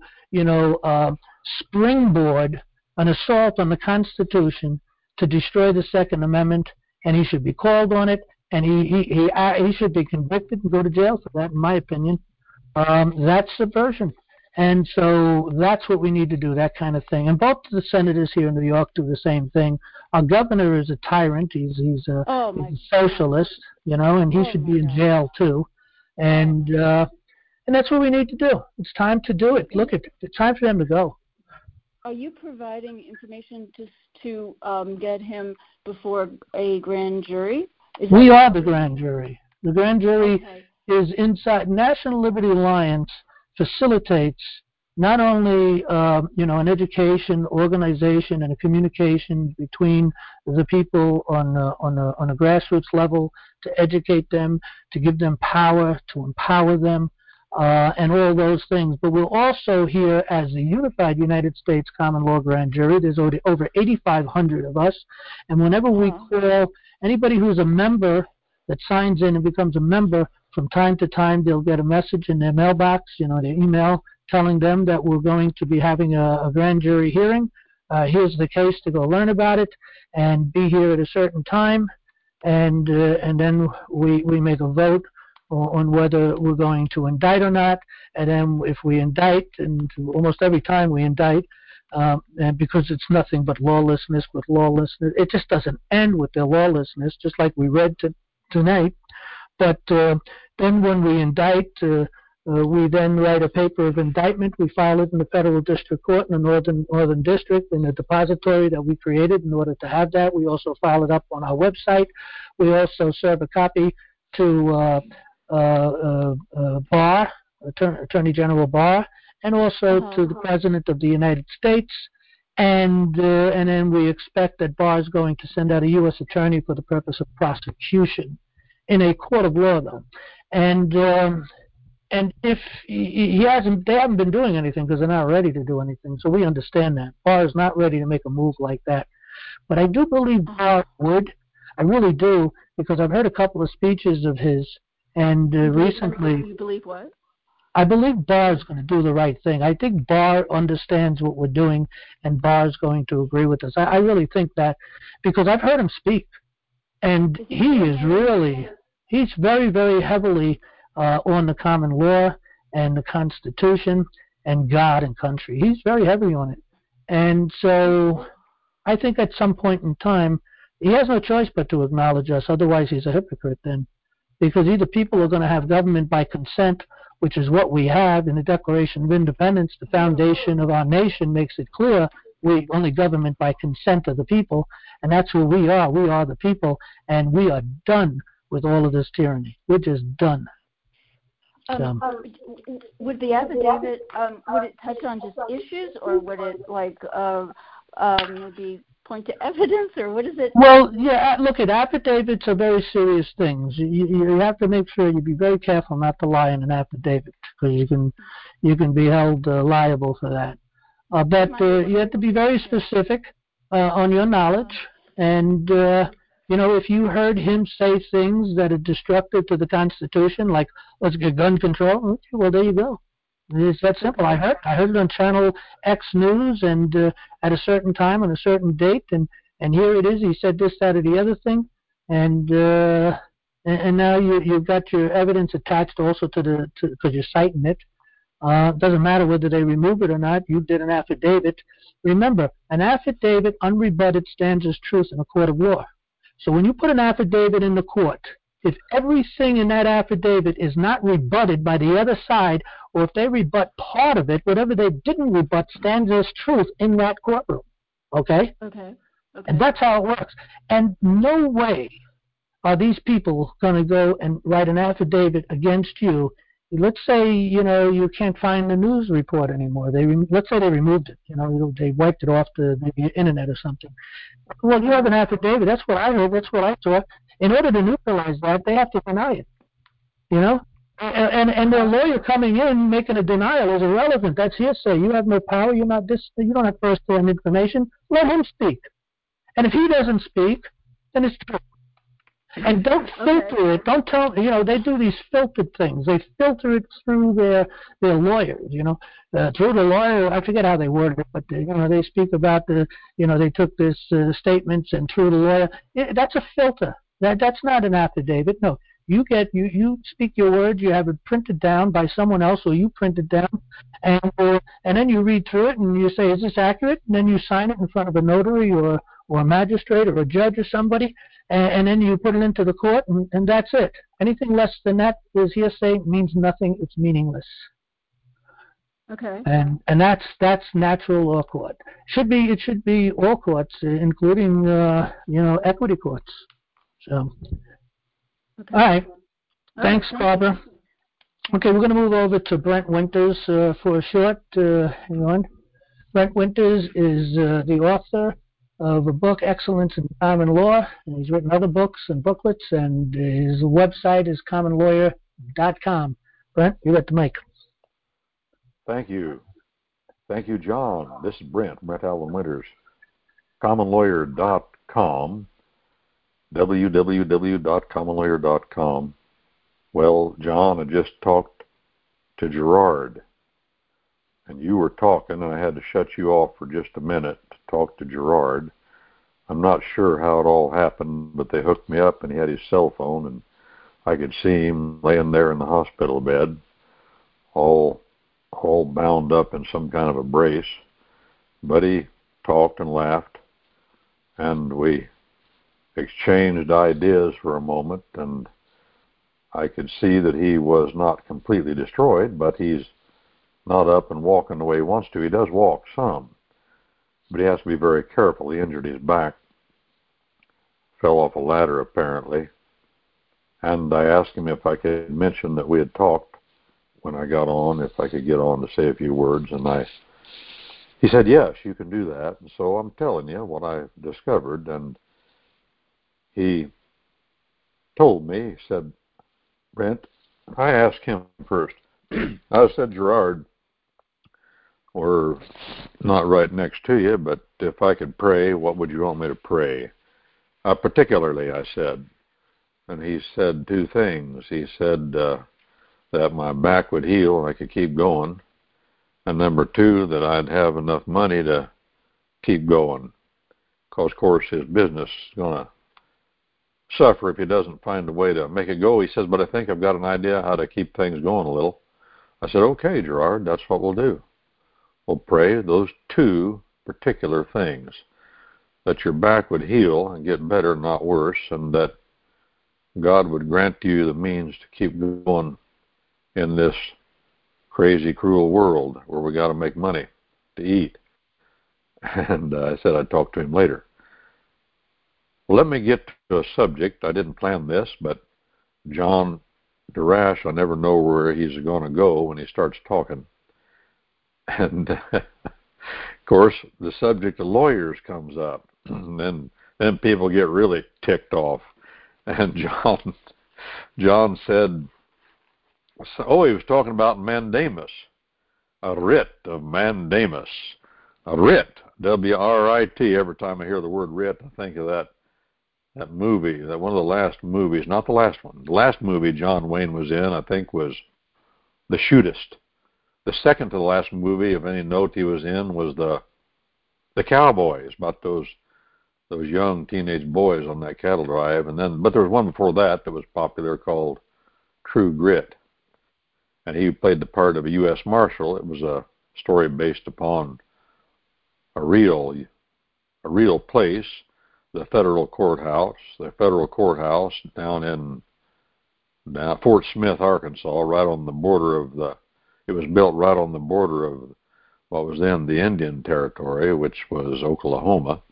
springboard an assault on the Constitution to destroy the Second Amendment, and he should be called on it, and he should be convicted and go to jail for that, in my opinion. That's subversion. And so that's what we need to do, that kind of thing. And both the senators here in New York do the same thing. Our governor is a tyrant. He's a socialist, and he should be in jail too. And that's what we need to do. It's time to do it. Look, it's time for them to go. Are you providing information to get him before a grand jury? We are the grand jury. The grand jury is inside. National Liberty Alliance facilitates not only an education organization and a communication between the people on a grassroots level to educate them, to give them power, to empower them, and all those things. But we're also here as the Unified United States Common Law Grand Jury. There's over 8,500 of us, and whenever we call anybody who's a member that signs in and becomes a member, from time to time, they'll get a message in their mailbox, their email, telling them that we're going to be having a grand jury hearing. Here's the case to go learn about it and be here at a certain time. And then we make a vote on whether we're going to indict or not. And then if we indict, and almost every time we indict, and because it's nothing but lawlessness with lawlessness, it just doesn't end with their lawlessness, just like we read tonight. But then when we indict, we then write a paper of indictment. We file it in the Federal District Court in the Northern District in a depository that we created in order to have that. We also file it up on our website. We also serve a copy to Barr, Attorney General Barr, and also to the President of the United States. And then we expect that Barr is going to send out a U.S. attorney for the purpose of prosecution in a court of law, though. And if they haven't been doing anything because they're not ready to do anything, so we understand that. Barr is not ready to make a move like that. But I do believe Barr would. I really do, because I've heard a couple of speeches of his, and recently... You believe what? I believe Barr is going to do the right thing. I think Barr understands what we're doing, and Barr is going to agree with us. I really think that, because I've heard him speak, and he's very, very heavily on the common law and the Constitution and God and country. He's very heavy on it. And so I think at some point in time, he has no choice but to acknowledge us. Otherwise, he's a hypocrite then. Because either people are going to have government by consent, which is what we have in the Declaration of Independence. The foundation of our nation makes it clear we only government by consent of the people, and that's who we are. We are the people, and we are done with all of this tyranny. We're just done. Would the affidavit would it touch on just issues, or would it maybe point to evidence, or what is it? Well, yeah. Look, affidavits are very serious things. You have to make sure you be very careful not to lie in an affidavit, because you can be held liable for that. But you have to be very specific on your knowledge, and if you heard him say things that are destructive to the Constitution, like let's get gun control, okay, well, there you go. It's that simple. I heard it on Channel X News, and at a certain time on a certain date, and here it is. He said this, that, or the other thing, and now you've got your evidence attached also because you're citing it. Doesn't matter whether they remove it or not. You did an affidavit. Remember, an affidavit unrebutted stands as truth in a court of law. So when you put an affidavit in the court, if everything in that affidavit is not rebutted by the other side, or if they rebut part of it, whatever they didn't rebut stands as truth in that courtroom. Okay? Okay. And that's how it works. And no way are these people going to go and write an affidavit against you. Let's say, you can't find the news report anymore. Let's say they removed it. They wiped it off the maybe internet or something. Well, you have an affidavit. That's what I heard. That's what I saw. In order to neutralize that, they have to deny it. And their lawyer coming in making a denial is irrelevant. That's hearsay. You have no power. You don't have first-hand information. Let him speak. And if he doesn't speak, then it's true. And don't filter it. Don't tell. They do these filtered things. They filter it through their lawyers. Through the lawyer. I forget how they worded it, but they speak about they took this statements and through the lawyer. That's a filter. That's not an affidavit. No, you speak your words. You have it printed down by someone else, or you print it down, and then you read through it and you say, is this accurate? And then you sign it in front of a notary or a magistrate or a judge or somebody. And then you put it into the court, and that's it. Anything less than that is hearsay, means nothing. It's meaningless. Okay. And that's natural law court. It should be all courts, including equity courts. So, Okay. all right. Thanks, Barbara. Okay, we're going to move over to Brent Winters for a short. Hang on. Brent Winters is the author of a book, Excellence in Common Law, and he's written other books and booklets, and his website is commonlawyer.com. Brent, you got the mic. Thank you. Thank you, John. This is Brent Allen Winters. commonlawyer.com, www.commonlawyer.com. Well, John, I just talked to Gerard, and you were talking, and I had to shut you off for just a minute to talk to Gerard. I'm not sure how it all happened, but they hooked me up, and he had his cell phone, and I could see him laying there in the hospital bed, all bound up in some kind of a brace. But he talked and laughed, and we exchanged ideas for a moment, and I could see that he was not completely destroyed, but he's not up and walking the way he wants to. He does walk some, but he has to be very careful. He injured his back, fell off a ladder apparently, and I asked him if I could mention that we had talked when I got on, if I could get on to say a few words, and he said, yes, you can do that. And so I'm telling you what I discovered, and he told me, he said, Brent, I asked him first. I said, Gerard, we're not right next to you, but if I could pray, what would you want me to pray? Particularly, I said. And he said two things. He said that my back would heal and I could keep going. And number two, that I'd have enough money to keep going. Because, of course, his business is going to suffer if he doesn't find a way to make it go. He says, but I think I've got an idea how to keep things going a little. I said, okay, Gerard, that's what we'll do. We'll pray those two particular things, that your back would heal and get better, not worse, and that God would grant you the means to keep going in this crazy, cruel world where we got to make money to eat. And I said I'd talk to him later. Well, let me get to a subject. I didn't plan this, but John Darash, I never know where he's going to go when he starts talking. And, of course, the subject of lawyers comes up. And then people get really ticked off. And John said, he was talking about mandamus, a writ of mandamus. A writ, W-R-I-T. Every time I hear the word writ, I think of that movie, that one of the last movies, not the last one. The last movie John Wayne was in, I think, was The Shootist. The second to the last movie of any note he was in was the Cowboys, about those young teenage boys on that cattle drive. But there was one before that was popular called True Grit. and he played the part of a U.S. Marshal. It was a story based upon a real place, the federal courthouse down in Fort Smith, Arkansas, right on the border of it was built right on the border of what was then the Indian Territory, which was Oklahoma.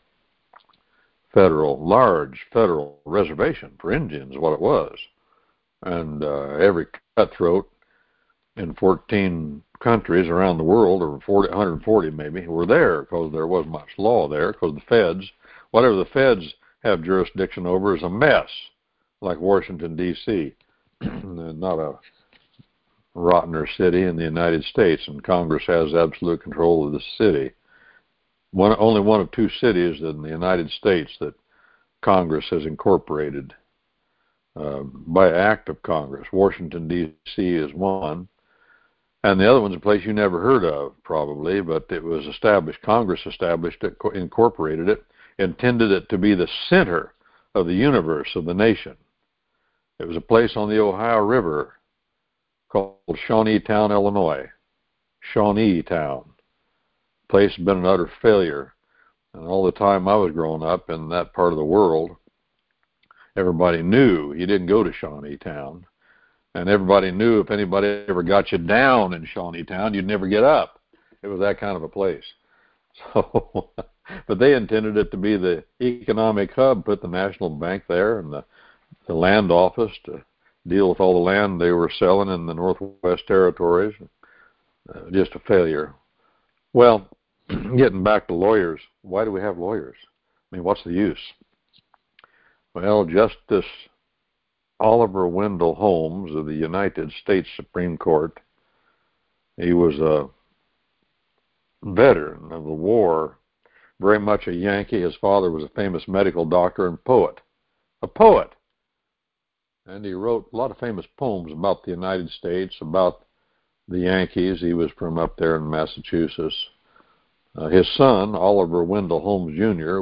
Large federal reservation for Indians, what it was. And every cutthroat in 14 countries around the world, or 140 maybe, were there because there wasn't much law there, because the feds, whatever the feds have jurisdiction over is a mess, like Washington, D.C., not a rottener city in the United States, and Congress has absolute control of the city. Only one of two cities in the United States that Congress has incorporated by act of Congress. Washington, D.C. is one, and the other one's a place you never heard of, probably, but it was established. Congress established it, incorporated it, intended it to be the center of the universe of the nation. It was a place on the Ohio River called Shawneetown, Illinois. Shawneetown. Place had been an utter failure. And all the time I was growing up in that part of the world, everybody knew you didn't go to Shawneetown. And everybody knew if anybody ever got you down in Shawneetown, you'd never get up. It was that kind of a place. So, but they intended it to be the economic hub, put the National Bank there and the land office to deal with all the land they were selling in the Northwest Territories. Just a failure. Well, getting back to lawyers, why do we have lawyers? I mean, what's the use? Well, Justice Oliver Wendell Holmes of the United States Supreme Court, he was a veteran of the war, very much a Yankee. His father was a famous medical doctor and poet. A poet! And he wrote a lot of famous poems about the United States, about the Yankees. He was from up there in Massachusetts. His son, Oliver Wendell Holmes Jr.,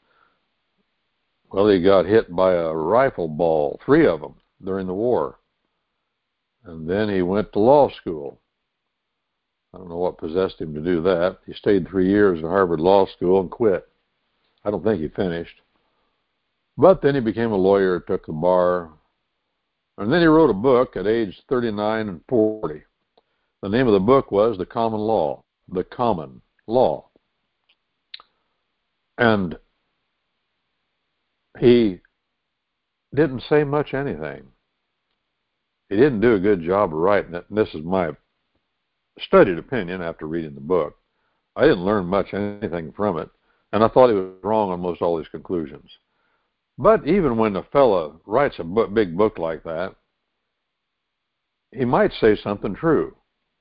he got hit by a rifle ball, 3 of them, during the war. And then he went to law school. I don't know what possessed him to do that. He stayed 3 years at Harvard Law School and quit. I don't think he finished. But then he became a lawyer, took the bar, and then he wrote a book at age 39 and 40. The name of the book was The Common Law. The Common Law. And he didn't say much anything. He didn't do a good job of writing it, and this is my studied opinion after reading the book. I didn't learn much anything from it, and I thought he was wrong on most all his conclusions. But even when a fellow writes a big book like that, he might say something true.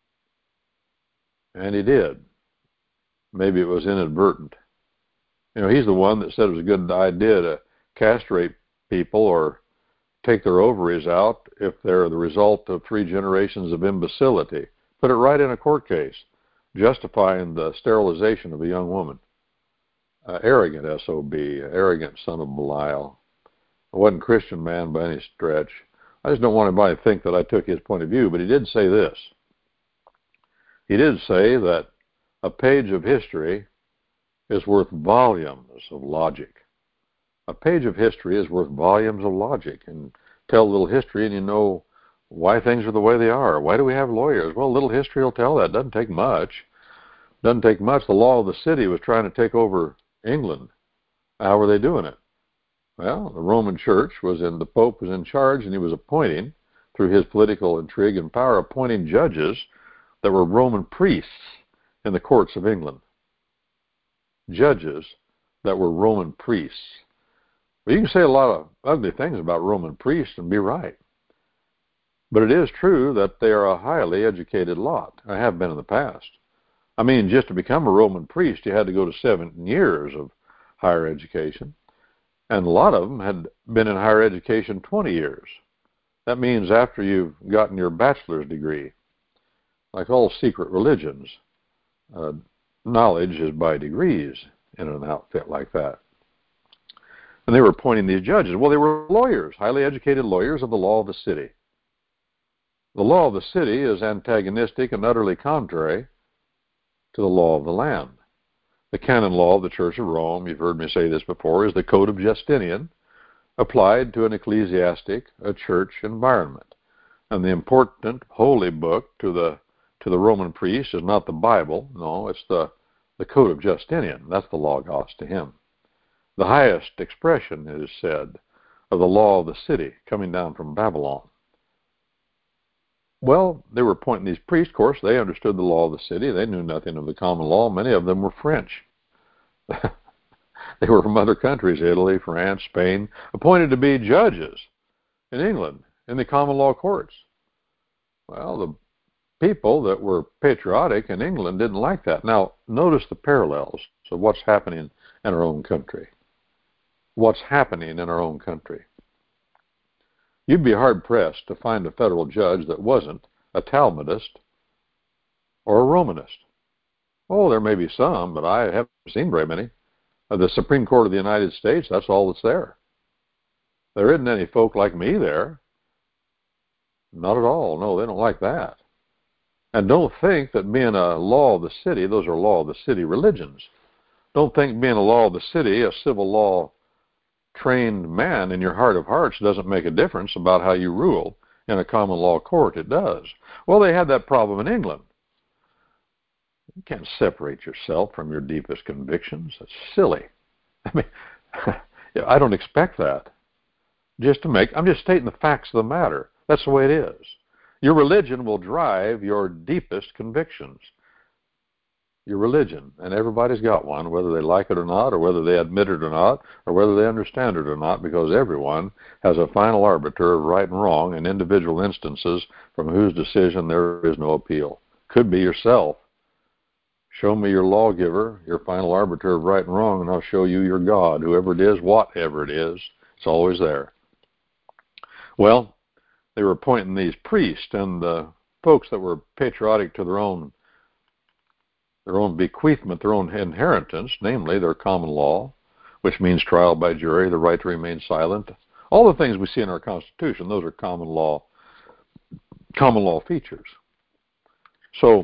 And he did. Maybe it was inadvertent. You know, he's the one that said it was a good idea to castrate people or take their ovaries out if they're the result of 3 generations of imbecility. Put it right in a court case, justifying the sterilization of a young woman. Arrogant SOB, arrogant son of Belial. I wasn't a Christian man by any stretch. I just don't want anybody to think that I took his point of view, but he did say this. He did say that a page of history is worth volumes of logic. A page of history is worth volumes of logic. And tell a little history and you know why things are the way they are. Why do we have lawyers? Well, a little history will tell that. Doesn't take much. Doesn't take much. The law of the city was trying to take over England. How were they doing it? Well, the Roman Church the Pope was in charge, and he was appointing, through his political intrigue and power, appointing judges that were Roman priests in the courts of England. Judges that were Roman priests. Well, you can say a lot of ugly things about Roman priests and be right. But it is true that they are a highly educated lot. I have been in the past. I mean, just to become a Roman priest, you had to go to 7 years of higher education. And a lot of them had been in higher education 20 years. That means after you've gotten your bachelor's degree. Like all secret religions, knowledge is by degrees in an outfit like that. And they were appointing these judges. Well, they were lawyers, highly educated lawyers of the law of the city. The law of the city is antagonistic and utterly contrary to the law of the land. The canon law of the Church of Rome, you've heard me say this before, is the Code of Justinian, applied to an ecclesiastic, a church environment. And the important holy book to the Roman priest is not the Bible. No, it's the Code of Justinian. That's the Logos to him. The highest expression, it is said, of the law of the city coming down from Babylon. Well, they were appointing these priests. Of course, they understood the law of the city. They knew nothing of the common law. Many of them were French. They were from other countries, Italy, France, Spain, appointed to be judges in England in the common law courts. Well, the people that were patriotic in England didn't like that. Now, notice the parallels of what's happening in our own country. What's happening in our own country. You'd be hard-pressed to find a federal judge that wasn't a Talmudist or a Romanist. Oh, there may be some, but I haven't seen very many. The Supreme Court of the United States, that's all that's there. There isn't any folk like me there. Not at all. No, they don't like that. And don't think that being a law of the city, those are law of the city religions. Don't think being a law of the city, a civil law trained man in your heart of hearts doesn't make a difference about how you rule in a common law court. It does. Well, they had that problem in England. You can't separate yourself from your deepest convictions. That's silly. I mean, I don't expect that. I'm just stating the facts of the matter. That's the way it is. Your religion will drive your deepest convictions. Your religion, and everybody's got one, whether they like it or not, or whether they admit it or not, or whether they understand it or not, because everyone has a final arbiter of right and wrong in individual instances from whose decision there is no appeal. Could be yourself. Show me your lawgiver, your final arbiter of right and wrong, and I'll show you your God, whoever it is, whatever it is. It's always there. Well, they were appointing these priests, and the folks that were patriotic to their own bequeathment, their own inheritance, namely their common law, which means trial by jury, the right to remain silent. All the things we see in our Constitution, those are common law features. So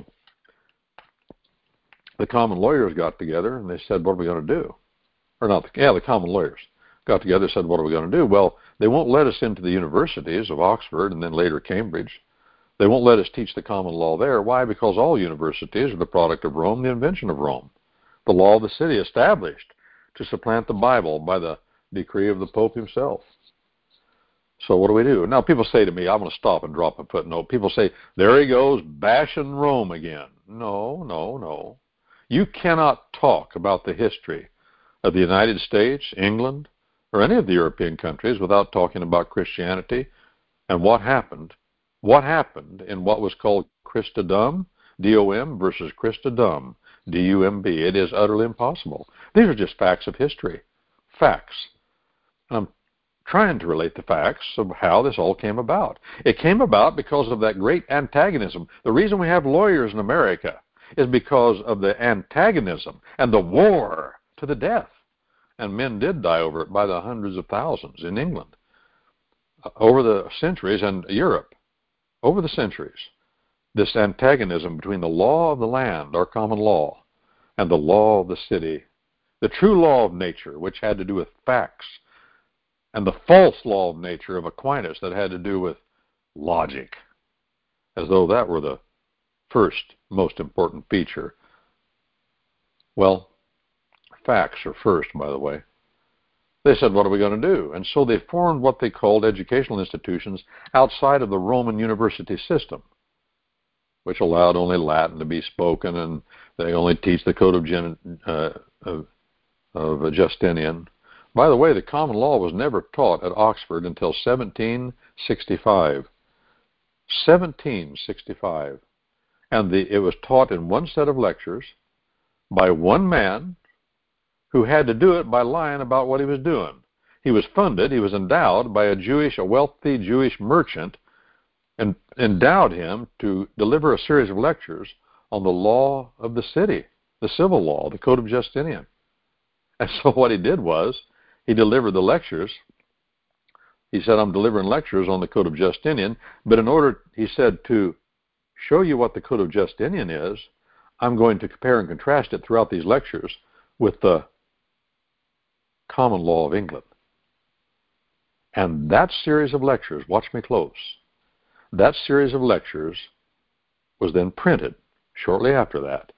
the common lawyers got together and they said, what are we going to do? The common lawyers got together and said, what are we going to do? Well, they won't let us into the universities of Oxford and then later Cambridge. They won't let us teach the common law there. Why? Because all universities are the product of Rome, the invention of Rome. The law of the city established to supplant the Bible by the decree of the Pope himself. So what do we do? Now people say to me, I'm going to stop and drop a footnote. People say, there he goes, bashing Rome again. No. You cannot talk about the history of the United States, England, or any of the European countries without talking about Christianity and what happened. What happened in what was called Christendom, D-O-M, versus Christendom, D-U-M-B. It is utterly impossible. These are just facts of history. Facts. And I'm trying to relate the facts of how this all came about. It came about because of that great antagonism. The reason we have lawyers in America is because of the antagonism and the war to the death. And men did die over it by the hundreds of thousands in England, over the centuries, and Europe. Over the centuries, this antagonism between the law of the land, our common law, and the law of the city, the true law of nature, which had to do with facts, and the false law of nature of Aquinas that had to do with logic, as though that were the first most important feature. Well, facts are first, by the way. They said, what are we going to do? And so they formed what they called educational institutions outside of the Roman university system, which allowed only Latin to be spoken, and they only teach the Code of Justinian. By the way, the common law was never taught at Oxford until 1765. 1765. And it was taught in one set of lectures by one man who had to do it by lying about what he was doing. He was endowed by a wealthy Jewish merchant, and endowed him to deliver a series of lectures on the law of the city, the civil law, the Code of Justinian. And so what he did was, he delivered the lectures He said, I'm delivering lectures on the Code of Justinian, but in order, he said, to show you what the Code of Justinian is, I'm going to compare and contrast it throughout these lectures with the common law of England. And that series of lectures, watch me close, that series of lectures was then printed shortly after that.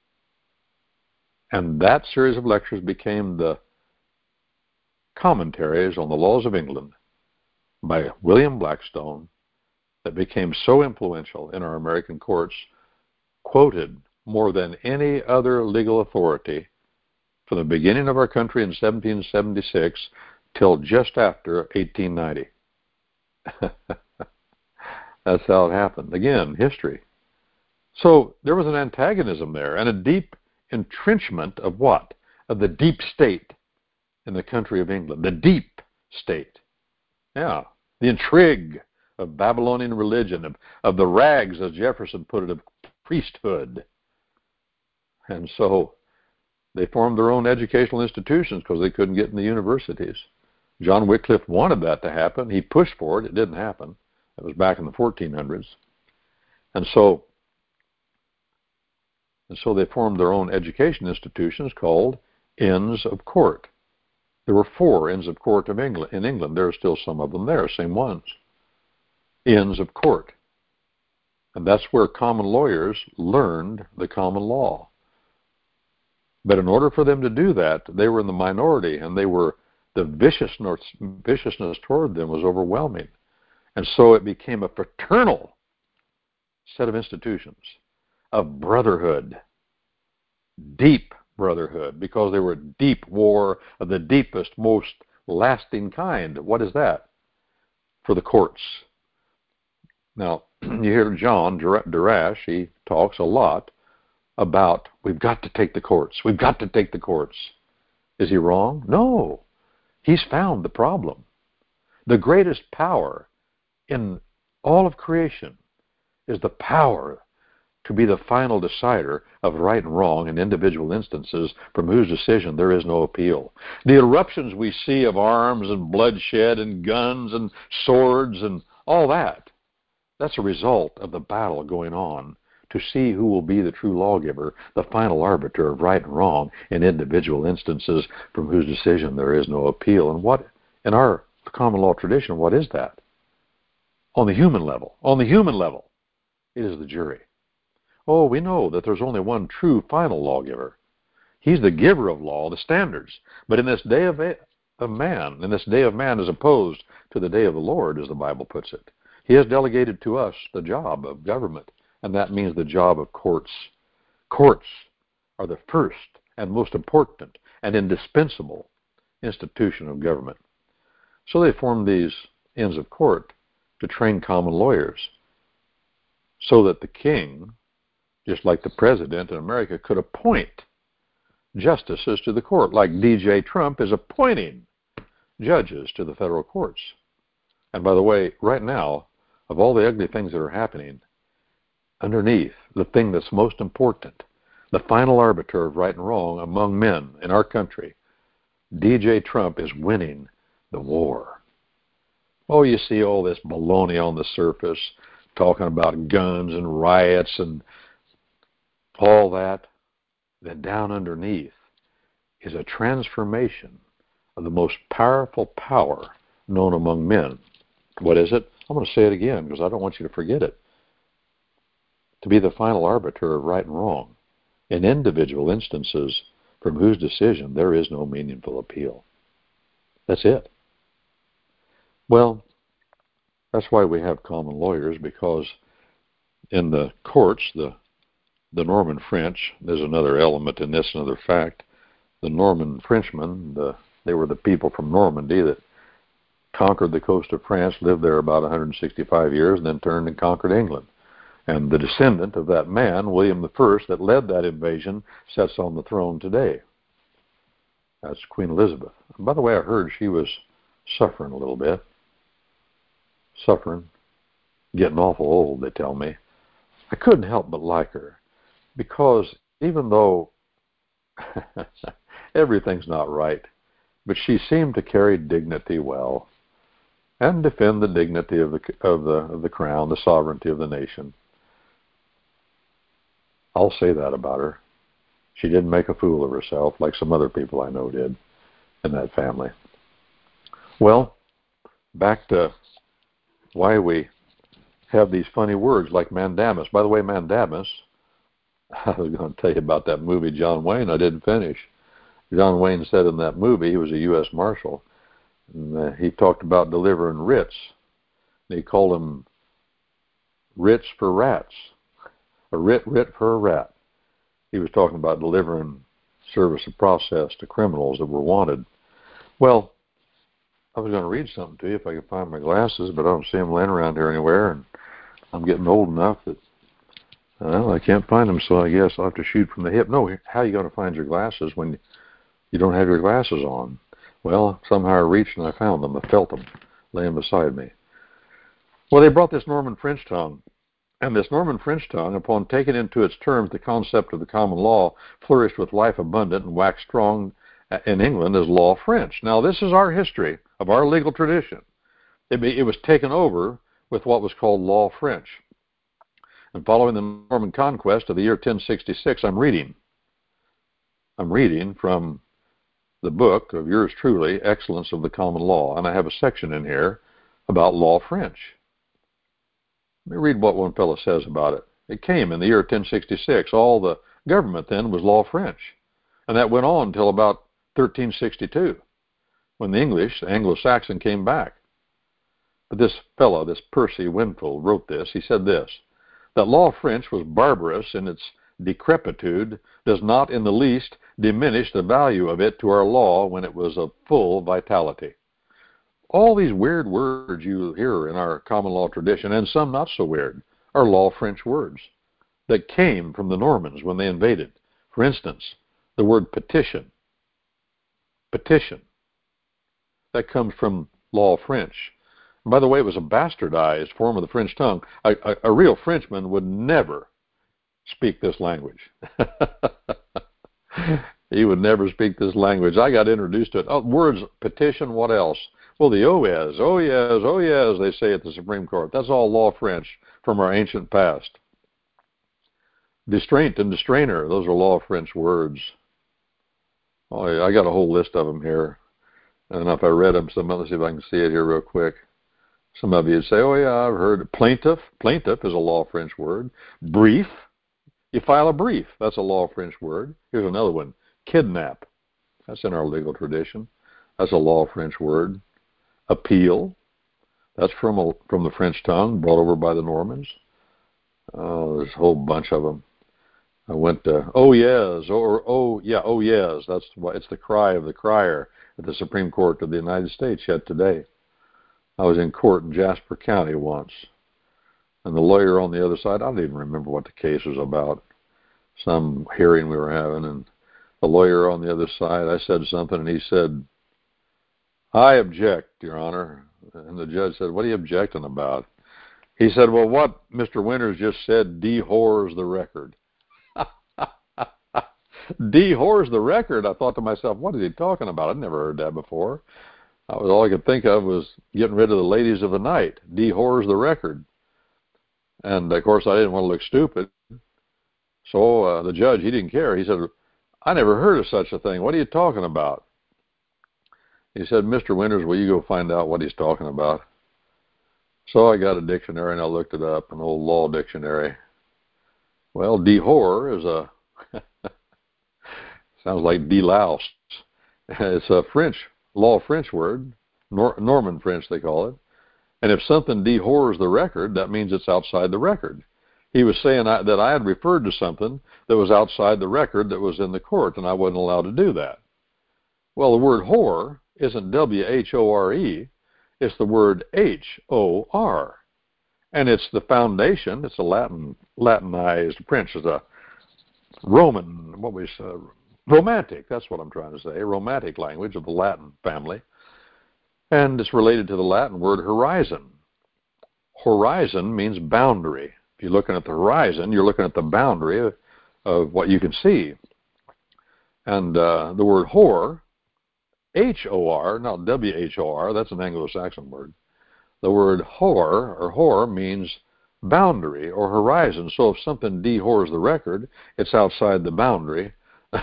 And that series of lectures became the commentaries on the laws of England by William Blackstone that became so influential in our American courts, quoted more than any other legal authority from the beginning of our country in 1776 till just after 1890. That's how it happened. Again, history. So there was an antagonism there and a deep entrenchment of what? Of the deep state in the country of England. The deep state. Yeah. The intrigue of Babylonian religion, of the rags, as Jefferson put it, of priesthood. And so they formed their own educational institutions because they couldn't get in the universities. John Wycliffe wanted that to happen. He pushed for it. It didn't happen. That was back in the 1400s. And so they formed their own education institutions called Inns of Court. There were 4 Inns of Court in England. There are still some of them there, same ones. Inns of Court. And that's where common lawyers learned the common law. But in order for them to do that, they were in the minority, and the viciousness toward them was overwhelming. And so it became a fraternal set of institutions of brotherhood, deep brotherhood, because they were deep war of the deepest, most lasting kind. What is that? For the courts. Now, you hear John Darash, he talks a lot about we've got to take the courts. We've got to take the courts. Is he wrong? No. He's found the problem. The greatest power in all of creation is the power to be the final decider of right and wrong in individual instances from whose decision there is no appeal. The eruptions we see of arms and bloodshed and guns and swords and all that, that's a result of the battle going on to see who will be the true lawgiver, the final arbiter of right and wrong in individual instances from whose decision there is no appeal. And what, in our common law tradition, what is that? On the human level, it is the jury. Oh, we know that there's only one true final lawgiver. He's the giver of law, the standards. But in this day of man, as opposed to the day of the Lord, as the Bible puts it, He has delegated to us the job of government, and that means the job of courts. Courts are the first and most important and indispensable institution of government. So they formed these Inns of Court to train common lawyers so that the king, just like the president in America, could appoint justices to the court, like D.J. Trump is appointing judges to the federal courts. And by the way, right now, of all the ugly things that are happening, underneath, the thing that's most important, the final arbiter of right and wrong among men in our country, D.J. Trump is winning the war. Oh, you see all this baloney on the surface, talking about guns and riots and all that. Then down underneath is a transformation of the most powerful power known among men. What is it? I'm going to say it again because I don't want you to forget it. To be the final arbiter of right and wrong in individual instances from whose decision there is no meaningful appeal. That's it. Well, that's why we have common lawyers, because in the courts, the Norman French, there's another element in this, another fact. The Norman Frenchmen, they were the people from Normandy that conquered the coast of France, lived there about 165 years, and then turned and conquered England. And the descendant of that man, William I, that led that invasion, sits on the throne today. That's Queen Elizabeth. And by the way, I heard she was suffering a little bit. Suffering. Getting awful old, they tell me. I couldn't help but like her, because even though everything's not right, but she seemed to carry dignity well. and defend the dignity of the crown, the sovereignty of the nation. I'll say that about her. She didn't make a fool of herself like some other people I know did in that family. Well, back to why we have these funny words like mandamus. By the way, mandamus, I was going to tell you about that movie John Wayne. I didn't finish. John Wayne said in that movie, he was a U.S. Marshal, and he talked about delivering writs. They called them writs for rats. A writ for a rat. He was talking about delivering service of process to criminals that were wanted. Well, I was going to read something to you if I could find my glasses, but I don't see them laying around here anywhere, and I'm getting old enough that I can't find them, so I guess I'll have to shoot from the hip. No, how are you going to find your glasses when you don't have your glasses on? Well, somehow I reached and I found them. I felt them laying beside me. Well, they brought this Norman French tongue. And this Norman French tongue, upon taking into its terms the concept of the common law, flourished with life abundant and waxed strong in England as law French. Now, this is our history of our legal tradition. It was taken over with what was called law French. And following the Norman conquest of the year 1066, I'm reading from the book of yours truly, Excellence of the Common Law. And I have a section in here about law French. Let me read what one fellow says about it. It came in the year 1066. All the government then was law French. And that went on until about 1362, when the English, the Anglo-Saxon, came back. But this fellow, this Percy Winfield, wrote this. He said this, that law French was barbarous in its decrepitude does not in the least diminish the value of it to our law when it was of full vitality. All these weird words you hear in our common law tradition, and some not so weird, are law French words that came from the Normans when they invaded. For instance, the word petition. Petition. That comes from law French. And by the way, it was a bastardized form of the French tongue. A real Frenchman would never speak this language. He would never speak this language. I got introduced to it. Oh, words, petition, what else? Well, the oh yes, they say at the Supreme Court. That's all law French from our ancient past. Distraint and distrainer, those are law French words. Oh, yeah, I got a whole list of them here. I don't know if I read them. Let's see if I can see it here real quick. Some of you would say, oh, yeah, I've heard. Plaintiff. Plaintiff is a law French word. Brief. You file a brief. That's a law French word. Here's another one. Kidnap. That's in our legal tradition. That's a law French word. Appeal. That's from the French tongue, brought over by the Normans. Oh, there's a whole bunch of them. I went to oh yes, oh yes. That's why it's the cry of the crier at the Supreme Court of the United States yet today. I was in court in Jasper County once, and the lawyer on the other side, I don't even remember what the case was about. Some hearing we were having, and the lawyer on the other side, I said something, and he said, I object, Your Honor. And the judge said, what are you objecting about? He said, well, what Mr. Winters just said dehors the record. Dehors the record? I thought to myself, what is he talking about? I'd never heard that before. All I could think of was getting rid of the ladies of the night. Dehors the record. And, of course, I didn't want to look stupid. So the judge, he didn't care. He said, I never heard of such a thing. What are you talking about? He said, Mr. Winters, will you go find out what he's talking about? So I got a dictionary and I looked it up, an old law dictionary. Well, dehors is a, sounds like deloused. It's a law French word, Norman French they call it. And if something dehors the record, that means it's outside the record. He was saying that I had referred to something that was outside the record that was in the court, and I wasn't allowed to do that. Well, the word whore isn't W-H-O-R-E. It's the word H-O-R. And it's the foundation. It's a Latinized French. It's a Roman, romantic, that's what I'm trying to say, romantic language of the Latin family. And it's related to the Latin word horizon. Horizon means boundary. If you're looking at the horizon, you're looking at the boundary of what you can see. And the word whore, H-O-R, not W-H-O-R, that's an Anglo-Saxon word. The word whore means boundary or horizon. So if something dehors the record, it's outside the boundary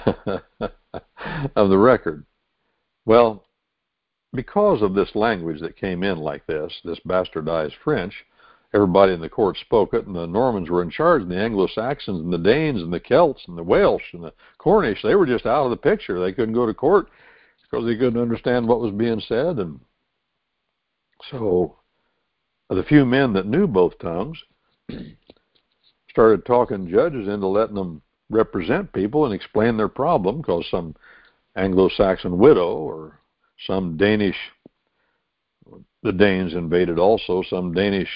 of the record. Well, because of this language that came in like this bastardized French, everybody in the court spoke it, and the Normans were in charge, and the Anglo-Saxons and the Danes and the Celts and the Welsh and the Cornish, they were just out of the picture. They couldn't go to court because they couldn't understand what was being said. And so the few men that knew both tongues started talking judges into letting them represent people and explain their problem, because some Anglo-Saxon widow or some Danish, the Danes invaded also, some Danish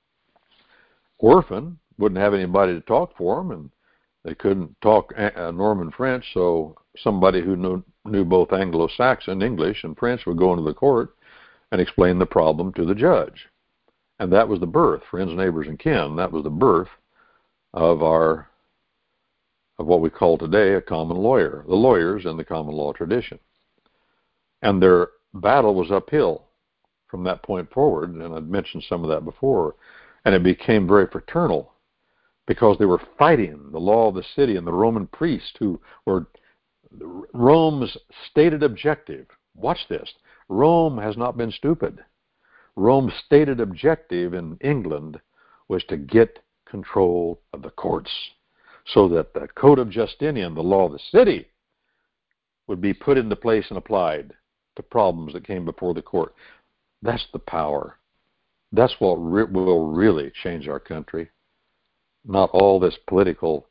orphan wouldn't have anybody to talk for them, and they couldn't talk Norman French, so somebody who knew both Anglo-Saxon, English, and French would go into the court and explain the problem to the judge. And that was the birth, friends, neighbors, and kin, that was the birth of what we call today a common lawyer, the lawyers in the common law tradition. And their battle was uphill from that point forward, and I'd mentioned some of that before, and it became very fraternal because they were fighting the law of the city and the Roman priests who were Rome's stated objective. Watch this. Rome has not been stupid. Rome's stated objective in England was to get control of the courts so that the Code of Justinian, the law of the city, would be put into place and applied to problems that came before the court. That's the power. That's what will really change our country. Not all this political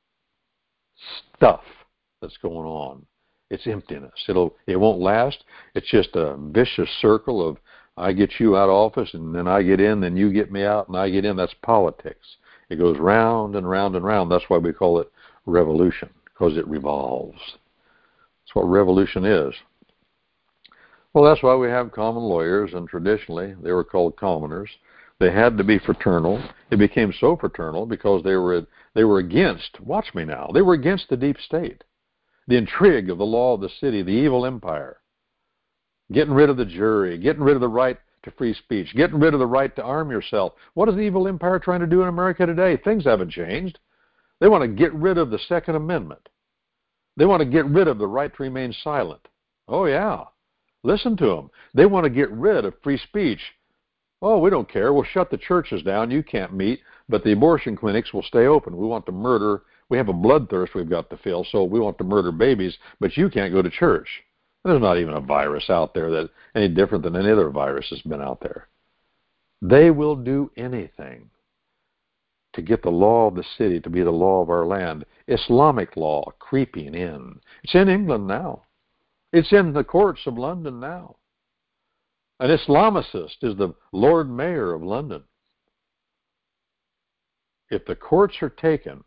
stuff that's going on. It's emptiness. It won't last. It's just a vicious circle of I get you out of office, and then I get in, then you get me out, and I get in. That's politics. It goes round and round and round. That's why we call it revolution, because it revolves. That's what revolution is. Well, that's why we have common lawyers, and traditionally they were called commoners. They had to be fraternal. It became so fraternal because they were against, watch me now, they were against the deep state, the intrigue of the law of the city, the evil empire, getting rid of the jury, getting rid of the right to free speech, getting rid of the right to arm yourself. What is the evil empire trying to do in America today? Things haven't changed. They want to get rid of the Second Amendment. They want to get rid of the right to remain silent. Oh, yeah. Listen to them. They want to get rid of free speech. Oh, we don't care. We'll shut the churches down. You can't meet, but the abortion clinics will stay open. We want to murder. We have a bloodthirst we've got to fill, so we want to murder babies, but you can't go to church. There's not even a virus out there that's any different than any other virus that's been out there. They will do anything to get the law of the city to be the law of our land. Islamic law creeping in. It's in England now. It's in the courts of London now. An Islamicist is the Lord Mayor of London. If the courts are taken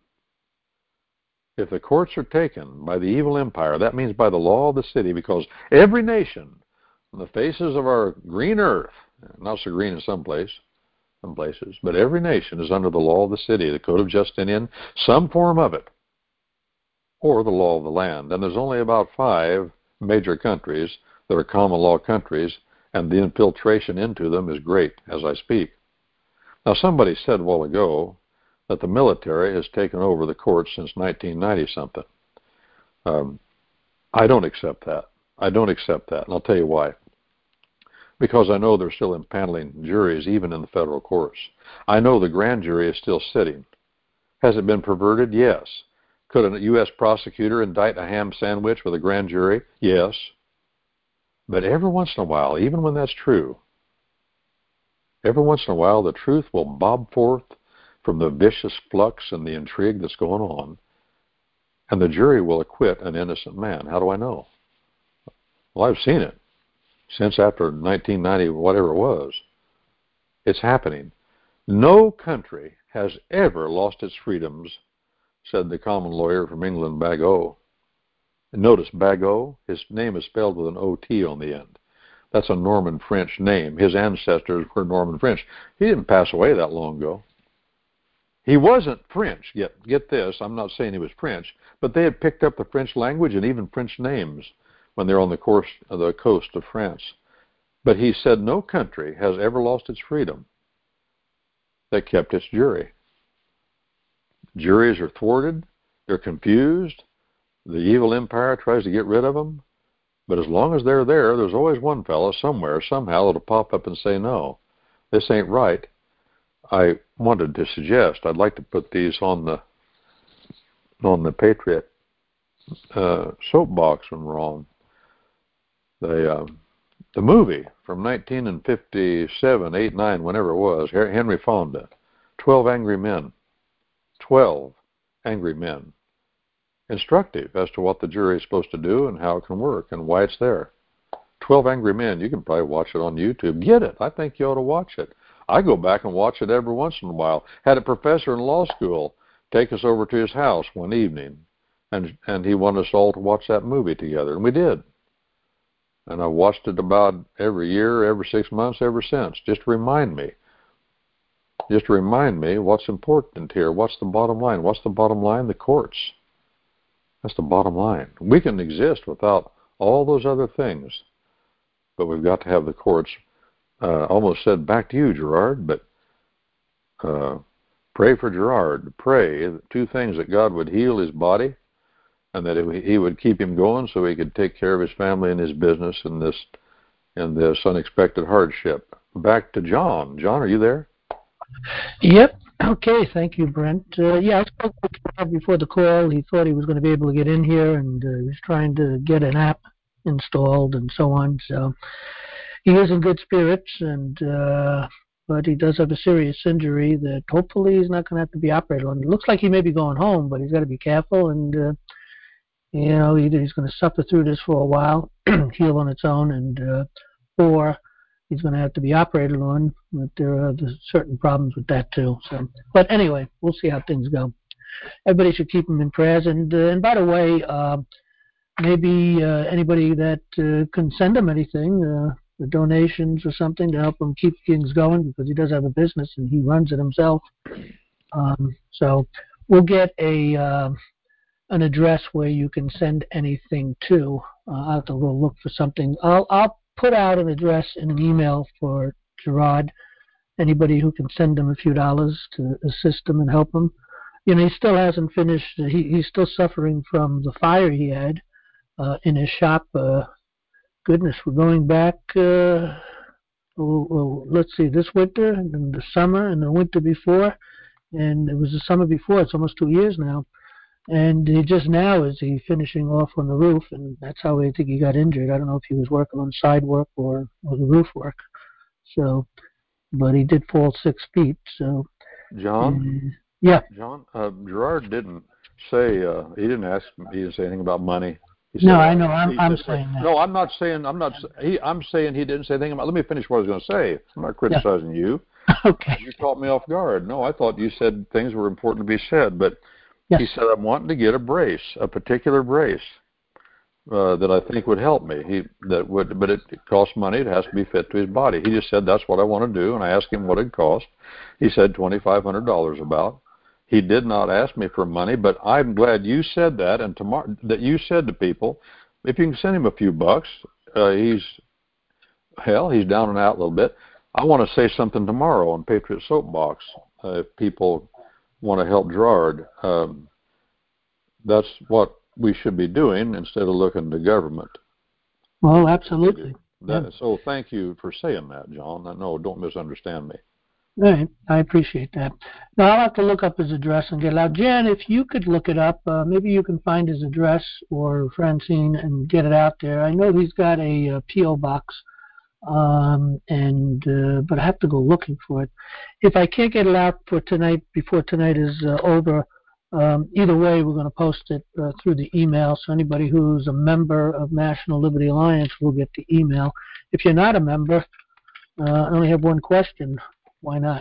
by the evil empire, that means by the law of the city, because every nation on the faces of our green earth, not so green in some places, but every nation is under the law of the city, the Code of Justinian, some form of it, or the law of the land. And there's only about 5 major countries that are common law countries, and the infiltration into them is great as I speak. Now, somebody said a while ago that the military has taken over the courts since 1990-something. I don't accept that. And I'll tell you why. Because I know they're still impaneling juries even in the federal courts. I know the grand jury is still sitting. Has it been perverted? Yes. Could a U.S. prosecutor indict a ham sandwich with a grand jury? Yes. But every once in a while, even when that's true, every once in a while the truth will bob forth from the vicious flux and the intrigue that's going on, and the jury will acquit an innocent man. How do I know? Well, I've seen it since after 1990, whatever it was. It's happening. No country has ever lost its freedoms, said the common lawyer from England, Bagot. And notice Bagot, his name is spelled with an O-T on the end. That's a Norman French name. His ancestors were Norman French. He didn't pass away that long ago. He wasn't French. Get this, I'm not saying he was French, but they had picked up the French language and even French names when they were on the coast of France. But he said no country has ever lost its freedom that kept its jury. Juries are thwarted. They're confused. The evil empire tries to get rid of them. But as long as they're there, there's always one fellow somewhere, somehow, that'll pop up and say, no, this ain't right. I wanted to suggest, I'd like to put these on the Patriot soapbox when we're on. The movie from 1957, 8, 9, whenever it was, Henry Fonda, 12 Angry Men. 12 Angry Men. Instructive as to what the jury is supposed to do and how it can work and why it's there. 12 Angry Men. You can probably watch it on YouTube. Get it. I think you ought to watch it. I go back and watch it every once in a while. Had a professor in law school take us over to his house one evening, and he wanted us all to watch that movie together, and we did. And I watched it about every year, every 6 months, ever since, just to remind me what's important here. What's the bottom line? What's the bottom line? The courts. That's the bottom line. We can exist without all those other things, but we've got to have the courts. Almost said back to you, Gerard, but pray for Gerard. Pray 2 things: that God would heal his body, and that he would keep him going so he could take care of his family and his business in this unexpected hardship. Back to John. John, are you there? Yep. Okay, thank you, Brent. I spoke with Rob before the call. He thought he was going to be able to get in here, and he was trying to get an app installed and so on. So he is in good spirits, and but he does have a serious injury that hopefully he's not going to have to be operated on. It looks like he may be going home, but he's got to be careful, and either he's going to suffer through this for a while, heal on its own, and or he's going to have to be operated on, but there are certain problems with that too. So, but anyway, we'll see how things go. Everybody should keep him in prayers. And by the way, maybe anybody that can send him anything, the donations or something to help him keep things going, because he does have a business and he runs it himself. So we'll get an address where you can send anything to. I'll have to go look for something. I'll put out an address in an email for Gerard. Anybody who can send him a few dollars to assist him and help him. He still hasn't finished. He's still suffering from the fire he had in his shop. Goodness, we're going back, let's see, this winter and the summer and the winter before. And it was the summer before. It's almost 2 years now. And he just now is he finishing off on the roof, and that's how I think he got injured. I don't know if he was working on side work or the roof work. So, but he did fall 6 feet. So, John. Yeah. John. Gerard didn't say he didn't ask. He didn't say anything about money. No, I know. I'm saying that. No, I'm not saying. I'm saying he didn't say anything about. Let me finish what I was going to say. I'm not criticizing you. Okay. You caught me off guard. No, I thought you said things were important to be said, but. Yes. He said, I'm wanting to get a brace, a particular brace that I think would help me. But it costs money. It has to be fit to his body. He just said, that's what I want to do. And I asked him what it cost. He said $2,500 about. He did not ask me for money, but I'm glad you said that. And tomorrow, that you said to people, if you can send him a few bucks, he's down and out a little bit. I want to say something tomorrow on Patriot Soapbox. If people want to help Gerard, that's what we should be doing instead of looking to government. Well, absolutely. So thank you for saying that, John. No, don't misunderstand me. All right, I appreciate that. Now, I'll have to look up his address and get it out. Jan, if you could look it up, maybe you can find his address, or Francine, and get it out there. I know he's got a P.O. box, but I have to go looking for it. If I can't get it out for tonight, before tonight is over, either way, we're going to post it through the email, so anybody who's a member of National Liberty Alliance will get the email. If you're not a member, I only have one question. Why not?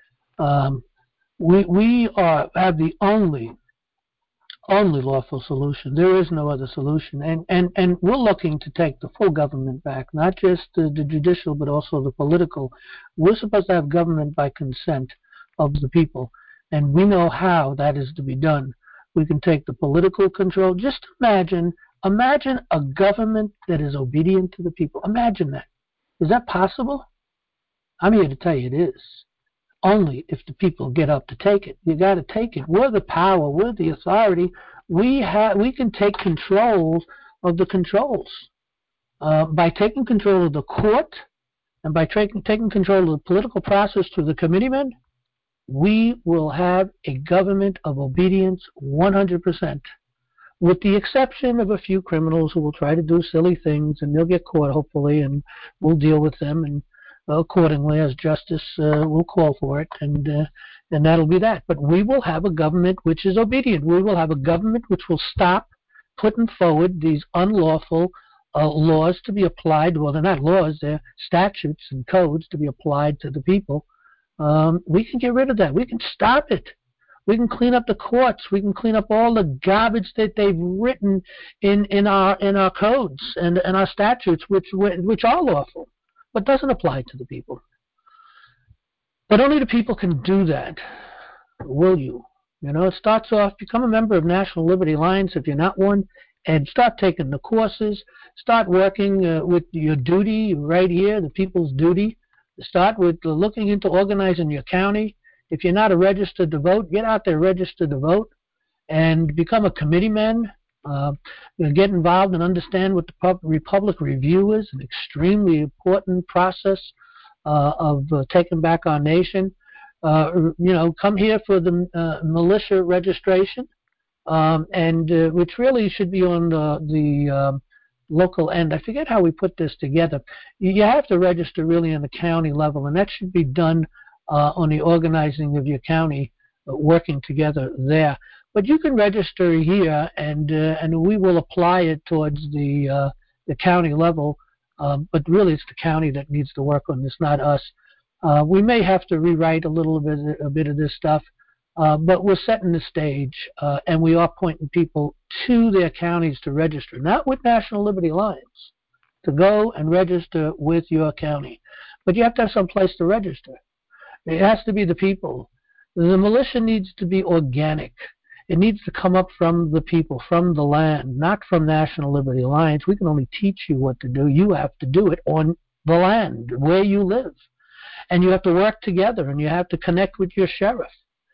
We have the only lawful solution. There is no other solution, and we're looking to take the full government back, not just the judicial, but also the political. We're supposed to have government by consent of the people, and we know how that is to be done. We can take the political control. Just imagine a government that is obedient to the people. Imagine that. Is that possible? I'm here to tell you it is. Only if the people get up to take it. You got to take it. We're the power. We're the authority. We can take control of the controls by taking control of the court and by taking control of the political process through the committeemen. We will have a government of obedience 100%, with the exception of a few criminals who will try to do silly things, and they'll get caught, hopefully, and we'll deal with them and accordingly as justice will call for it, and that'll be that. But we will have a government which is obedient. We will have a government which will stop putting forward these unlawful laws to be applied. Well, they're not laws, they're statutes and codes to be applied to the people. We can get rid of that. We can stop it. We can clean up the courts. We can clean up all the garbage that they've written in our codes and our statutes, which are lawful, but doesn't apply to the people. But only the people can do that. Will you? You know, it starts off, become a member of National Liberty Alliance if you're not one, and start taking the courses. Start working with your duty right here, the people's duty. Start with looking into organizing your county. If you're not a registered to vote, get out there, register to vote, and become a committeeman. Get involved and understand what the Republic Review is, an extremely important process of taking back our nation. Come here for the militia registration, and which really should be on the local end. I forget how we put this together. You have to register really on the county level, and that should be done on the organizing of your county, working together there. But you can register here, and we will apply it towards the county level. But really, it's the county that needs to work on this, not us. We may have to rewrite a bit of this stuff, but we're setting the stage, and we are pointing people to their counties to register, not with National Liberty Alliance, to go and register with your county. But you have to have some place to register. It has to be the people. The militia needs to be organic. It needs to come up from the people, from the land, not from National Liberty Alliance. We can only teach you what to do. You have to do it on the land where you live. And you have to work together, and you have to connect with your sheriff.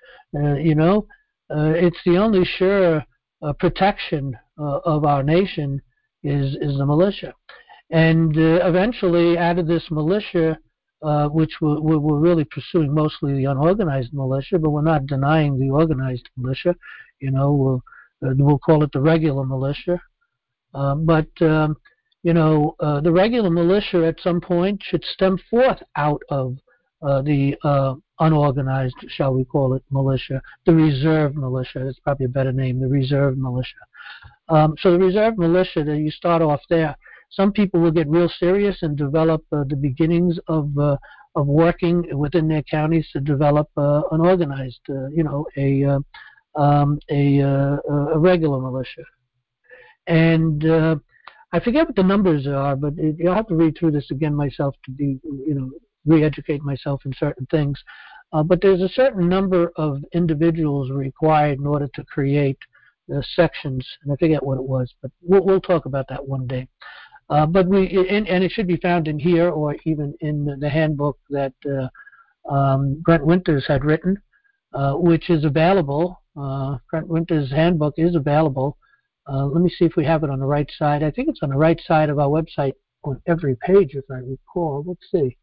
It's the only sure protection of our nation is the militia. And eventually, out of this militia, which we're really pursuing mostly the unorganized militia, but we're not denying the organized militia. We'll call it the regular militia. But the regular militia at some point should stem forth out of the unorganized, shall we call it, militia, the reserve militia. That's probably a better name, the reserve militia. So the reserve militia, you start off there. Some people will get real serious and develop the beginnings of working within their counties to develop an organized, a regular militia. And I forget what the numbers are, but I'll have to read through this again myself to be, re-educate myself in certain things. But there's a certain number of individuals required in order to create sections, and I forget what it was, but we'll talk about that one day. But and it should be found in here or even in the handbook that Brent Winters had written, which is available. Brent Winters' handbook is available. Let me see if we have it on the right side. I think it's on the right side of our website on every page, if I recall. Let's see.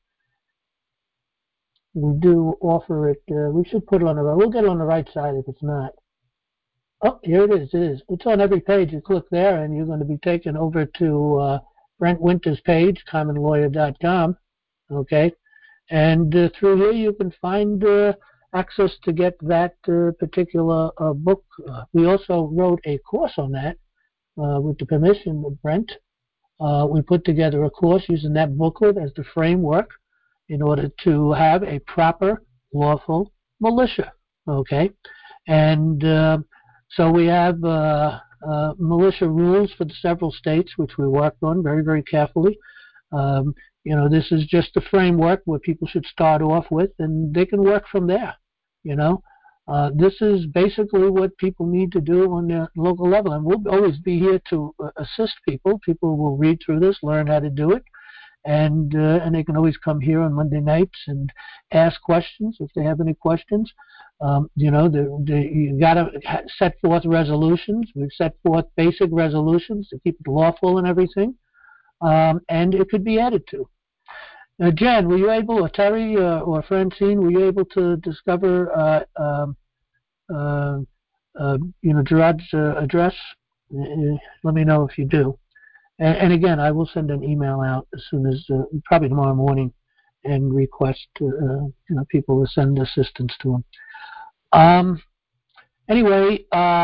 We do offer it. We should put it on the right. We'll get it on the right side if it's not. Oh, here it is. It is. It's on every page. You click there, and you're going to be taken over to Brent Winters' page, commonlawyer.com. Okay, and through here you can find access to get that particular book. We also wrote a course on that with the permission of Brent. We put together a course using that booklet as the framework in order to have a proper, lawful militia. Okay, and so we have militia rules for the several states, which we worked on very, very carefully. This is just the framework where people should start off with, and they can work from there. This is basically what people need to do on their local level, and we'll always be here to assist people. People will read through this, learn how to do it, and they can always come here on Monday nights and ask questions if they have any questions. You got to set forth resolutions. We've set forth basic resolutions to keep it lawful and everything, and it could be added to. Jen, were you able, or Terry, or Francine, were you able to discover, Gerard's address? Let me know if you do. And again, I will send an email out as soon as, probably tomorrow morning, and request people to send assistance to him. Anyway,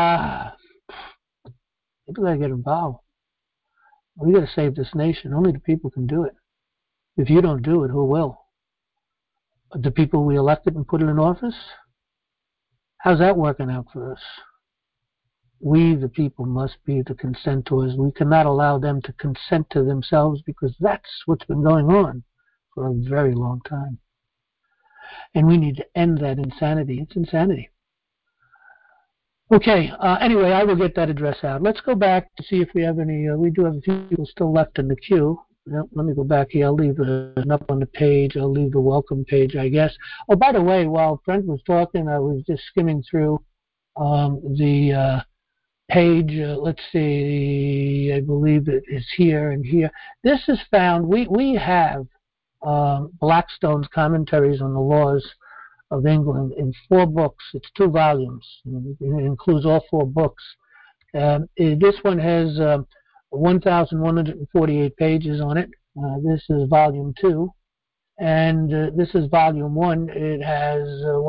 people gotta get involved. We gotta save this nation. Only the people can do it. If you don't do it, who will? The people we elected and put in office? How's that working out for us? We, the people, must be the consentors. We cannot allow them to consent to themselves, because that's what's been going on for a very long time. And we need to end that insanity. It's insanity. Okay, anyway, I will get that address out. Let's go back to see if we have any, we do have a few people still left in the queue. Let me go back here. I'll leave an up on the page. I'll leave the welcome page, I guess. Oh, by the way, while Brent was talking, I was just skimming through the page. Let's see, I believe it is here and here. This is found, we have Blackstone's Commentaries on the Laws of England in 4 books. It's 2 volumes. It includes all 4 books. This one has 1,148 pages on it. This is volume 2. And this is volume 1. It has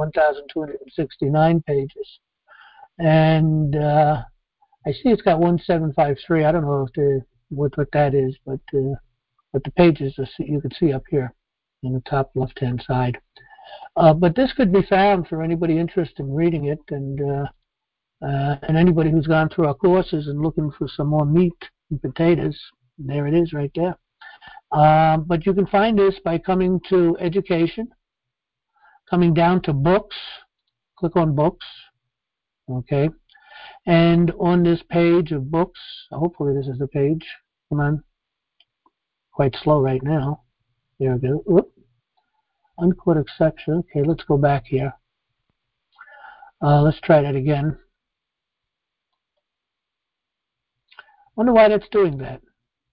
1,269 pages. And I see it's got 1753. I don't know if what that is, but the pages you can see up here in the top left-hand side. But this could be found for anybody interested in reading it, and anybody who's gone through our courses and looking for some more meat and potatoes. There it is right there. But you can find this by coming to education, coming down to books, click on books, okay? And on this page of books, hopefully this is the page. Come on. Quite slow right now. There we go. Whoop. Unquote exception. Okay, let's go back here. Let's try that again. Wonder why that's doing that.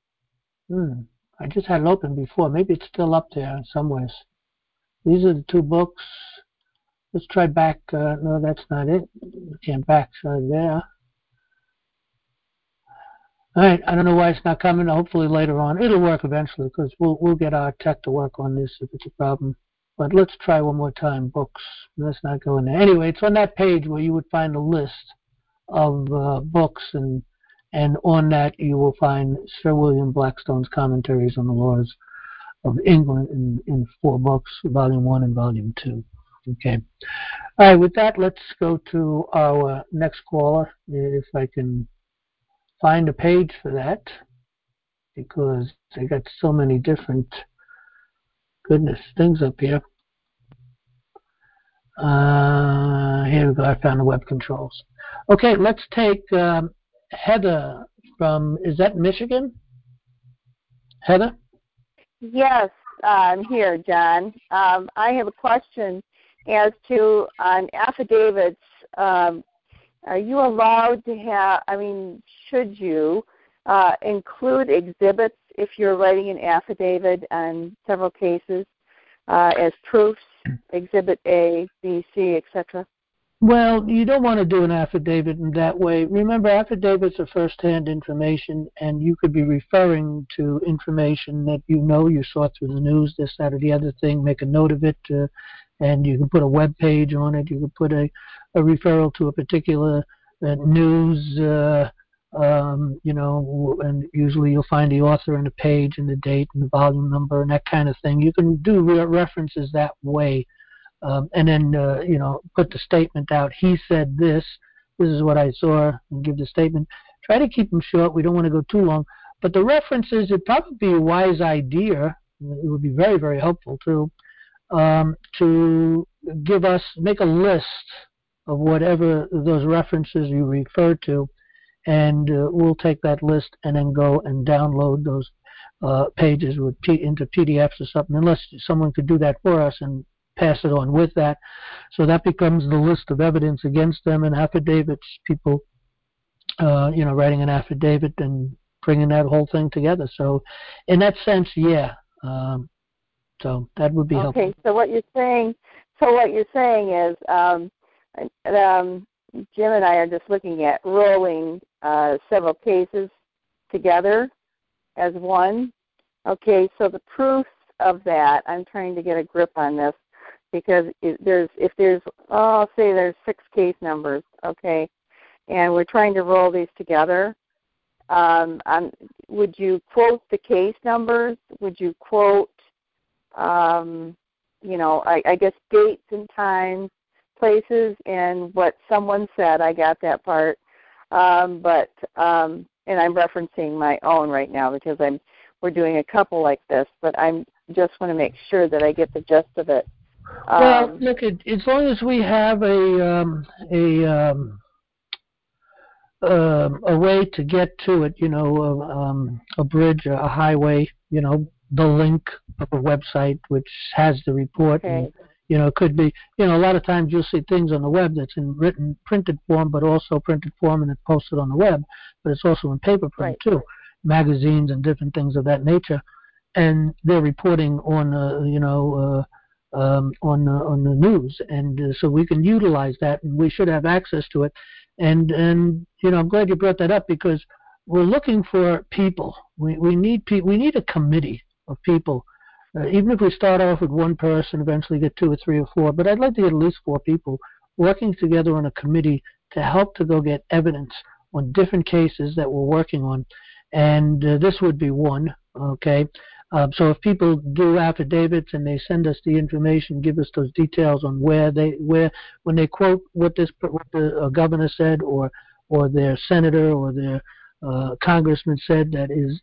I just had it open before. Maybe it's still up there in some ways. These are the 2 books. Let's try back. No, that's not it. We can't back there. All right. I don't know why it's not coming. Hopefully later on it'll work eventually, because we'll get our tech to work on this if it's a problem. But let's try one more time. Books. Let's not go in there. Anyway, it's on that page where you would find a list of books, and on that you will find Sir William Blackstone's Commentaries on the Laws of England in 4 books, Volume 1 and Volume 2. Okay. All right. With that, let's go to our next caller, if I can find a page for that, because they got so many different things up here. Here we go. I found the web controls. Okay, let's take Heather from, is that Michigan? Heather? Yes, I'm here, John. I have a question as to on affidavits. Are you allowed to have, should you include exhibits if you're writing an affidavit on several cases as proofs, Exhibit A, B, C, etc.? Well, you don't want to do an affidavit in that way. Remember, affidavits are first-hand information, and you could be referring to information that you saw through the news, this, that, or the other thing. Make a note of it, and you can put a web page on it. You can put a referral to a particular news, and usually you'll find the author and the page and the date and the volume number and that kind of thing. You can do references that way. And then, put the statement out. He said this is what I saw, and give the statement. Try to keep them short. We don't want to go too long. But the references, it'd probably be a wise idea. It would be very, very helpful too, to make a list of whatever those references you refer to, and we'll take that list and then go and download those pages into PDFs or something, unless someone could do that for us and pass it on with that. So that becomes the list of evidence against them and affidavits, people, writing an affidavit and bringing that whole thing together. So in that sense, yeah. So that would be helpful. Okay, so what you're saying is Jim and I are just looking at rolling several cases together as one. Okay, so the proof of that, I'm trying to get a grip on this, because if there's 6 case numbers, okay, and we're trying to roll these together. Would you quote the case numbers? Would you quote, I guess dates and times, places, and what someone said? I got that part, and I'm referencing my own right now because we're doing a couple like this, but I just want to make sure that I get the gist of it. Well, look, as long as we have a way to get to it, a bridge, a highway, the link of a website which has the report. Okay. And, it could be, a lot of times you'll see things on the web that's in printed form, but also printed form and it's posted on the web, but it's also in paper form too, magazines and different things of that nature. And they're reporting on, on the news, and so we can utilize that, and we should have access to it. And I'm glad you brought that up, because we're looking for people. We need we need a committee of people. Even if we start off with one person, eventually get 2 or 3 or 4. But I'd like to get at least 4 people working together on a committee to help to go get evidence on different cases that we're working on. And this would be one. Okay. So if people do affidavits and they send us the information, give us those details on when they quote what the governor said, or their senator or their congressman said, that is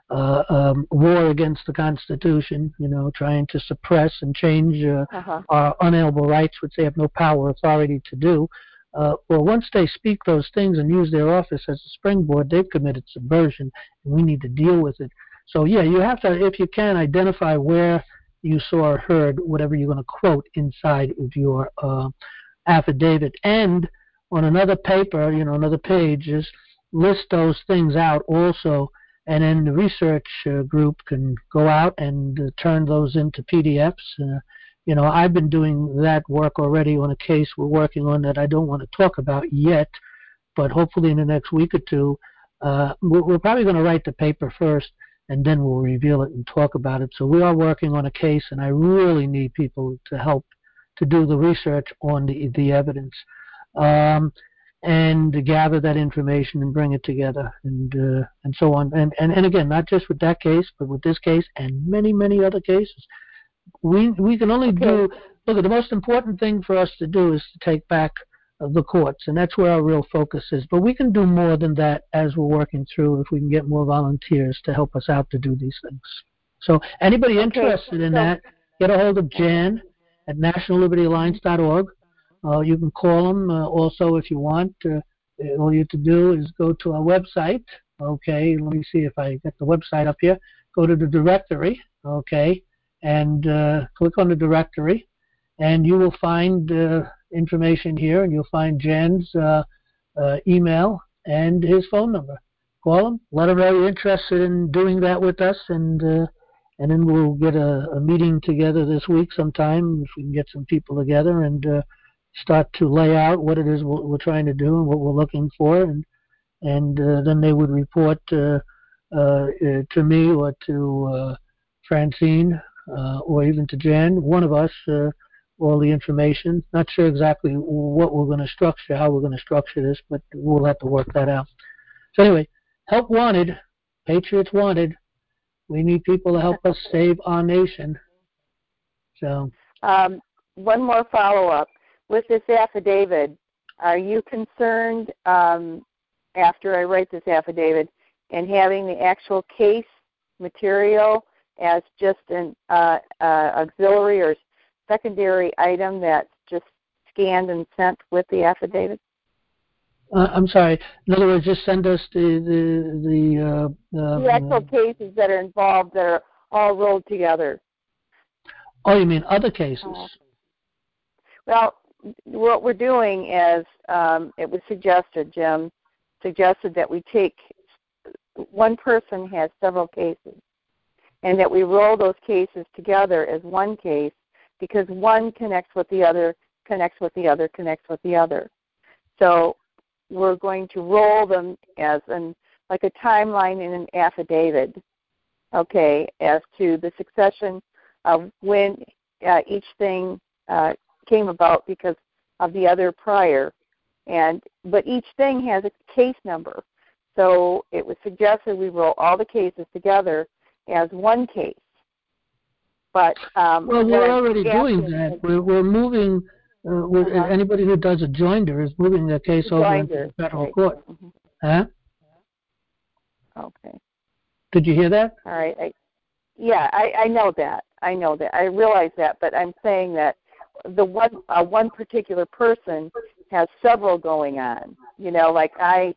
war against the Constitution, trying to suppress and change our unalienable rights, which they have no power or authority to do. Well, once they speak those things and use their office as a springboard, they've committed subversion, and we need to deal with it. So, yeah, you have to, if you can, identify where you saw or heard whatever you're going to quote inside of your affidavit. And on another paper, another page, is list those things out also. And then the research group can go out and turn those into PDFs. I've been doing that work already on a case we're working on that I don't want to talk about yet, but hopefully in the next week or two, we're probably going to write the paper first, and then we'll reveal it and talk about it. So we are working on a case, and I really need people to help to do the research on the evidence, and to gather that information and bring it together, and so on. And again, not just with that case, but with this case and many, many other cases. We can only do, look, the most important thing for us to do is to take back the courts, and that's where our real focus is. But we can do more than that as we're working through, if we can get more volunteers to help us out to do these things. So anybody interested in that, get a hold of Jan at nationallibertyalliance.org. You can call them also if you want. All you have to do is go to our website. Okay, let me see if I get the website up here. Go to the directory, okay, and click on the directory, and you will find information here, and you'll find Jan's email and his phone number. Call him, let him know you're interested in doing that with us, and then we'll get a meeting together this week sometime, if we can get some people together, and start to lay out what it is we're trying to do and what we're looking for, and then they would report to me or to Francine or even to Jan, one of us, all the information. Not sure exactly what we're going to structure, how we're going to structure this, but we'll have to work that out. So anyway, help wanted, patriots wanted. We need people to help us save our nation. So, one more follow-up. With this affidavit, are you concerned, after I write this affidavit, in having the actual case material as just an auxiliary or secondary item that's just scanned and sent with the affidavit? I'm sorry. In other words, just send us the actual cases that are involved that are all rolled together. Oh, you mean other cases? Well, what we're doing is it was suggested, Jim suggested that we take one person has several cases, and that we roll those cases together as one case because one connects with the other, connects with the other, connects with the other. So we're going to roll them as like a timeline in an affidavit, okay, as to the succession of when each thing came about because of the other prior. But each thing has a case number. So it was suggested we roll all the cases together as one case. But well, we're already doing that. We're moving. Anybody who does a joinder is moving their case over into the federal court. Mm-hmm. Huh? Okay. Did you hear that? All right. I know that. I know that. I realize that. But I'm saying that the one particular person has several going on. You know, like I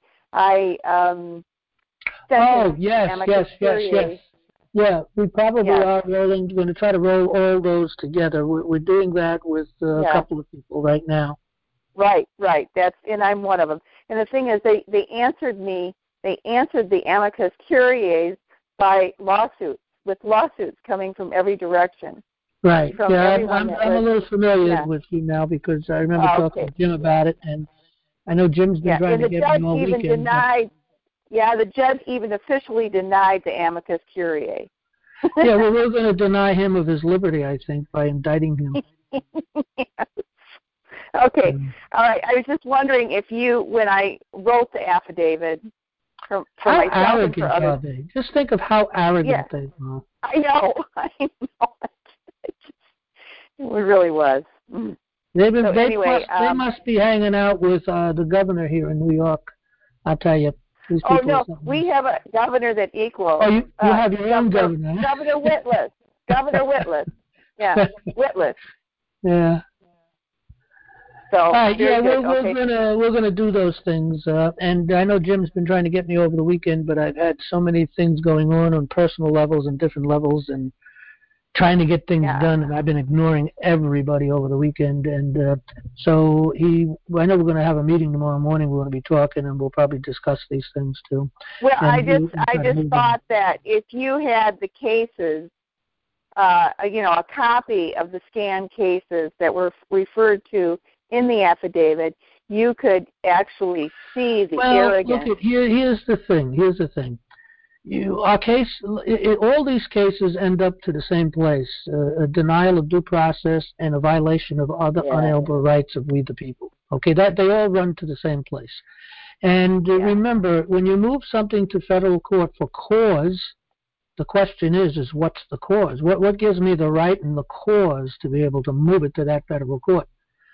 yes. Yeah, we probably are going to try to roll all those together. We're doing that with a couple of people right now. Right. And I'm one of them. And the thing is, they answered me. They answered the amicus curiae by lawsuits, with lawsuits coming from every direction. Right. I'm a little familiar with you now because I remember talking to Jim about it, and I know Jim's been trying to get me all weekend. The judge even officially denied the amicus curiae. Yeah, well, we're going to deny him of his liberty, I think, by indicting him. Yes. Okay. All right. I was just wondering if when I wrote the affidavit for myself and for others. Are they? Just think of how arrogant they are. I know. It really was. They must be hanging out with the governor here in New York. I'll tell you. Oh, no, we have a governor that equals. Oh, you have your own governor. Governor Whitlis. Governor Whitlis. Yeah, Whitlis. Yeah. So, all right, we're gonna do those things, and I know Jim's been trying to get me over the weekend, but I've had so many things going on personal levels and different levels, and trying to get things done, and I've been ignoring everybody over the weekend, and so I know we're going to have a meeting tomorrow morning. We're going to be talking, and we'll probably discuss these things too. Well, I just thought that if you had the cases, a copy of the scanned cases that were referred to in the affidavit, you could actually see the arrogance. Look, here's the thing. Our case, all these cases end up to the same place: a denial of due process and a violation of other unalienable rights of we the people. Okay, that they all run to the same place. And remember, when you move something to federal court for cause, the question is what's the cause? What gives me the right and the cause to be able to move it to that federal court?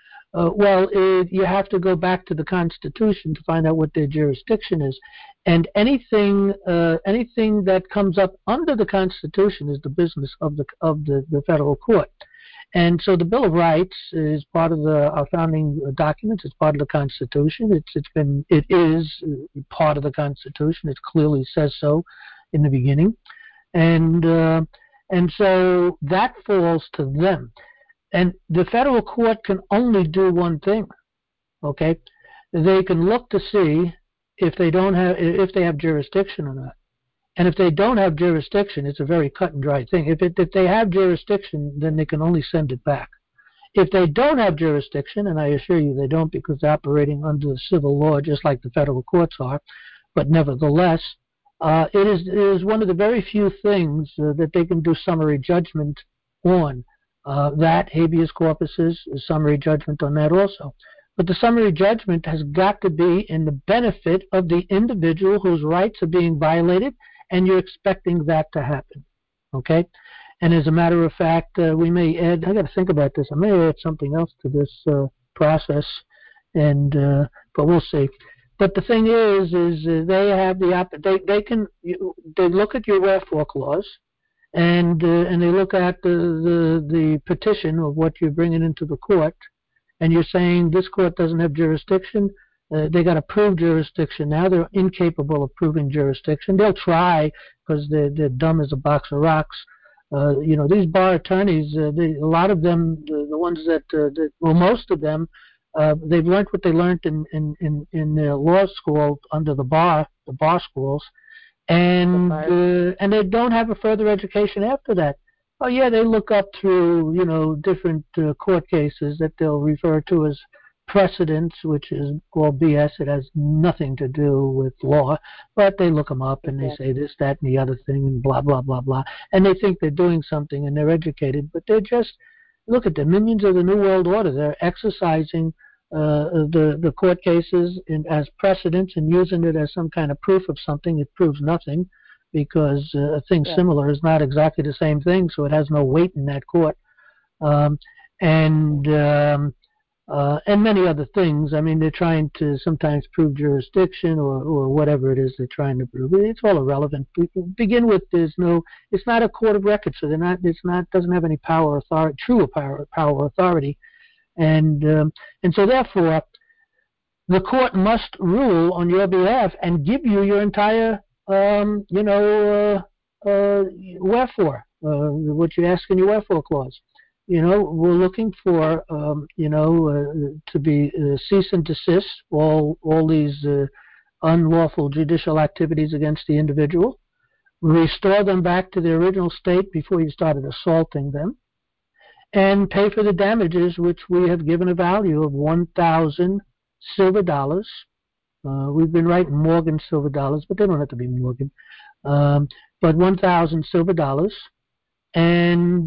You have to go back to the Constitution to find out what their jurisdiction is, and anything that comes up under the Constitution is the business of the federal court. And so the Bill of Rights is part of our founding documents. It's part of the Constitution. It is part of the Constitution. It clearly says so in the beginning, and so that falls to them. And the federal court can only do one thing, okay? They can look to see if they have jurisdiction or not. And if they don't have jurisdiction, it's a very cut and dry thing. If they have jurisdiction, then they can only send it back. If they don't have jurisdiction, and I assure you they don't because they're operating under the civil law just like the federal courts are, but nevertheless, it is one of the very few things that they can do summary judgment on. That habeas corpus is summary judgment on that also. But the summary judgment has got to be in the benefit of the individual whose rights are being violated, and you're expecting that to happen. Okay? And as a matter of fact, we may add, I got to think about this, I may add something else to this process, but we'll see. But the thing is they have they look at your wherefore clause, and they look at the petition of what you're bringing into the court, and you're saying this court doesn't have jurisdiction, They got approved jurisdiction. Now they're incapable of proving jurisdiction. They'll try because they're dumb as a box of rocks. These bar attorneys, a lot of them, the ones most of them, they've learned what they learned in their law school under the bar schools, and they don't have a further education after that. Oh yeah, they look up through different court cases that they'll refer to as precedents, which is all BS. It has nothing to do with law, but they look them up and they say this, that, and the other thing, and blah, blah, blah, blah. And they think they're doing something and they're educated, but they're just, look at the minions of the New World Order. They're exercising the court cases as precedents and using it as some kind of proof of something. It proves nothing because a thing similar is not exactly the same thing, so it has no weight in that court. And many other things. I mean, they're trying to sometimes prove jurisdiction or whatever it is they're trying to prove. It's all irrelevant. Begin with, it's not a court of record, so doesn't have any true power authority, and so therefore, the court must rule on your behalf and give you your entire, wherefore, what you ask in your wherefore clause. We're looking for, to be cease and desist all these unlawful judicial activities against the individual, restore them back to their original state before you started assaulting them, and pay for the damages, which we have given a value of 1,000 silver dollars. We've been writing Morgan silver dollars, but they don't have to be Morgan. But 1,000 silver dollars, and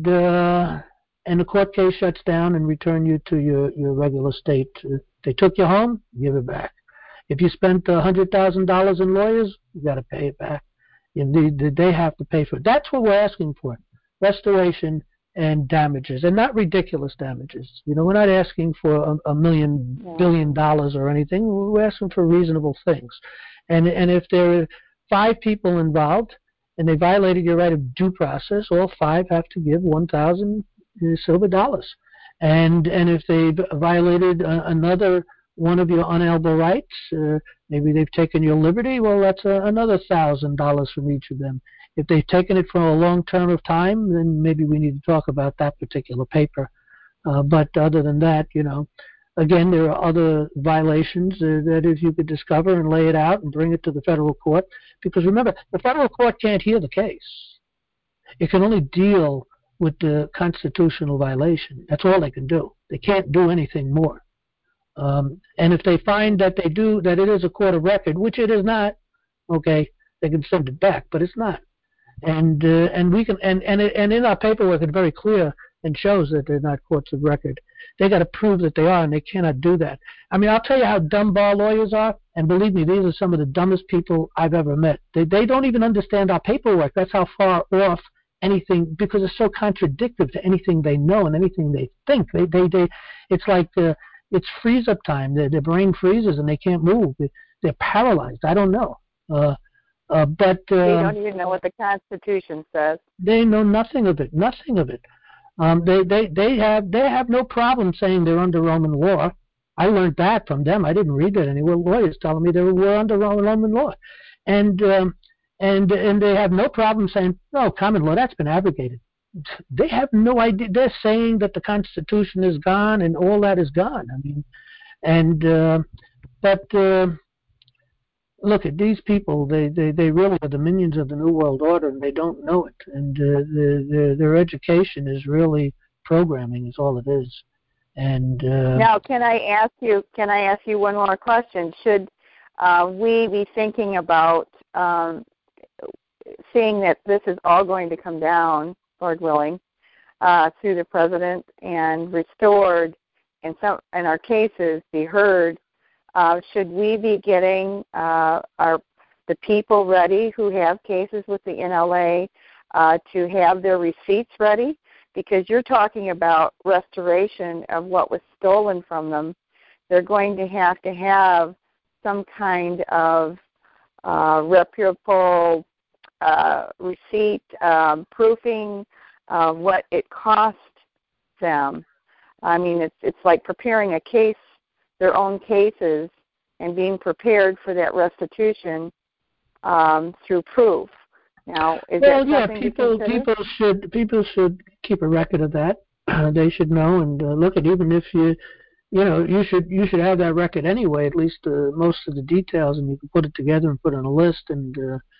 the court case shuts down and return you to your regular state. If they took you home, give it back. If you spent $100,000 in lawyers, you got to pay it back. They have to pay for it. That's what we're asking for: restoration and damages, and not ridiculous damages. We're not asking for $1 billion or anything. We're asking for reasonable things. And if there are 5 people involved and they violated your right of due process, all 5 have to give 1,000 silver dollars. And if they've violated another one of your unalienable rights, maybe they've taken your liberty, well, that's another $1,000 from each of them. If they've taken it for a long term of time, then maybe we need to talk about that particular paper. But other than that, again, there are other violations that if you could discover and lay it out and bring it to the federal court, because remember, the federal court can't hear the case. It can only deal with the constitutional violation. That's all they can do. They can't do anything more. And if they find that it is a court of record, which it is not, okay, they can send it back, but it's not. And we can and in our paperwork it's very clear and shows that they're not courts of record. They got to prove that they are, and they cannot do that. I mean, I'll tell you how dumb bar lawyers are, and believe me, these are some of the dumbest people I've ever met. They don't even understand our paperwork. That's how far off anything, because it's so contradictory to anything they know and anything they think. It's like it's freeze up time. Their brain freezes and they can't move. They're paralyzed. I don't know. But they don't even know what the Constitution says. They know nothing of it. Nothing of it. They have no problem saying they're under Roman law. I learned that from them. I didn't read that anywhere. Lawyers telling me they were under Roman law, and they have no problem saying, no, common law, that's been abrogated. They have no idea. They're saying that the Constitution is gone and all that is gone. I mean, but look at these people. They really are the minions of the New World Order, and they don't know it. And their education is really programming, is all it is. And now, can I ask you one more question? Should we be thinking about seeing that this is all going to come down, Lord willing, through the president and restored, and our cases be heard? Should we be getting the people ready who have cases with the NLA to have their receipts ready? Because you're talking about restoration of what was stolen from them. They're going to have some kind of reputable receipt proofing what it cost them. I mean, it's like preparing a case, their own cases, and being prepared for that restitution through proof. Now, is that something people should keep a record of that. They should know and look at, even if you should have that record anyway, at least most of the details, and you can put it together and put it on a list and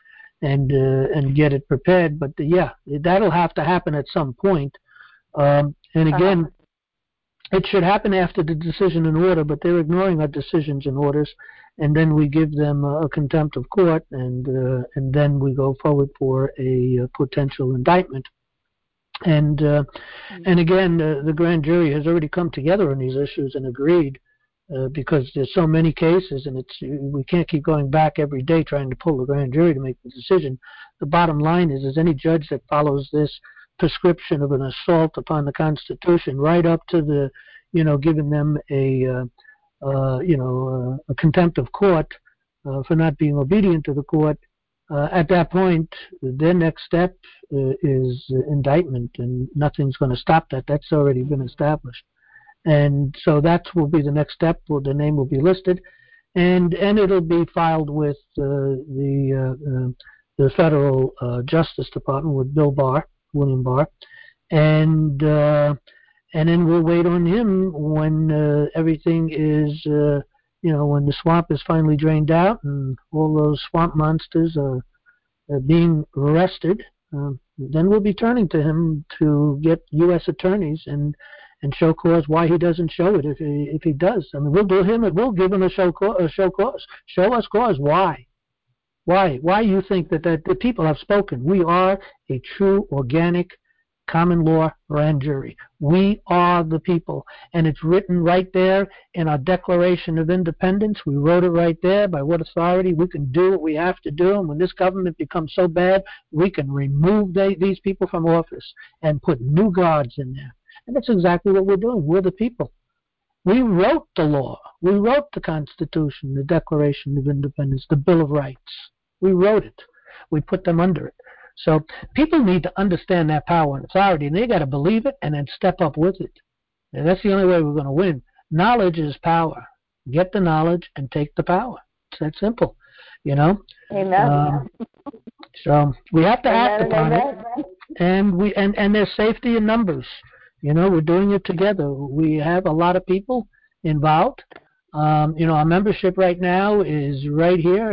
get it prepared. But that'll have to happen at some point. And again, it should happen after the decision and order, but they're ignoring our decisions and orders, and then we give them a contempt of court, and then we go forward for a potential indictment. And again, the grand jury has already come together on these issues and agreed, because there's so many cases, and we can't keep going back every day trying to pull the grand jury to make the decision. The bottom line is any judge that follows this prescription of an assault upon the Constitution, right up to the, giving them a contempt of court for not being obedient to the court, at that point, their next step is indictment, and nothing's going to stop that. That's already been established. And so that will be the next step. The name will be listed, and it'll be filed with the Federal Justice Department with William Barr, and then we'll wait on him when everything is, when the swamp is finally drained out and all those swamp monsters are being arrested. Then we'll be turning to him to get U.S. attorneys and show cause why he doesn't show it if he does. I mean, we'll give him a show cause. Show us cause. Why? Why you think that the people have spoken? We are a true, organic, common law grand jury. We are the people, and it's written right there in our Declaration of Independence. We wrote it right there. By what authority we can do what we have to do, and when this government becomes so bad, we can remove these people from office and put new guards in there. And that's exactly what we're doing. We're the people. We wrote the law. We wrote the Constitution, the Declaration of Independence, the Bill of Rights. We wrote it. We put them under it. So people need to understand that power and authority, and they got to believe it and then step up with it. And that's the only way we're going to win. Knowledge is power. Get the knowledge and take the power. It's that simple, Amen. So we have to act upon it, and there's safety in numbers. We're doing it together. We have a lot of people involved. Our membership right now is right here,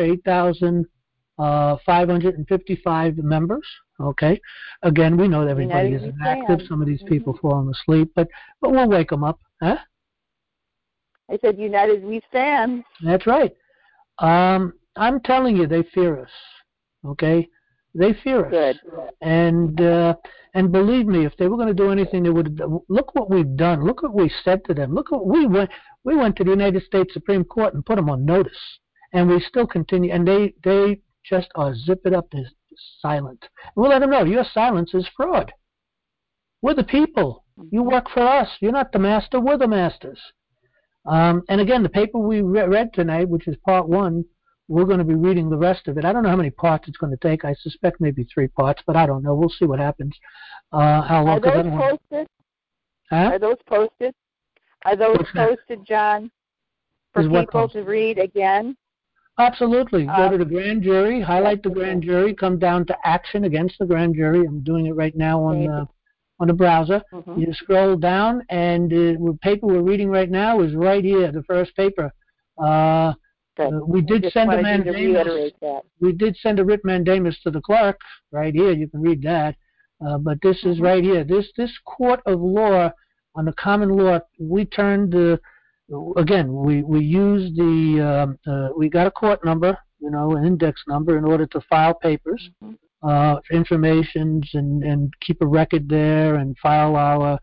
8,555 members. Okay. Again, we know that everybody isn't active. Some of these people falling asleep, but we'll wake them up. Huh? I said, United we stand. That's right. I'm telling you, they fear us. Okay. They fear us. Good. And believe me, if they were going to do anything, they would. Look what we've done. Look what we said to them. Look what we went. We went to the United States Supreme Court and put them on notice, and we still continue. And they just are zip it up. They're silent. We'll let them know your silence is fraud. We're the people. You work for us. You're not the master. We're the masters. And again, the paper we read tonight, which is part 1. We're going to be reading the rest of it. I don't know how many parts it's going to take. I suspect maybe 3 parts, but I don't know. We'll see what happens. How long? Are those posted? Huh? Are those posted? Are those posted, John, for people to read again? Absolutely. Go to the grand jury, highlight the grand jury, come down to action against the grand jury. I'm doing it right now on the browser. Mm-hmm. You scroll down, and the paper we're reading right now is right here, the first paper. We did send a mandamus. We did send a writ mandamus to the clerk right here. You can read that. But this is right here. This court of law on the common law. We turned again. We used we got a court number, an index number, in order to file papers, informations, and keep a record there, and file our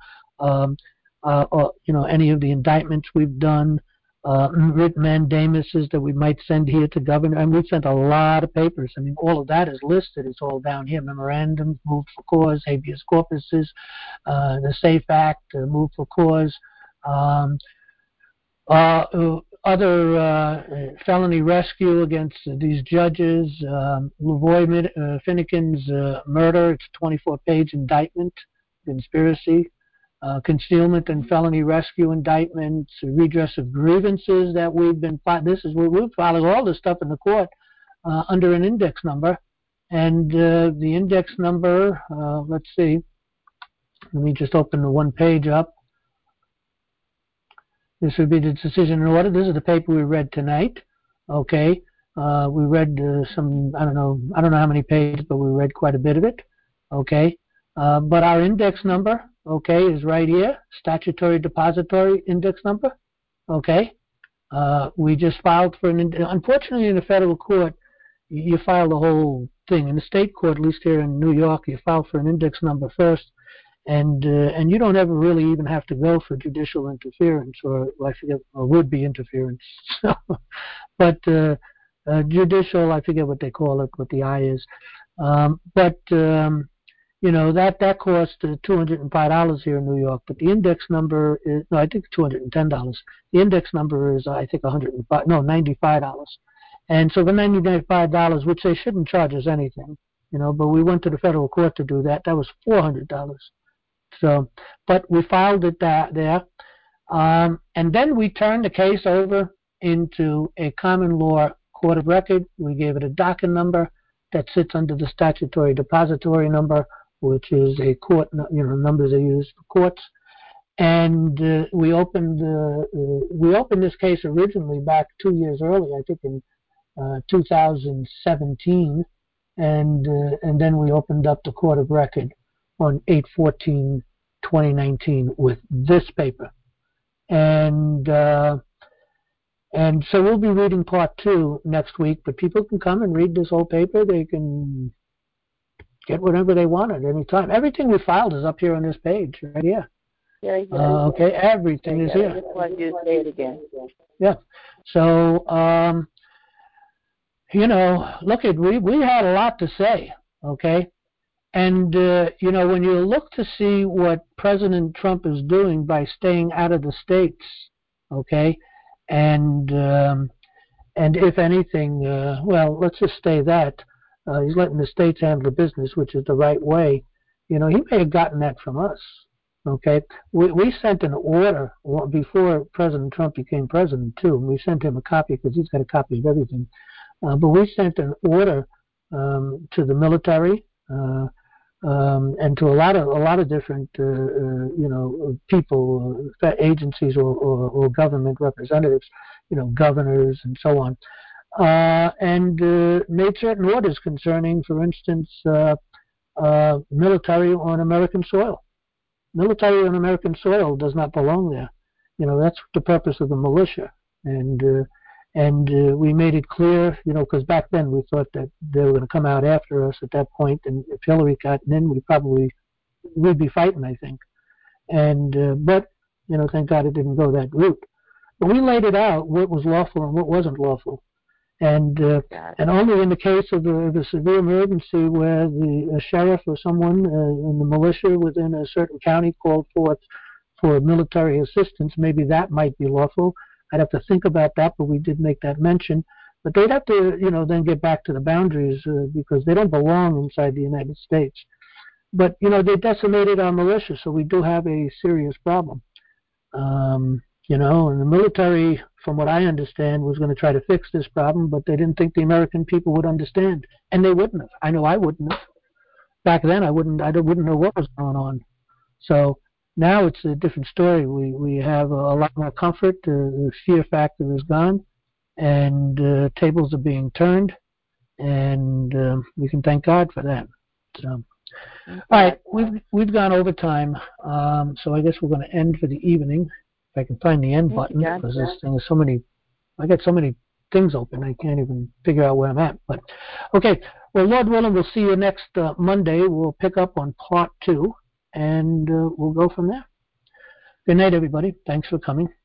any of the indictments we've done. Writ mandamuses that we might send here to governor, and we've sent a lot of papers. I mean, all of that is listed. It's all down here: memorandums, moved for cause, habeas corpuses, the SAFE Act, moved for cause, other felony rescue against these judges, Lavoy Finnegan's murder. It's a 24-page indictment, conspiracy. concealment and felony rescue indictments, redress of grievances that we've been we're filing all this stuff in the court under an index number, and the index number. Let's see. Let me just open the one page up. This would be the decision in order. This is the paper we read tonight. Okay. We read some. I don't know how many pages, but we read quite a bit of it. Okay. But our index number, okay, is right here, statutory depository index number, okay. We just filed for unfortunately in the federal court, you file the whole thing. In the state court, at least here in New York, you file for an index number first, and you don't ever really even have to go for judicial interference, or I forget, or would-be interference. But judicial, I forget what they call it, what the I is. That cost $205 here in New York, but the index number is, no, I think $210. The index number is, I think, $95. And so the $95, which they shouldn't charge us anything, but we went to the federal court to do that. That was $400. So, but we filed it there. And then we turned the case over into a common law court of record. We gave it a docket number that sits under the statutory depository number, which is a court, numbers are used for courts. And we opened this case originally back 2 years early, I think in 2017, and then we opened up the court of record on 8/14/2019 with this paper, and so we'll be reading part 2 next week. But people can come and read this whole paper. They can get whatever they want at any time. Everything we filed is up here on this page, right here. Okay, everything is here. I just wanted you to say it again. Yeah. So, look, we had a lot to say, okay? And, when you look to see what President Trump is doing by staying out of the states, okay, and if anything, let's just say that. He's letting the states handle the business, which is the right way. He may have gotten that from us. Okay, we sent an order before President Trump became president too. We sent him a copy because he's got a copy of everything. But we sent an order to the military and to a lot of different people, agencies or government representatives, governors and so on. And made certain orders concerning, for instance, military on American soil. Military on American soil does not belong there. That's the purpose of the militia. And we made it clear, because back then we thought that they were going to come out after us at that point, and if Hillary got in, we'd be fighting, I think. And but thank God it didn't go that route. But we laid it out, what was lawful and what wasn't lawful. And only in the case of the severe emergency where the sheriff or someone in the militia within a certain county called forth for military assistance, maybe that might be lawful. I'd have to think about that, but we did make that mention. But they'd have to, then get back to the boundaries because they don't belong inside the United States. But, they decimated our militia, so we do have a serious problem. And the military, from what I understand, was going to try to fix this problem, but they didn't think the American people would understand, and they wouldn't have. I know I wouldn't have. Back then, I wouldn't know what was going on. So now it's a different story. We have a lot more comfort. The fear factor is gone, and tables are being turned, and we can thank God for that. So, all right, we've gone over time, so I guess we're going to end for the evening. If I can find the end button, because this thing is I got so many things open, I can't even figure out where I'm at. But okay, well, Lord willing, we'll see you next Monday. We'll pick up on part 2, and we'll go from there. Good night, everybody. Thanks for coming.